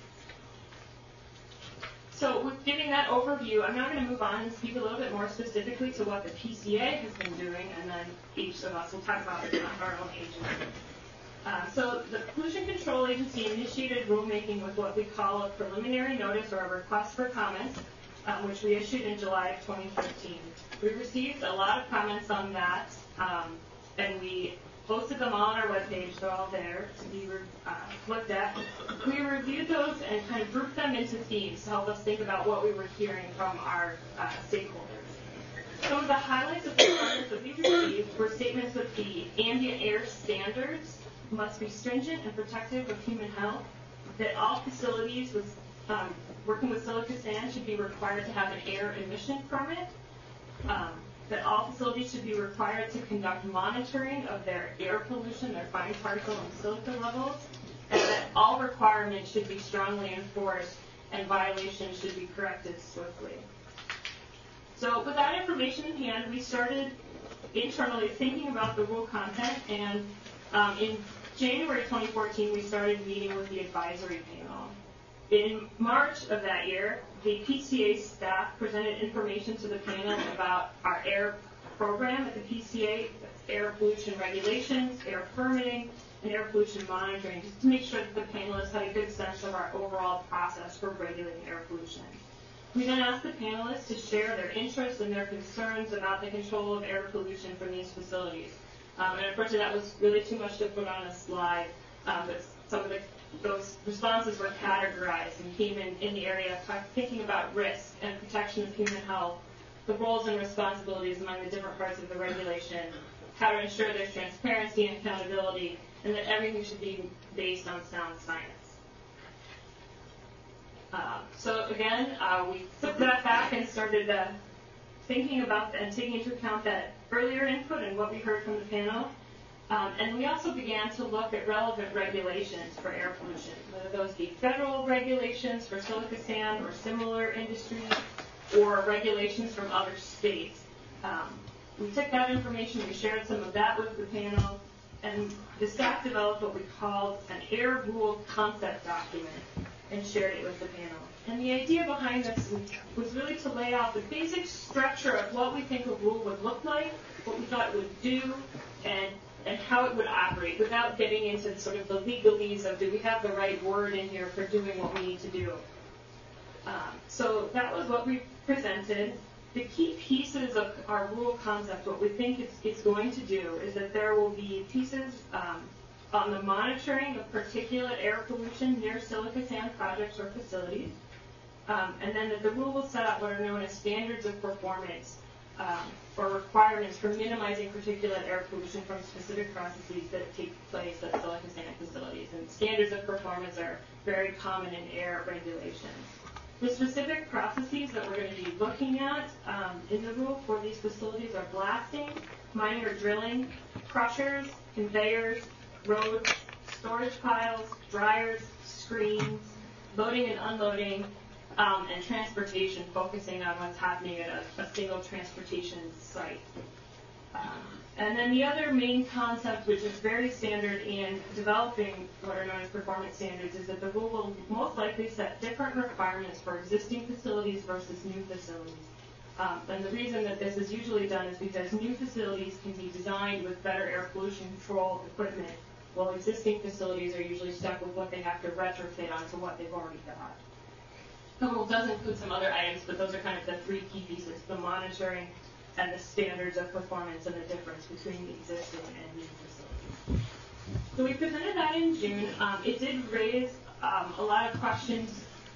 Speaker 1: periods. So with giving that overview, I'm now going to move on and speak a little bit more specifically to what the P C A has been doing, and then each of us will talk about our own agency. Um, so the Pollution Control Agency initiated rulemaking with what we call a preliminary notice or a request for comments, um, which we issued in July of twenty thirteen. We received a lot of comments on that, um, and we posted them all on our webpage. They're all there to be uh, looked at. We reviewed those and kind of grouped them into themes to help us think about what we were hearing from our uh, stakeholders. Some of the highlights of the comments that we received were statements that the ambient air standards must be stringent and protective of human health, that all facilities with, um, working with silica sand should be required to have an air emission permit, um, that all facilities should be required to conduct monitoring of their air pollution, their fine particle and silica levels, and that all requirements should be strongly enforced and violations should be corrected swiftly. So with that information in hand, we started internally thinking about the rule content, and um, in January twenty fourteen, we started meeting with the advisory panel. In March of that year, the P C A staff presented information to the panel about our air program at the P C A, air pollution regulations, air permitting, and air pollution monitoring, just to make sure that the panelists had a good sense of our overall process for regulating air pollution. We then asked the panelists to share their interests and their concerns about the control of air pollution from these facilities. Um, and unfortunately, that was really too much to put on a slide, um, but some of the, those responses were categorized and came in, in the area of thinking about risk and protection of human health, the roles and responsibilities among the different parts of the regulation, how to ensure there's transparency and accountability, and that everything should be based on sound science. Uh, so again, uh, we took that back and started uh, thinking about the, and taking into account that earlier input and what we heard from the panel. Um, and we also began to look at relevant regulations for air pollution, whether those be federal regulations for silica sand or similar industries, or regulations from other states. Um, we took that information, we shared some of that with the panel, and the staff developed what we called an air rule concept document and shared it with the panel. And the idea behind this was really to lay out the basic structure of what we think a rule would look like, what we thought it would do, and and how it would operate without getting into sort of the legalese of do we have the right word in here for doing what we need to do. Um, so that was what we presented. The key pieces of our rule concept, what we think it's, it's going to do is that there will be pieces um, on the monitoring of particulate air pollution near silica sand projects or facilities, um, and then that the rule will set out what are known as standards of performance um, or requirements for minimizing particulate air pollution from specific processes that take place at silica sand facilities. And standards of performance are very common in air regulations. The specific processes that we're going to be looking at um, in the rule for these facilities are blasting, mining or drilling, crushers, conveyors, roads, storage piles, dryers, screens, loading and unloading, um, and transportation, focusing on what's happening at a, a single transportation site. Um, and then the other main concept, which is very standard in developing what are known as performance standards, is that the rule will most likely set different requirements for existing facilities versus new facilities. Um, and the reason that this is usually done is because new facilities can be designed with better air pollution control equipment, while existing facilities are usually stuck with what they have to retrofit onto what they've already got. The rule does include some other items, but those are kind of the three key pieces: the monitoring and the standards of performance and the difference between the existing and new facilities. So we presented that in June. Um, it did raise um, a lot of questions,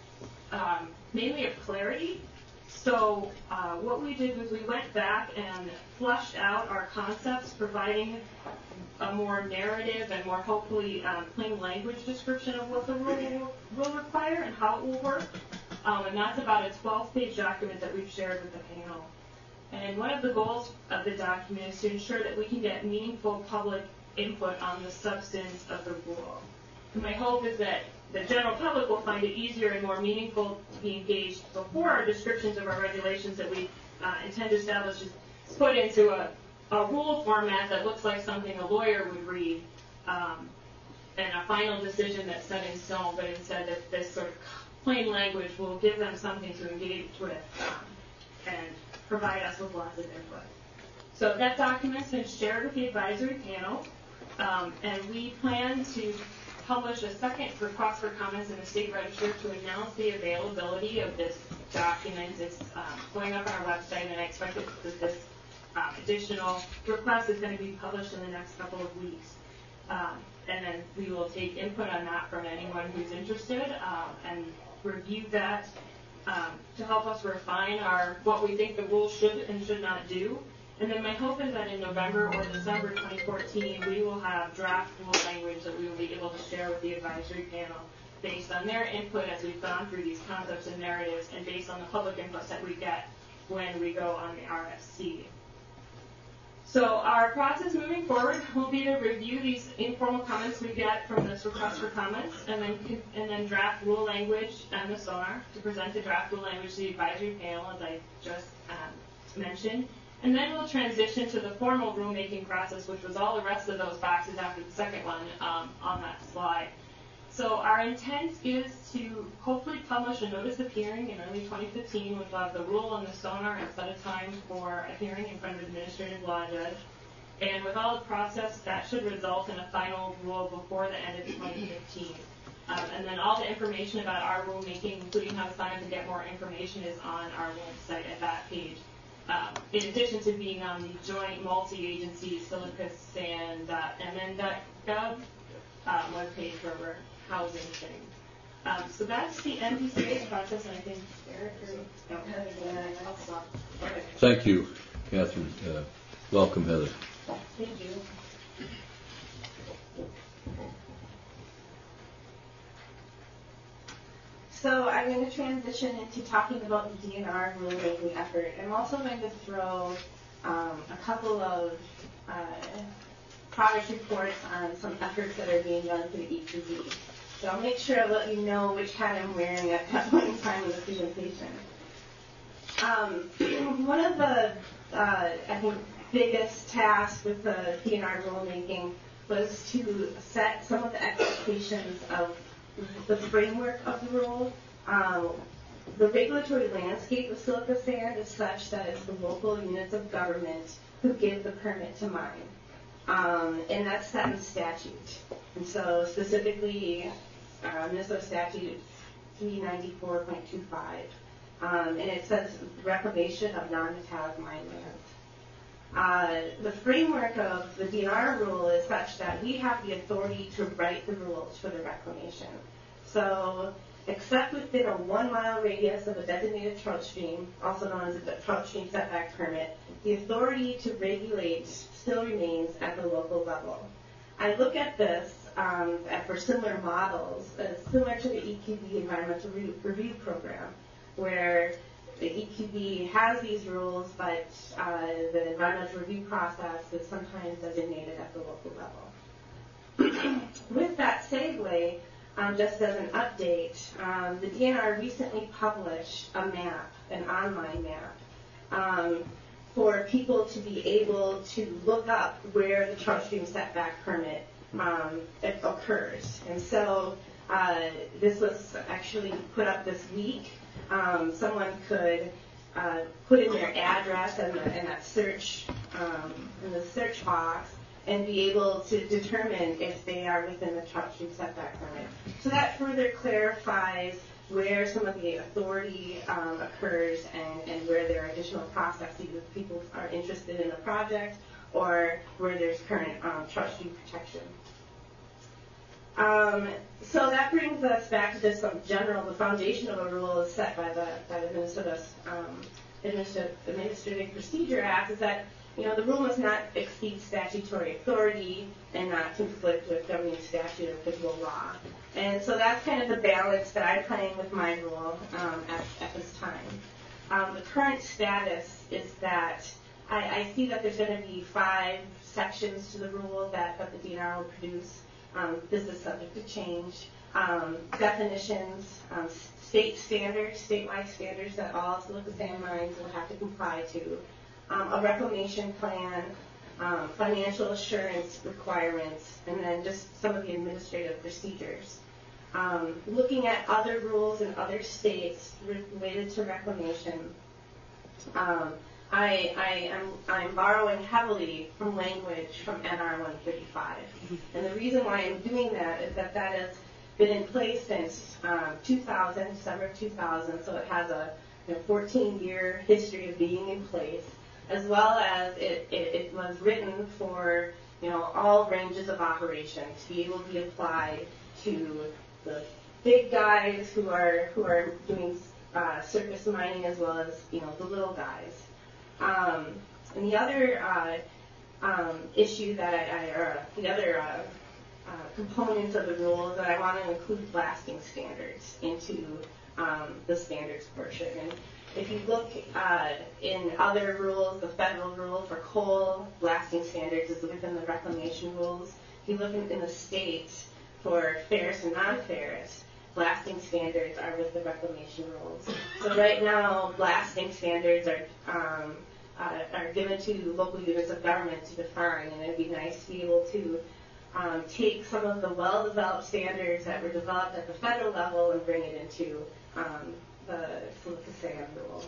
Speaker 1: um, mainly of clarity. So uh, what we did was we went back and fleshed out our concepts, providing a more narrative and more hopefully um, plain language description of what the rule will, will require and how it will work. Um, and that's about a twelve-page document that we've shared with the panel. And one of the goals of the document is to ensure that we can get meaningful public input on the substance of the rule. And my hope is that the general public will find it easier and more meaningful to be engaged before our descriptions of our regulations that we uh, intend to establish is put into a, a rule format that looks like something a lawyer would read, um, and a final decision that's set in stone, but instead that this sort of plain language will give them something to engage with um, and provide us with lots of input. So that document's been shared with the advisory panel, um, and we plan to publish a second request for comments in the state register to announce the availability of this document. It's um, going up on our website, and I expect that this um, additional request is going to be published in the next couple of weeks. Um, and then we will take input on that from anyone who's interested um, and review that um, to help us refine our what we think the rules should and should not do. And then my hope is that in November or December twenty fourteen, we will have draft rule language that we will be able to share with the advisory panel based on their input as we've gone through these concepts and narratives, and based on the public input that we get when we go on the R F C. So our process moving forward will be to review these informal comments we get from this request for comments, and then and then draft rule language and the SONAR to present the draft rule language to the advisory panel, as I just um, mentioned. And then we'll transition to the formal rulemaking process, which was all the rest of those boxes after the second one um, on that slide. So our intent is to hopefully publish a notice of hearing in early twenty fifteen, which will have the rule and the SONAR and set a time for a hearing in front of an administrative law judge. And with all the process, that should result in a final rule before the end of twenty fifteen. Um, and then all the information about our rulemaking, including how to sign up and get more information, is on our website at that page. Um, in addition to being on the joint multi-agency silica sand dot m n dot gov um, webpage where we're housing things. Um, so that's the M P C A process, and I think Eric or no, I'll stop. Okay.
Speaker 11: Thank you, Catherine. Uh, welcome, Heather.
Speaker 1: Thank you.
Speaker 3: So I'm going to transition into talking about the D N R rulemaking effort. I'm also going to throw um, a couple of uh, progress reports on some efforts that are being done through E P Z. So I'll make sure I let you know which hat I'm wearing at that point in time in the presentation. Um, one of the, uh, I think, biggest tasks with the D N R rulemaking was to set some of the expectations of the framework of the rule. Um, the regulatory landscape of silica sand is such that it's the local units of government who give the permit to mine. Um, and that's set in statute. And so specifically, uh, Minnesota Statute three ninety-four point two five. Um, and it says reclamation of non-metallic mine lands. Uh, the framework of the D N R rule is such that we have the authority to write the rules for the reclamation. So except within a one-mile radius of a designated trout stream, also known as a trout stream setback permit, the authority to regulate still remains at the local level. I look at this um, at, for similar models, uh, similar to the E Q B Environmental Re- Review Program, where the E Q B has these rules, but uh, the environmental review process is sometimes designated at the local level. With that segue, um, just as an update, um, the D N R recently published a map, an online map, um, for people to be able to look up where the trout stream setback permit um, it occurs. And so uh, this was actually put up this week. Um, someone could uh, put in their address in, the, in that search um, in the search box and be able to determine if they are within the trout stream setback permit. So that further clarifies where some of the authority um, occurs and, and where there are additional processes if people are interested in the project or where there's current um, trout stream protection. Um, so that brings us back to just some general, the foundation of a rule is set by the, by the Minnesota um, Administrative, Administrative Procedure Act, is that, you know, the rule must not exceed statutory authority and not conflict with governing statute or applicable law. And so that's kind of the balance that I'm playing with my rule um, at, at this time. Um, the current status is that I, I see that there's going to be five sections to the rule that, that the D N R will produce. Um, this is subject to change. Um, definitions, um, state standards, statewide standards that all Silica Sand Mines will have to comply to. Um, a reclamation plan, um, financial assurance requirements, and then just some of the administrative procedures. Um, looking at other rules in other states related to reclamation, um, I, I am I'm borrowing heavily from language from N R one thirty-five. And the reason why I'm doing that is that that has been in place since um, two thousand, December of two thousand, so it has a you know, fourteen-year history of being in place, as well as it, it, it was written for you know all ranges of operation to be able to be applied to the big guys who are who are doing uh, surface mining as well as you know the little guys. Um, and the other uh, um, issue that I, I or the other uh, uh, components of the rule is that I want to include blasting standards into um, the standards portion. And if you look uh, in other rules, the federal rule for coal, blasting standards is within the reclamation rules. If you look in, in the states for ferrous and non-ferrous, blasting standards are with the reclamation rules. So right now, blasting standards are um, uh, are given to local units of government to define, and it'd be nice to be able to um, take some of the well-developed standards that were developed at the federal level and bring it into um, the Silica Sand rule.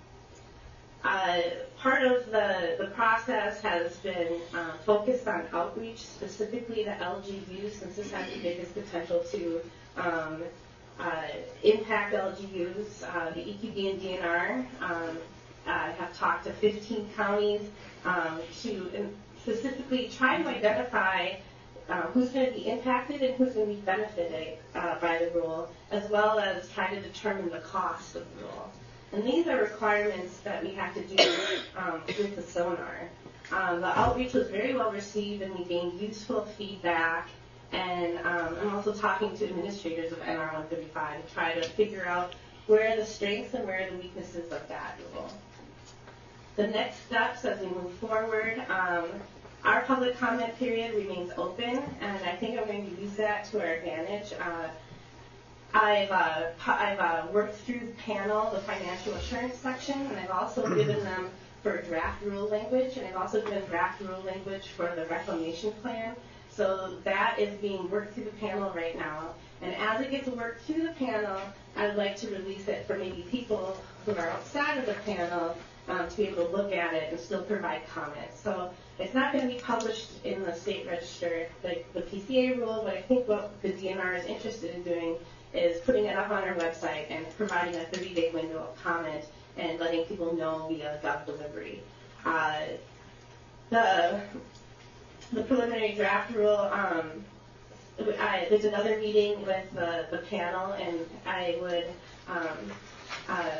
Speaker 3: Uh, part of the, the process has been uh, focused on outreach, specifically to L G Us, since this has the biggest potential to um, uh, impact L G Us. Uh, the E Q B and D N R um, uh, have talked to fifteen counties um, to specifically try to identify uh, who's going to be impacted and who's going to be benefited uh, by the rule, as well as try to determine the cost of the rule. And these are requirements that we have to do um, with the sonar. Um, the outreach was very well received, and we gained useful feedback. And um, I'm also talking to administrators of N R one thirty-five to try to figure out where are the strengths and where are the weaknesses of that rule. The next steps as we move forward, um, our public comment period remains open, and I think I'm going to use that to our advantage. Uh, I've, uh, I've uh, worked through the panel, the financial assurance section, and I've also given them for draft rule language, and I've also given draft rule language for the reclamation plan. So that is being worked through the panel right now. And as it gets worked through the panel, I'd like to release it for maybe people who are outside of the panel um, to be able to look at it and still provide comments. So it's not going to be published in the state register, like the P C A rule, but I think what the D N R is interested in doing is putting it up on our website and providing a thirty-day window of comment and letting people know via Gov delivery. Uh, the, the preliminary draft rule um, I, there's another meeting with the, the panel, and I would um, uh,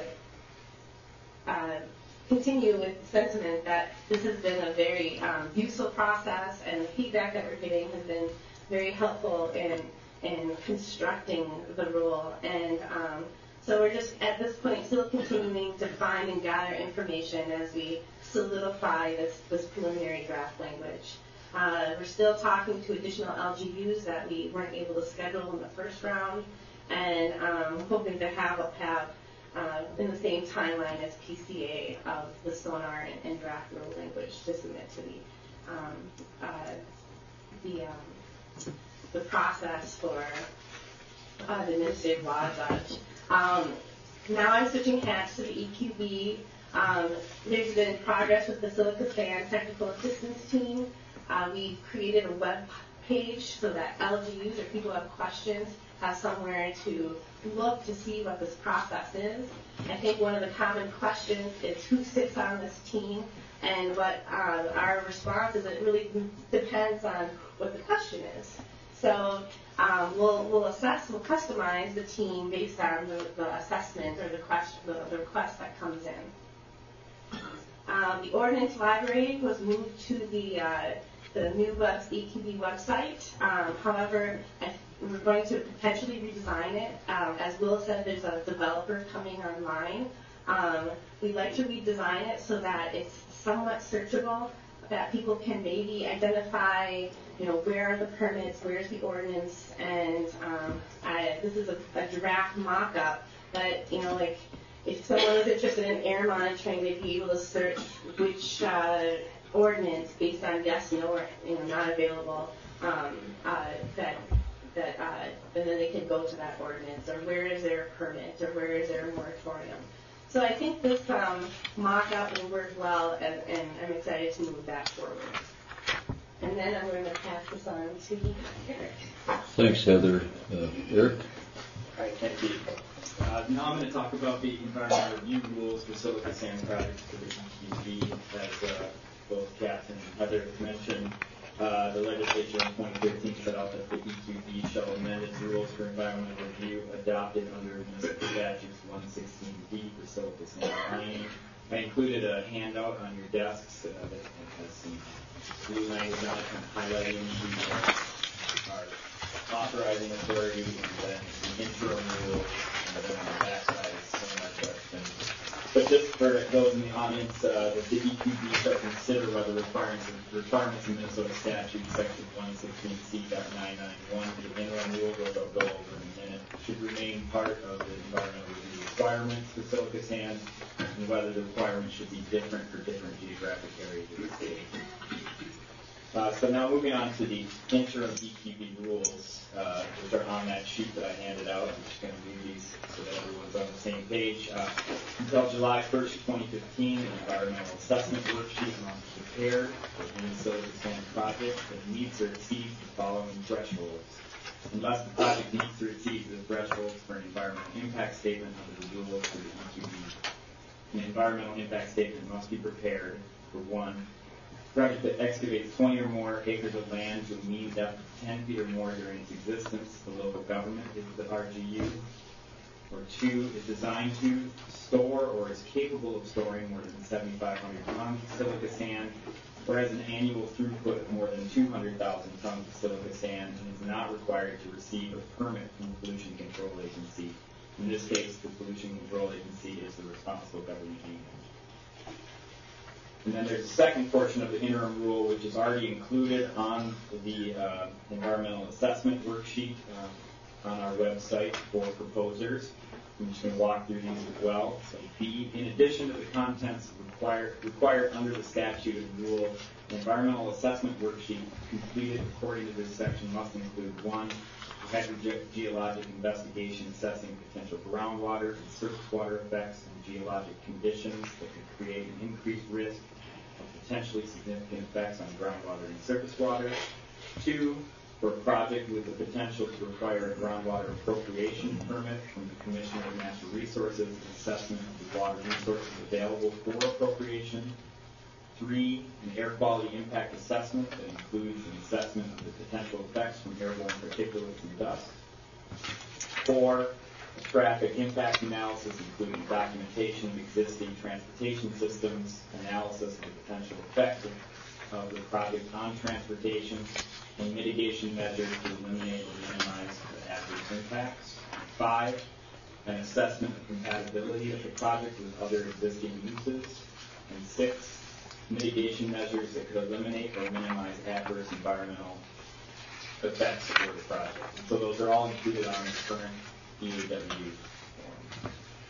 Speaker 3: uh, continue with the sentiment that this has been a very um, useful process, and the feedback that we're getting has been very helpful in in constructing the rule. And um, so we're just at this point still continuing to find and gather information as we solidify this, this preliminary draft language. Uh, we're still talking to additional L G Us that we weren't able to schedule in the first round, and um, hoping to have a have uh, in the same timeline as P C A of the sonar and, and draft rule language to submit to the um, uh, the um, the process for uh, the administrative law judge. Um, now I'm switching hats to the E Q B. Um, there's been progress with the Silica Sand Technical Assistance Team. Uh, we created a web page so that L G Us or people who have questions have somewhere to look to see what this process is. I think one of the common questions is who sits on this team, and what uh, our response is it really depends on what the question is. So um, we'll, we'll assess, we'll customize the team based on the, the assessment or the question, the, the request that comes in. Um, the ordinance library was moved to the uh, the new web, E Q B website. Um, however, I, we're going to potentially redesign it. Um, as Will said, there's a developer coming online. Um, we'd like to redesign it so that it's somewhat searchable, that people can maybe identify, you know, where are the permits, where's the ordinance, and um, I, this is a, a draft mock-up, but, you know, like, if someone is interested in air monitoring, they'd be able to search which uh, ordinance based on yes, no, or you know, not available. Um, uh, that that uh, and then they can go to that ordinance, or where is their permit, or where is their moratorium. So I think this um, mock-up will work well, and, and I'm excited to move that forward. And then I'm going to pass this on to Eric.
Speaker 11: Thanks, Heather. Uh, Eric?
Speaker 17: All right, thank you. Uh, now I'm going to talk about the environmental review rules for silica sand projects for the E Q B. As uh, both Kath and Heather mentioned, uh, the legislature in twenty fifteen set out that the E Q B shall amend its rules for environmental review adopted under Municipal Statutes one sixteen D for silica sand mining. I included a handout on your desks uh, that has some blue language on it, kind of highlighting the uh, authorizing authority and then the interim rules. And then on the backside is some of that questions. But just for those in the audience, uh, the E Q B shall consider whether requirements requirements in Minnesota statute section one sixteen C nine ninety-one, the interim rule, which I'll go over in a minute, should remain part of the environmental review requirements for silica sand, and whether the requirements should be different for different geographic areas of the state. Uh, so now moving on to the interim E Q B rules, uh, which are on that sheet that I handed out. I'm just going to read these so that everyone's on the same page. Uh, until July first, twenty fifteen, an environmental assessment worksheet must be prepared for the Minnesota Sand project that meets or exceeds the following thresholds. Unless the project meets or exceeds the thresholds for an environmental impact statement under the rules for the E Q B, an environmental impact statement must be prepared for one, project that excavates twenty or more acres of land to a mean depth of ten feet or more during its existence, the local government is the R G U. Or two, is designed to store or is capable of storing more than seventy-five hundred tons of silica sand, or has an annual throughput of more than two hundred thousand tons of silica sand and is not required to receive a permit from the Pollution Control Agency. In this case, the Pollution Control Agency is the responsible government agency. And then there's a second portion of the interim rule, which is already included on the uh, environmental assessment worksheet uh, on our website for proposers. I'm just going to walk through these as well. So B, in addition to the contents required, required under the statute and rule, the environmental assessment worksheet completed according to this section must include one, hydrogeologic investigation assessing potential groundwater and surface water effects and geologic conditions that could create an increased risk of potentially significant effects on groundwater and surface water. Two, for a project with the potential to require a groundwater appropriation permit from the Commissioner of Natural Resources, an assessment of the water resources available for appropriation.
Speaker 13: Three, an air quality impact assessment that includes an assessment of the potential effects from airborne particulates and dust. Four, a traffic impact analysis including documentation of existing transportation systems, analysis of the potential effect of, of the project on transportation, and mitigation measures to eliminate or minimize the adverse impacts. Five, an assessment of compatibility of the project with other existing uses. And six, mitigation measures that could eliminate or minimize adverse environmental effects for the project. And so those are all included on the current E A W form.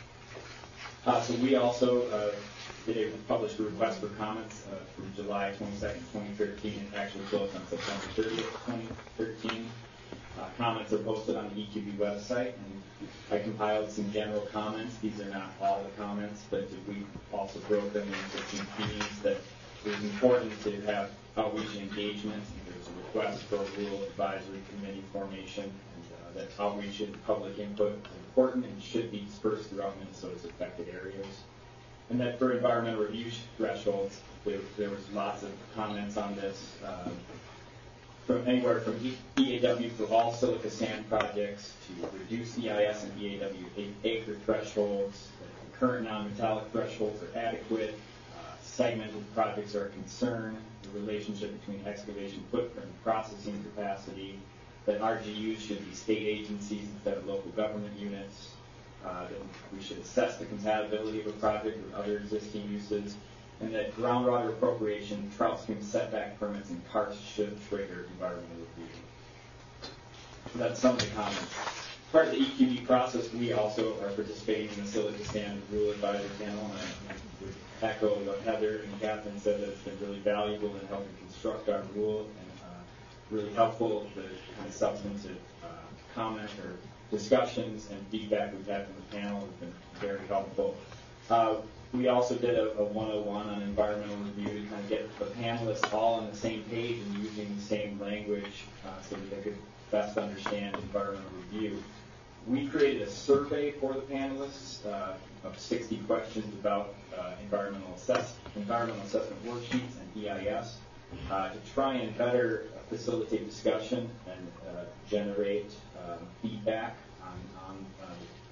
Speaker 13: Uh, so we also uh, did a published a request for comments uh, from July twenty-second, twenty thirteen. It actually closed on September thirtieth, twenty thirteen. Uh, comments are posted on the E Q B website, and I compiled some general comments. These are not all the comments, but we also broke them into some themes that it was important to have outreach and engagement. There was a request for a rural advisory committee formation, and uh, that outreach and public input is important and should be dispersed throughout Minnesota's affected areas. And that for environmental review thresholds, there, there was lots of comments on this. Uh, from anywhere from E A W for all silica sand projects to reduce E I S and E A W acre thresholds. The current non-metallic thresholds are adequate. Uh, segmented projects are a concern. The relationship between excavation footprint and processing capacity. That R G Us should be state agencies instead of local government units. Uh, that we should assess the compatibility of a project with other existing uses. And that groundwater appropriation, trout stream setback permits, and parks should trigger environmental review. So that's some of the comments. Part of the E Q B process, we also are participating in the Silica Sand Rule Advisory Panel, and I would echo what Heather and Catherine said, that it's been really valuable in helping construct our rule, and uh, really helpful, the kind of substantive uh, comment or discussions and feedback we've had from the panel has been very helpful. Uh, We also did a, a one oh one on environmental review to kind of get the panelists all on the same page and using the same language uh, so that they could best understand environmental review. We created a survey for the panelists uh, of sixty questions about uh, environmental, assess, environmental assessment worksheets and E I S uh, to try and better facilitate discussion and uh, generate um, feedback on, on uh,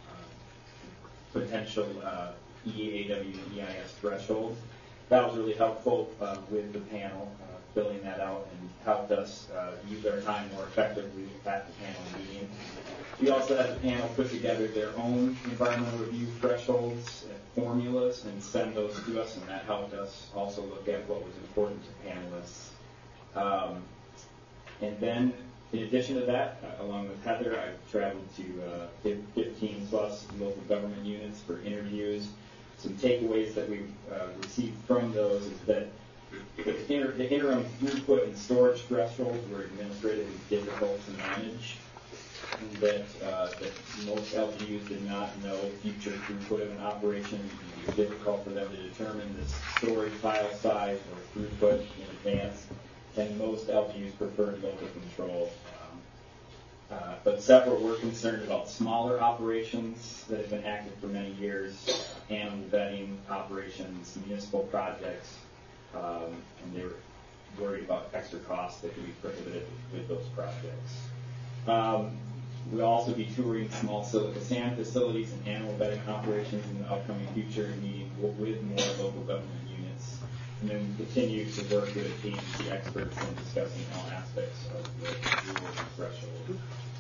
Speaker 13: uh, potential uh, E A W and E I S thresholds. That was really helpful uh, with the panel uh, filling that out and helped us uh, use our time more effectively at the panel meeting. We also had the panel put together their own environmental review thresholds and formulas and send those to us, and that helped us also look at what was important to panelists. Um, and then, in addition to that, uh, along with Heather, I traveled to uh, fifteen plus local government units for interviews. Some takeaways that we've uh, received from those is that the, inter- the interim throughput and storage thresholds were administratively difficult to manage, and that, uh, that most L G Us did not know future throughput of an operation. It was difficult for them to determine the storage file size or throughput in advance, and most L G Us preferred local control. Uh, but several were concerned about smaller operations that have been active for many years, animal vetting operations, municipal projects, um, and they were worried about extra costs that could be prohibited with those projects. Um, we'll also be touring small silica sand facilities and animal vetting operations in the upcoming future, and meeting with more local government units, and then continue to work with agency experts in discussing all aspects of the rule threshold.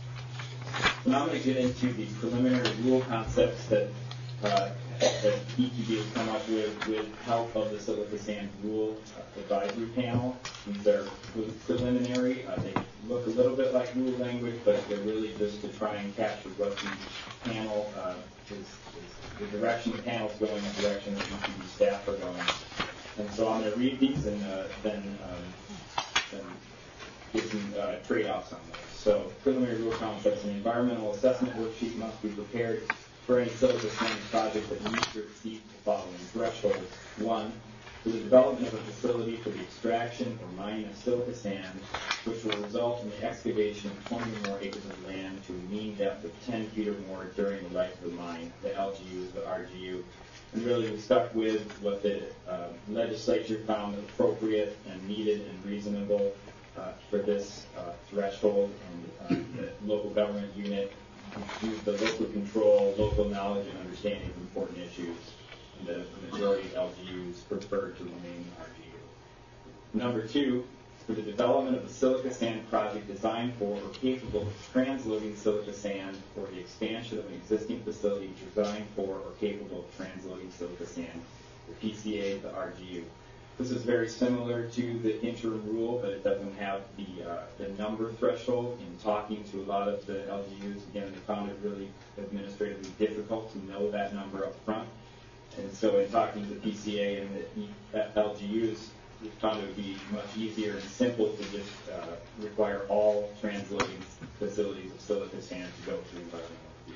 Speaker 13: So now I'm going to get into the preliminary rule concepts that, uh, that E Q B has come up with with help of the Silica Sand Rule Advisory Panel. These are preliminary. Uh, they look a little bit like rule language, but they're really just to try and capture what the panel uh, is, is, the direction the panel is going, the direction that E Q B staff are going. And so I'm going to read these and uh, then, um, then give some uh, trade-offs on those. So, preliminary rule concepts: an environmental assessment worksheet must be prepared for any silica sand project that meets or exceeds the following thresholds. One, for the development of a facility for the extraction or mining of silica sand, which will result in the excavation of twenty or more acres of land to a mean depth of ten feet or more during the life of the mine, the L G U is the R G U, and really we stuck with what the uh, legislature found appropriate and needed and reasonable uh, for this uh, threshold, and uh, the local government unit used the local control, local knowledge, and understanding of important issues. And the majority of L G Us preferred to remain R G U. Number two, for the development of a silica sand project designed for or capable of transloading silica sand, or the expansion of an existing facility designed for or capable of transloading silica sand, the P C A is the R G U. This is very similar to the interim rule, but it doesn't have the uh, the number threshold. In talking to a lot of the L G Us, again, they found it really administratively difficult to know that number up front. And so in talking to the P C A and the L G Us, we found it would be much easier and simple to just uh, require all transloading facilities of silica sand to go through environmental review.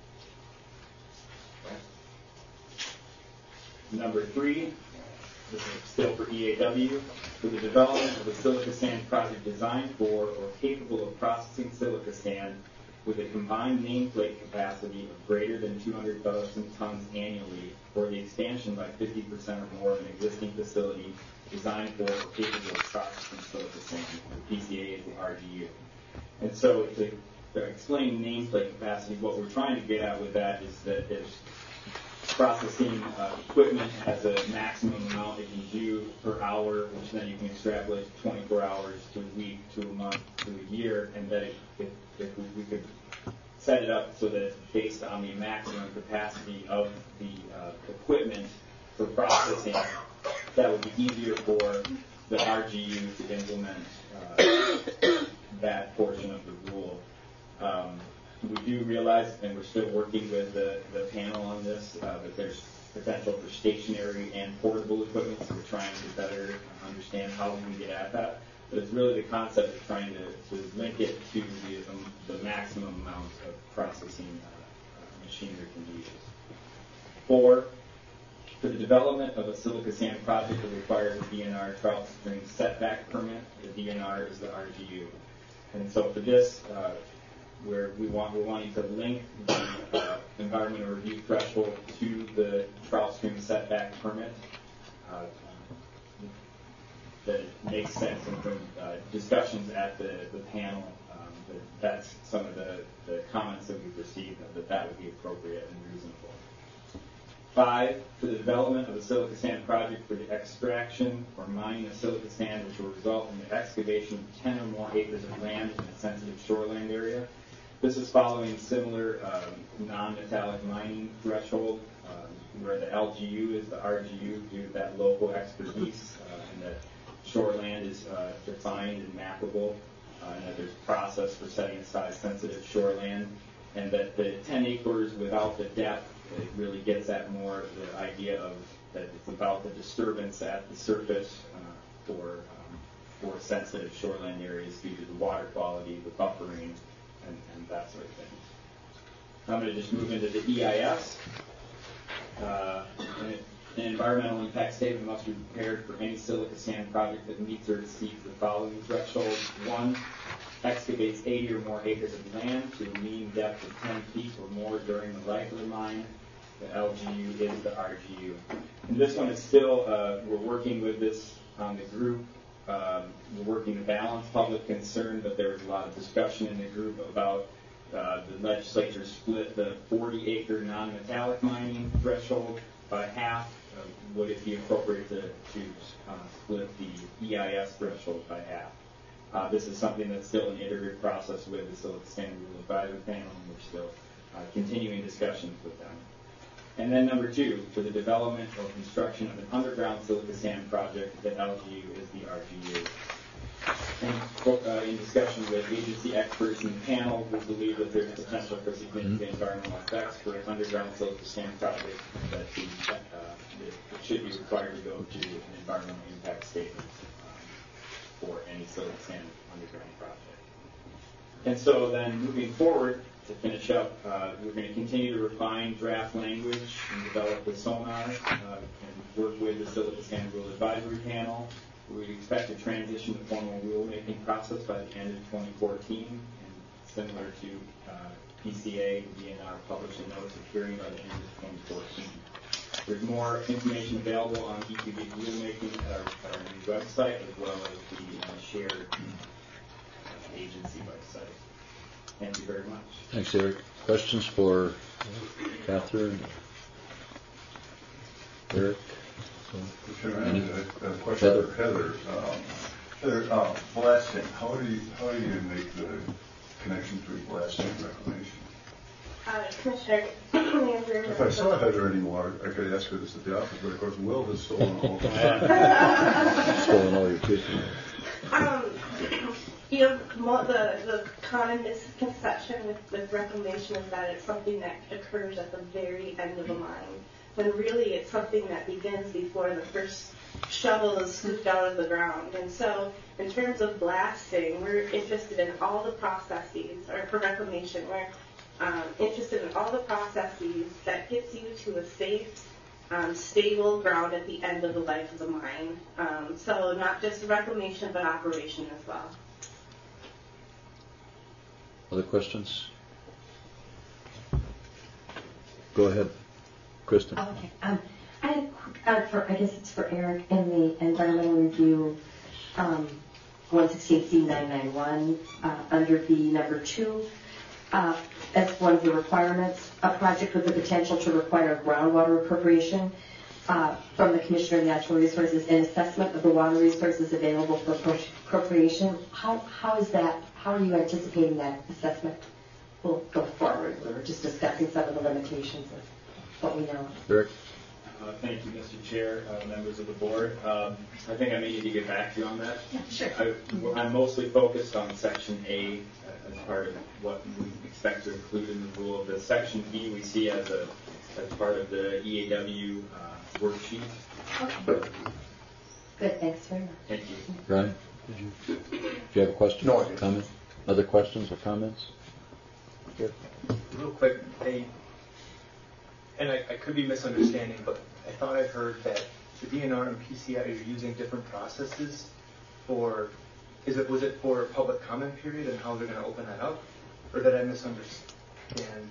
Speaker 13: Okay. Number three, this is still for E A W, for the development of a silica sand project designed for or capable of processing silica sand with a combined nameplate capacity of greater than two hundred thousand tons annually, or the expansion by fifty percent or more of an existing facility designed for or capable of processing silica sand. The P C A is the R G U. And so to, to explain nameplate capacity, what we're trying to get at with that is that there's processing uh, equipment has a maximum amount it can do per hour, which then you can extrapolate to twenty-four hours to a week to a month to a year, and that if, if we could set it up so that it's based on the maximum capacity of the uh, equipment for processing, that would be easier for the R G U to implement uh, that portion of the rule. Um, we do realize, and we're still working with the, the panel on this, uh, that there's potential for stationary and portable equipment, so we're trying to better understand how we can get at that. But it's really the concept of trying to, to link it to the, um, the maximum amount of processing uh, machinery can be used. Four, for the development of a silica sand project that requires a D N R trout stream setback permit, the D N R is the R G U. And so for this, uh, where we want, we're wanting to link the uh, environmental review threshold to the trout stream setback permit. Uh, that it makes sense, and from uh, discussions at the, the panel, um, that that's some of the, the comments that we've received, that that would be appropriate and reasonable. Five, for the development of a silica sand project for the extraction or mining of silica sand, which will result in the excavation of ten or more acres of land in a sensitive shoreland area. This is following similar um, non-metallic mining threshold, um, where the L G U is the R G U due to that local expertise, uh, and that shoreland is uh, defined and mappable, uh, and that there's a process for setting aside sensitive shoreland, and that the ten acres without the depth, it really gets at more the idea of that it's about the disturbance at the surface uh, for um, for sensitive shoreland areas due to the water quality, the buffering, and, and that sort of thing. I'm going to just move into the E I S. Uh, and it, An environmental impact statement must be prepared for any silica sand project that meets or exceeds the following thresholds. One, excavates eighty or more acres of land to a mean depth of ten feet or more during the life of the mine. The L G U is the R G U. And this one is still, uh, we're working with this on the group. Um, we're working to balance public concern, but there was a lot of discussion in the group about uh, the legislature split the forty acre non-metallic mining threshold by half. Uh, would it be appropriate to, to uh, split the E I S threshold by half? Uh, this is something that's still an iterative process with the Silica Sand Rule Advisory Panel, and we're still uh, continuing discussions with them. And then number two, for the development or construction of an underground silica sand project, the L G U is the R G U. And uh, in discussion with agency experts in the panel, we believe that there's potential for significant environmental effects for an underground silica sand project, that the, uh, it, it should be required to go to an environmental impact statement um, for any silica sand underground project. And so then moving forward, to finish up, uh, we're going to continue to refine draft language and develop the sonar uh, and work with the Silica Sand Rule Advisory Panel. We expect to transition to formal rulemaking process by the end of twenty fourteen, and similar to uh, P C A, D N R published a notice of hearing by the end of twenty fourteen. There's more information available on E Q B rulemaking at our, at our new website, as well as the uh, shared uh, agency website. Thank you very much.
Speaker 11: Thanks, Eric. Questions for Catherine? Eric?
Speaker 18: Sure, I have a question
Speaker 11: Heather.
Speaker 18: for Heather. Um, Heather, uh, blasting. How do you how do you make the connection between blasting and reclamation?
Speaker 3: Uh, Commissioner,
Speaker 18: If I saw Heather anymore, I could ask her this at the office, but of course Will has stolen all the time.
Speaker 11: Stolen all your kids.
Speaker 3: Um, you know, mo- the, the common misconception with, with reclamation is that it's something that occurs at the very end of a mine, when really it's something that begins before the first shovel is scooped out of the ground. And so in terms of blasting, we're interested in all the processes, or for reclamation, we're um, interested in all the processes that gets you to a safe, Um, stable ground at the end of the life of the mine. Um, so not just reclamation, but operation as well.
Speaker 11: Other questions? Go ahead, Kristen.
Speaker 12: Okay. Um, I had, uh, for, I guess it's for Eric in the environmental review, um, one sixteen C nine ninety-one, uh, under B number two. Uh, as one of the requirements, a project with the potential to require groundwater appropriation uh, from the Commissioner of Natural Resources and assessment of the water resources available for appropriation. How, how is that, how are you anticipating that assessment will go forward? We were just discussing some of the limitations of what we know.
Speaker 11: Eric?
Speaker 13: Uh, thank you, Mister Chair, uh, members of the board. Um, I think I may need to get back to you on that.
Speaker 12: Yeah, sure.
Speaker 13: I, I'm mostly focused on Section A uh, as part of what we expect to include in the rule. The Section B we see as a as part of the E A W uh, worksheet.
Speaker 12: Okay. Good, thanks very much.
Speaker 13: Thank you.
Speaker 11: Ryan, did you, do you have a question?
Speaker 18: No, I
Speaker 11: or
Speaker 18: didn't.
Speaker 11: comment? Other questions or comments? Here.
Speaker 15: Real quick, a, and I, I could be misunderstanding, but I thought I heard that the D N R and P C I are using different processes for, is it, was it for public comment period and how they're going to open that up? Or did I misunderstand?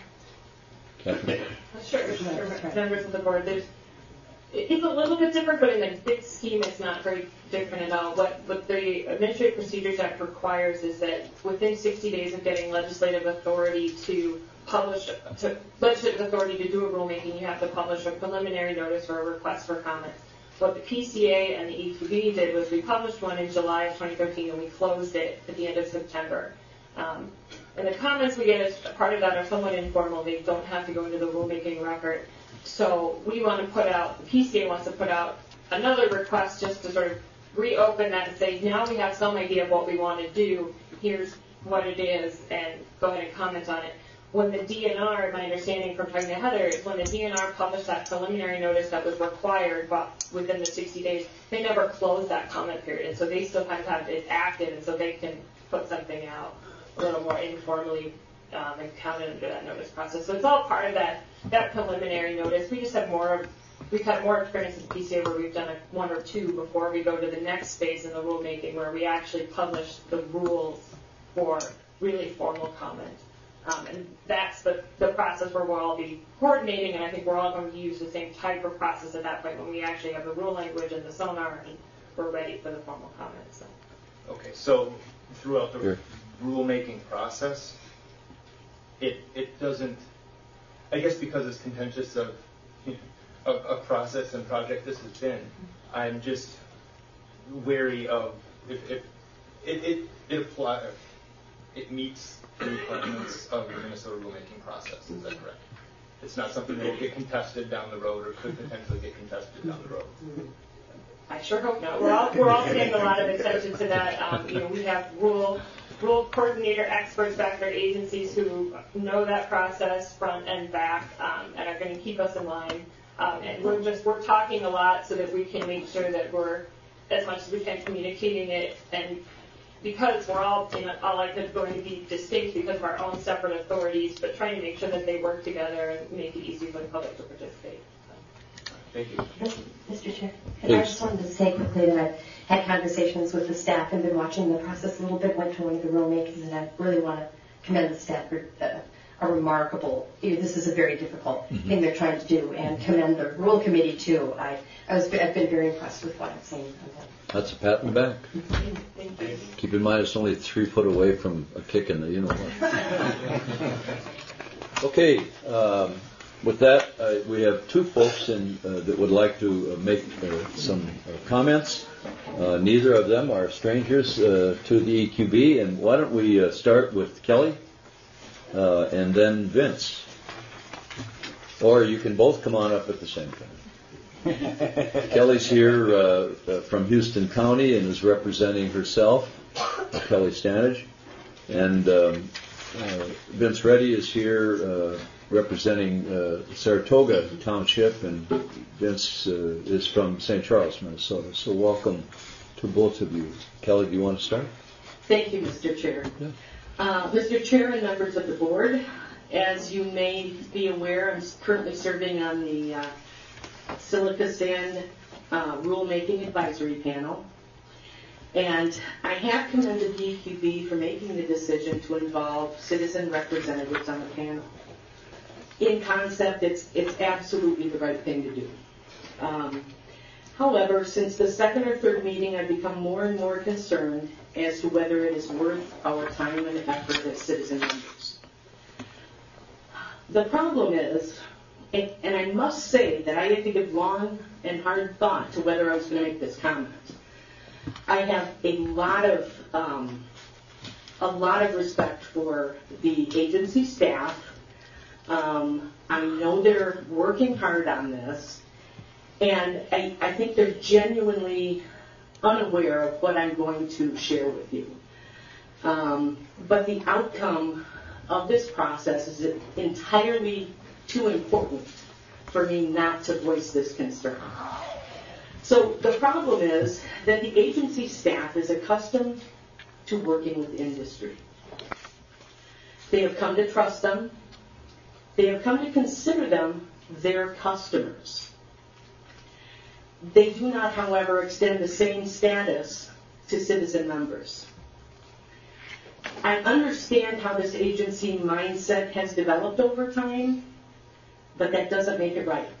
Speaker 11: Catherine?
Speaker 1: Sure, sure, members of the board. There's, it's a little bit different, but in the big scheme, it's not very different at all. What, what the Administrative Procedures Act requires is that within sixty days of getting legislative authority to publish, to legislative authority to do a rulemaking, you have to publish a preliminary notice or a request for comments. What the P C A and the E Q B did was we published one in July of twenty thirteen and we closed it at the end of September. Um, and the comments we get as a part of that are somewhat informal. They don't have to go into the rulemaking record. So we want to put out, the P C A wants to put out another request just to sort of reopen that and say, now we have some idea of what we want to do. Here's what it is, and go ahead and comment on it. When the D N R, my understanding from talking to Heather, is when the D N R published that preliminary notice that was required but within the sixty days, they never closed that comment period. And so they still have to have it active, and so they can put something out a little more informally um, and count it under that notice process. So it's all part of that that preliminary notice. We just have more of, we've had more experience at the P C A where we've done a, one or two before we go to the next phase in the rulemaking where we actually publish the rules for really formal comment. Um, and that's the, the process where we'll all be coordinating, and I think we're all going to use the same type of process at that point when we actually have the rule language and the sonar and we're ready for the formal comments. So.
Speaker 15: Okay, so throughout the
Speaker 11: Here.
Speaker 15: rulemaking process, it it doesn't, I guess because it's contentious of you know, a, a process and project this has been, I'm just wary of if, if it it it apply, it meets the requirements of the Minnesota rulemaking process. Is that correct? It's not something that will get contested down the road or could potentially get contested down the road.
Speaker 1: I sure hope not. We're all we're all paying a lot of attention to that. Um, you know, we have rule rule coordinator experts back at our agencies who know that process front and back um, and are going to keep us in line. Um, and we're just we're talking a lot so that we can make sure that we're as much as we can communicating it, and because we're all you know, all like it's going to be distinct because of our own separate authorities, but trying to make sure that they work together and make it easy for the public to participate.
Speaker 15: Thank you.
Speaker 12: Mister Chair,
Speaker 11: Please.
Speaker 12: I just wanted to say quickly that I've had conversations with the staff and been watching the process a little bit, went to one of the rulemakings, and I really want to commend the staff for uh, a remarkable, this is a very difficult
Speaker 11: Mhm.
Speaker 12: thing they're trying to do, and commend the rule committee too. I, I was, I've been very impressed with what I've seen.
Speaker 11: That's a pat in the back.
Speaker 12: Thank you.
Speaker 11: Keep in mind it's only three foot away from a kick in the, you know what. Okay, um, with that, uh, we have two folks in, uh, that would like to uh, make uh, some uh, comments. Uh, neither of them are strangers uh, to the E Q B, and why don't we uh, start with Kelly uh, and then Vince. Or you can both come on up at the same time. Kelly's here uh, uh, from Houston County and is representing herself, uh, Kelly Stanage, and um, uh, Vince Reddy is here uh, representing uh, Saratoga Township, and Vince uh, is from Saint Charles, Minnesota. So welcome to both of you. Kelly, do you want to start?
Speaker 8: Thank you, Mister Chair.
Speaker 11: Yeah.
Speaker 8: Uh, Mister Chair and members of the board, as you may be aware, I'm currently serving on the uh, Silica Sand uh, Rulemaking Advisory Panel. And I have commended the E Q B for making the decision to involve citizen representatives on the panel. In concept, it's, it's absolutely the right thing to do. Um, however, since the second or third meeting, I've become more and more concerned as to whether it is worth our time and effort as citizen members. The problem is, and, and I must say that I had to give long and hard thought to whether I was going to make this comment. I have a lot of um, a lot of respect for the agency staff. Um, I know they're working hard on this, and I, I think they're genuinely unaware of what I'm going to share with you. Um, but the outcome of this process is entirely too important for me not to voice this concern. So the problem is that the agency staff is accustomed to working with industry. They have come to trust them. They have come to consider them their customers. They do not, however, extend the same status to citizen members. I understand how this agency mindset has developed over time, but that doesn't make it right.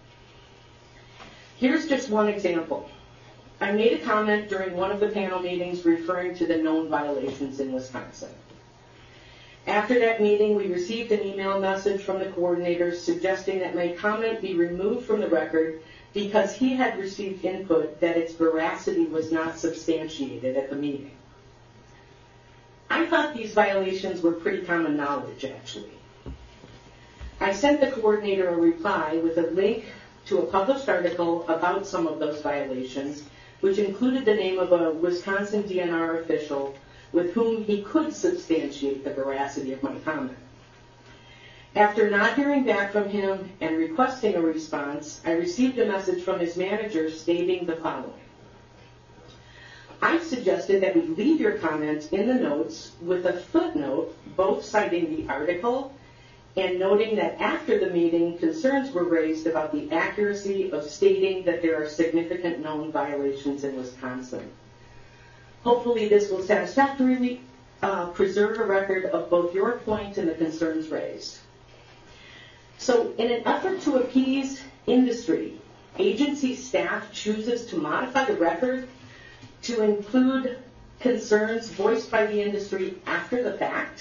Speaker 8: Here's just one example. I made a comment during one of the panel meetings referring to the known violations in Wisconsin. After that meeting, we received an email message from the coordinators suggesting that my comment be removed from the record because he had received input that its veracity was not substantiated at the meeting. I thought these violations were pretty common knowledge, actually. I sent the coordinator a reply with a link to a published article about some of those violations, which included the name of a Wisconsin D N R official with whom he could substantiate the veracity of my comment. After not hearing back from him and requesting a response, I received a message from his manager stating the following. I've suggested that we leave your comment in the notes with a footnote, both citing the article and noting that after the meeting, concerns were raised about the accuracy of stating that there are significant known violations in Wisconsin. Hopefully this will satisfactorily uh, preserve a record of both your point and the concerns raised. So in an effort to appease industry, agency staff chooses to modify the record to include concerns voiced by the industry after the fact.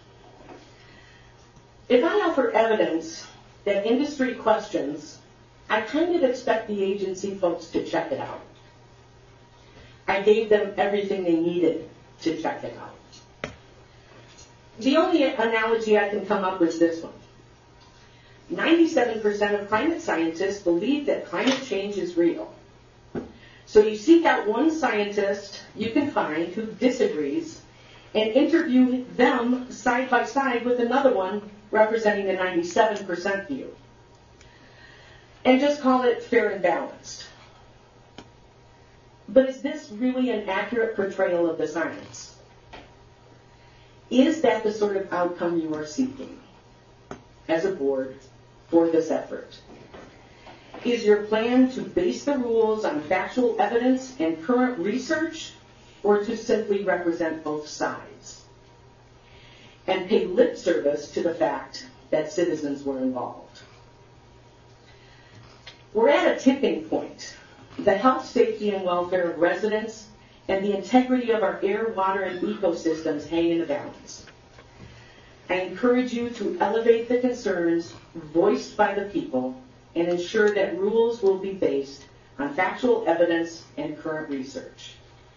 Speaker 8: If I offer evidence that industry questions, I kind of expect the agency folks to check it out. I gave them everything they needed to check it out. The only analogy I can come up with is this one. ninety-seven percent of climate scientists believe that climate change is real. So you seek out one scientist you can find who disagrees and interview them side by side with another one representing the ninety-seven percent view. And just call it fair and balanced. But is this really an accurate portrayal of the science? Is that the sort of outcome you are seeking as a board for this effort? Is your plan to base the rules on factual evidence and current research, or to simply represent both sides? and pay lip service to the fact that citizens were involved. We're at a tipping point. The health, safety, and welfare of residents and the integrity of our air, water, and ecosystems hang in the balance. I encourage you to elevate the concerns voiced by the people and ensure that rules will be based on factual evidence and current research.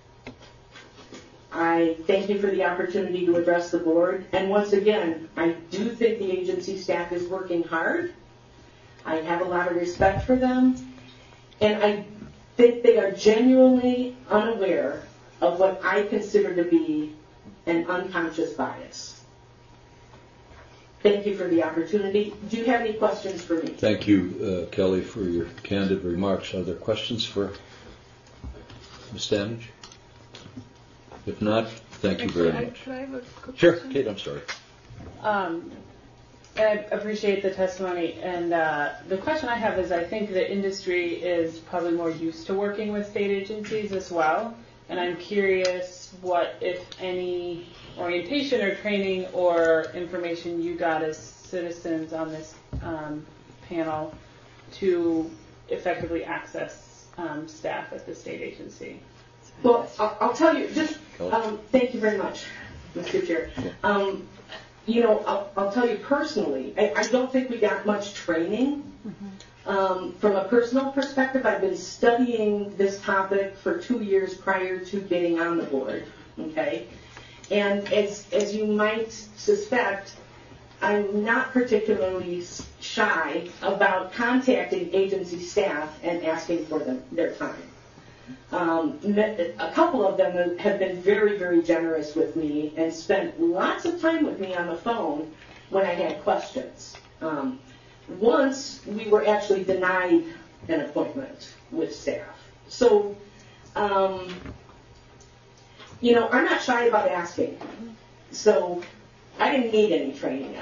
Speaker 8: I thank you for the opportunity to address the board, and once again, I do think the agency staff is working hard. I have a lot of respect for them, and I think they are genuinely unaware of what I consider to be an unconscious bias. Thank you for the opportunity. Do you have any questions for me?
Speaker 11: Thank you, uh, Kelly, for your candid remarks. Are there questions for Miz Standage? If not, thank you very
Speaker 10: Actually,
Speaker 11: much.
Speaker 10: I, could I have a quick
Speaker 11: Sure,
Speaker 10: question?
Speaker 11: Kate, I'm sorry.
Speaker 10: Um, I appreciate the testimony, and uh, the question I have is I think the industry is probably more used to working with state agencies as well, and I'm curious what, if any, orientation or training or information you got as citizens on this um, panel to effectively access um, staff at the state agency.
Speaker 8: Well, I'll, I'll tell you, just um, thank you very much, Mister Chair. Um, you know, I'll, I'll tell you personally, I, I don't think we got much training. Um, from a personal perspective, I've been studying this topic for two years prior to getting on the board, okay? And as, as you might suspect, I'm not particularly shy about contacting agency staff and asking for them, their time. Um, a couple of them have been very, very generous with me and spent lots of time with me on the phone when I had questions. Um, once we were actually denied an appointment with staff. So, um, you know, I'm not shy about asking. So I didn't need any training.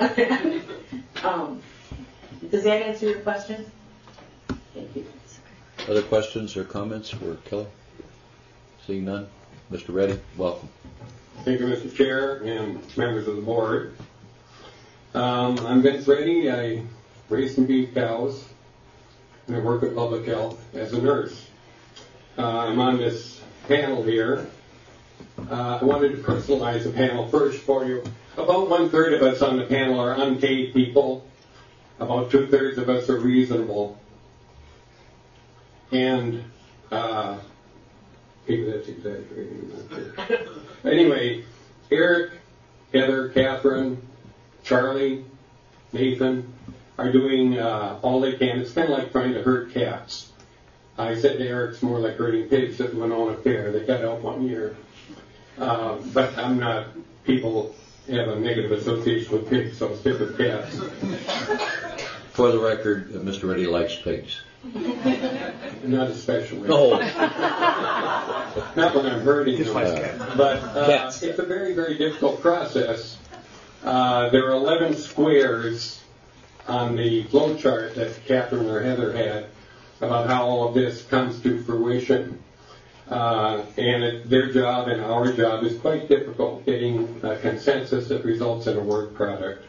Speaker 8: um, does that answer your question? Thank you.
Speaker 11: Other questions or comments for Kelly? Seeing none. Mister Reddy, welcome.
Speaker 9: Thank you, Mister Chair and members of the board. Um, I'm Vince Reddy. I raise some beef cows, and I work in public health as a nurse. Uh, I'm on this panel here. Uh, I wanted to personalize the panel first for you. About one-third of us on the panel are unpaid people. About two-thirds of us are reasonable. And uh, maybe that's exaggerating. Anyway, Eric, Heather, Catherine, Charlie, Nathan are doing uh, all they can. It's kind of like trying to herd cats. I said to Eric, it's more like herding pigs at Winona Fair. They got out one year. Uh, but I'm not, people have a negative association with pigs, so I'll stick with cats.
Speaker 11: For the record, Mister Reddy likes pigs.
Speaker 9: Not especially.
Speaker 11: No.
Speaker 9: Not when I'm hurting them. But uh, it's a very, very difficult process. Uh, there are eleven squares on the flow chart that Catherine or Heather had about how all of this comes to fruition. Uh, and it, their job and our job is quite difficult, getting a consensus that results in a work product.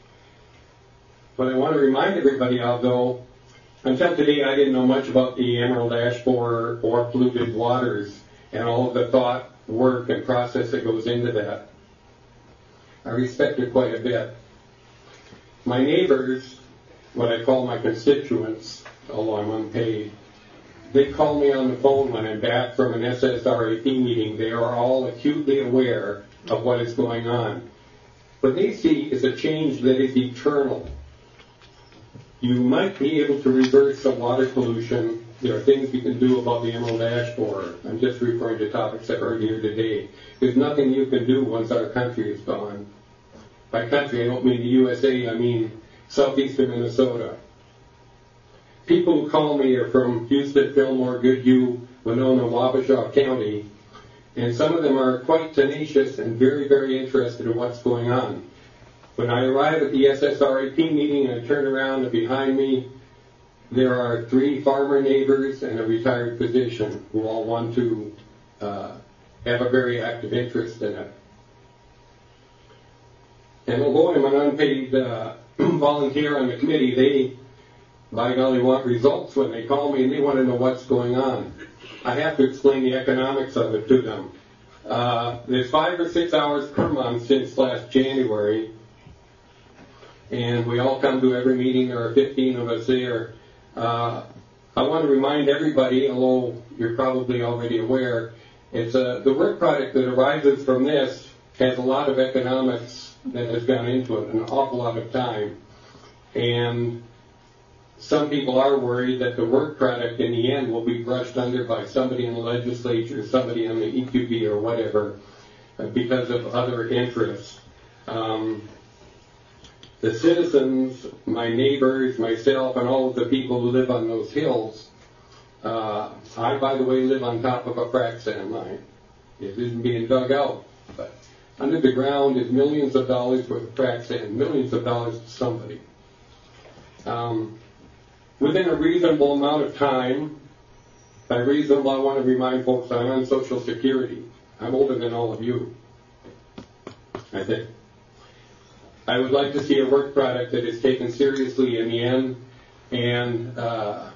Speaker 9: What I want to remind everybody of, though, until today I didn't know much about the Emerald Ash Borer or polluted waters and all of the thought, work, and process that goes into that. I respect it quite a bit. My neighbors, what I call my constituents, although I'm unpaid, they call me on the phone when I'm back from an S S R A P meeting. They are all acutely aware of what is going on. What they see is a change that is eternal. You might be able to reverse some water pollution. There are things we can do about the Emerald Ash Borer. I'm just referring to topics that are here today. There's nothing you can do once our country is gone. By country, I don't mean the U S A, I mean southeastern Minnesota. People who call me are from Houston, Fillmore, Goodhue, Winona, Wabasha County, and some of them are quite tenacious and very, very interested in what's going on. When I arrive at the S S R A P meeting and I turn around and behind me, there are three farmer neighbors and a retired physician who all want to uh, have a very active interest in it. And although I'm an unpaid uh, volunteer on the committee, they, by golly, want results when they call me and they want to know what's going on. I have to explain the economics of it to them. Uh, there's five or six hours per month since last January, and we all come to every meeting. There are fifteen of us there. Uh, I want to remind everybody, although you're probably already aware, it's uh, the work product that arises from this has a lot of economics that has gone into it, an awful lot of time. And some people are worried that the work product in the end will be brushed under by somebody in the legislature, somebody on the E Q B or whatever, uh, because of other interests. Um, the citizens, my neighbors, myself, and all of the people who live on those hills, uh, I, by the way, live on top of a frac sand mine. It isn't being dug out, but under the ground is millions of dollars worth of frac sand, millions of dollars to somebody. Um, within a reasonable amount of time, by reasonable I want to remind folks I'm on Social Security. I'm older than all of you, I think. I would like to see a work product that is taken seriously in the end, and uh,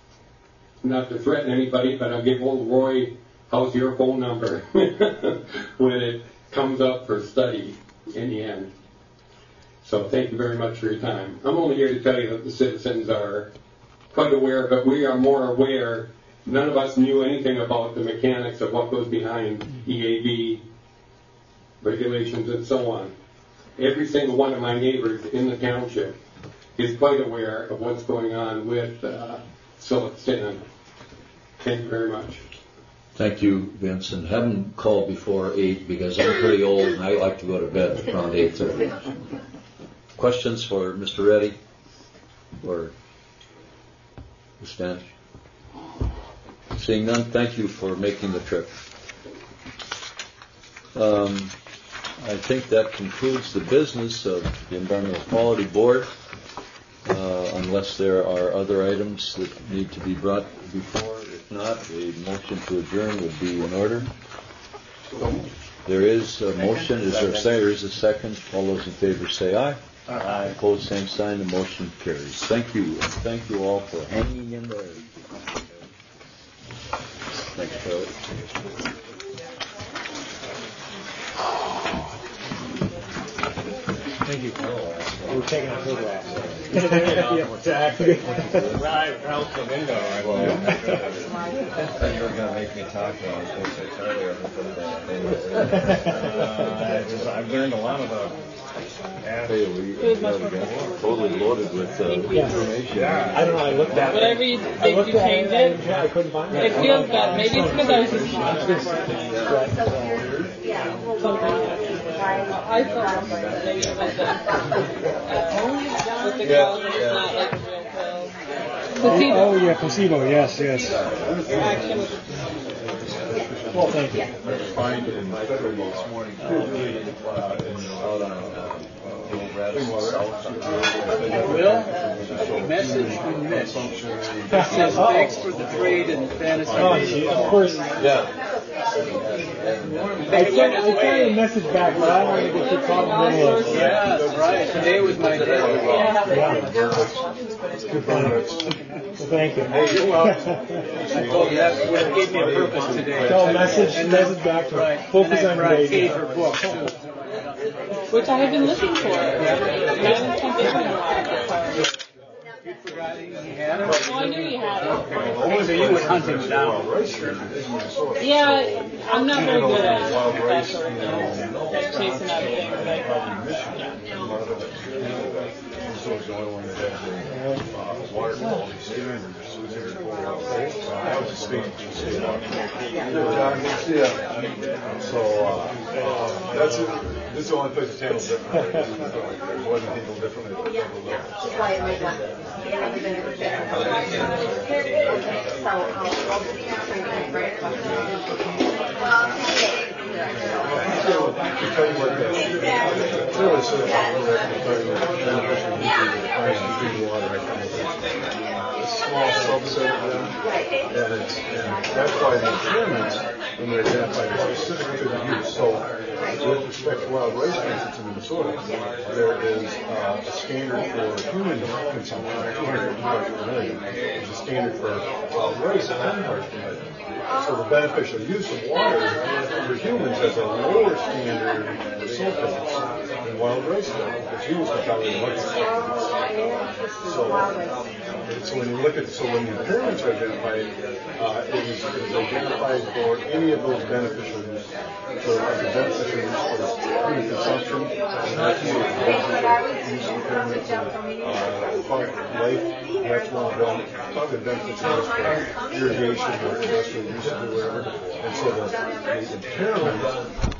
Speaker 9: not to threaten anybody, but I'll give old Roy, how's your phone number, when it comes up for study in the end. So thank you very much for your time. I'm only here to tell you that the citizens are quite aware, but we are more aware. None of us knew anything about the mechanics of what goes behind E A B regulations and so on. Every single one of my neighbors in the township is quite aware of what's going on with uh, Silicon Sand. Thank you very much.
Speaker 11: Thank you, Vince. And have them call before eight because I'm pretty old and I like to go to bed around eight thirty. Questions for Mister Reddy or Miz Stanch? Seeing none, thank you for making the trip. Um, I think that concludes the business of the Environmental Quality Board, uh, unless there are other items that need to be brought before. If not, a motion to adjourn would be in order. There is a motion. Is there a second? There is a second. All those in favor say aye. Aye. Opposed, same sign. The motion carries. Thank you. And thank you all for hanging in there. Thanks, Charlie.
Speaker 7: Thank you. We're taking a photograph. Yeah, exactly. Right out the window.
Speaker 11: You were going to make me talk when I was going to say Charlie or
Speaker 7: uh, I've learned a lot about
Speaker 11: Hey, we, we got totally loaded with uh, information.
Speaker 7: Yeah. I don't know, I looked at it.
Speaker 10: Whatever you think you changed it,
Speaker 7: yeah, I couldn't find it.
Speaker 10: It feels bad. Maybe it's because I was just I thought maybe it was the, uh, with the girls and it's not like real pills. Placebo.
Speaker 7: Oh, yeah, placebo, yes, yes.
Speaker 10: Action.
Speaker 7: Well, thank you.
Speaker 11: Find it in my federal this morning. Out on
Speaker 16: Will, message from Mitch. It says thanks for the trade and fantasy.
Speaker 7: Oh, of course.
Speaker 11: Yeah.
Speaker 7: I sent a message back, but I don't want to get too caught in the middle of it.
Speaker 16: Yeah, that's right. Today was my day.
Speaker 7: Yeah. Good fun. Well, thank you.
Speaker 16: Hey, you're welcome. I told you that's what gave me a purpose today.
Speaker 7: Tell message, and message back to her. Focus on your
Speaker 16: gave her books too.
Speaker 10: Which I have been looking for. I haven't come in a while.
Speaker 16: You forgot he had it?
Speaker 10: Oh, I knew you had it.
Speaker 16: So you would hunt him down.
Speaker 10: Yeah, I'm not very good at that sort of thing. Like chasing out things. Like,
Speaker 18: water quality standards. I was speaking to State Yeah. So uh, that's it. This is the only place the channel's different. There wasn't people differently.
Speaker 12: That's why it might not. So I'll
Speaker 18: tell you what, uh, clearly says on the record, the beneficial uses of price drinking water, I think it's a small subset of them, and it's, and that's why the impairments, when they're identified, are specific to the use. So, with respect to wild rice, for instance, in Minnesota, there is uh, a standard for human consumption, two hundred parts per million. There's a standard for wild rice, ten parts per million. So the beneficial use of water for humans has a lower standard of sulfates than wild rice does, because humans can tolerate much more. So, so when you look at, so when the impairments are identified, uh, it, is, it is identified for any of those beneficial uses. So as a beneficial use for human consumption, that's one of the beneficial use impairments, uh, aquatic life, that's one of them. Probably beneficial use for irrigation or industrial uses or whatever. And so the, the impairment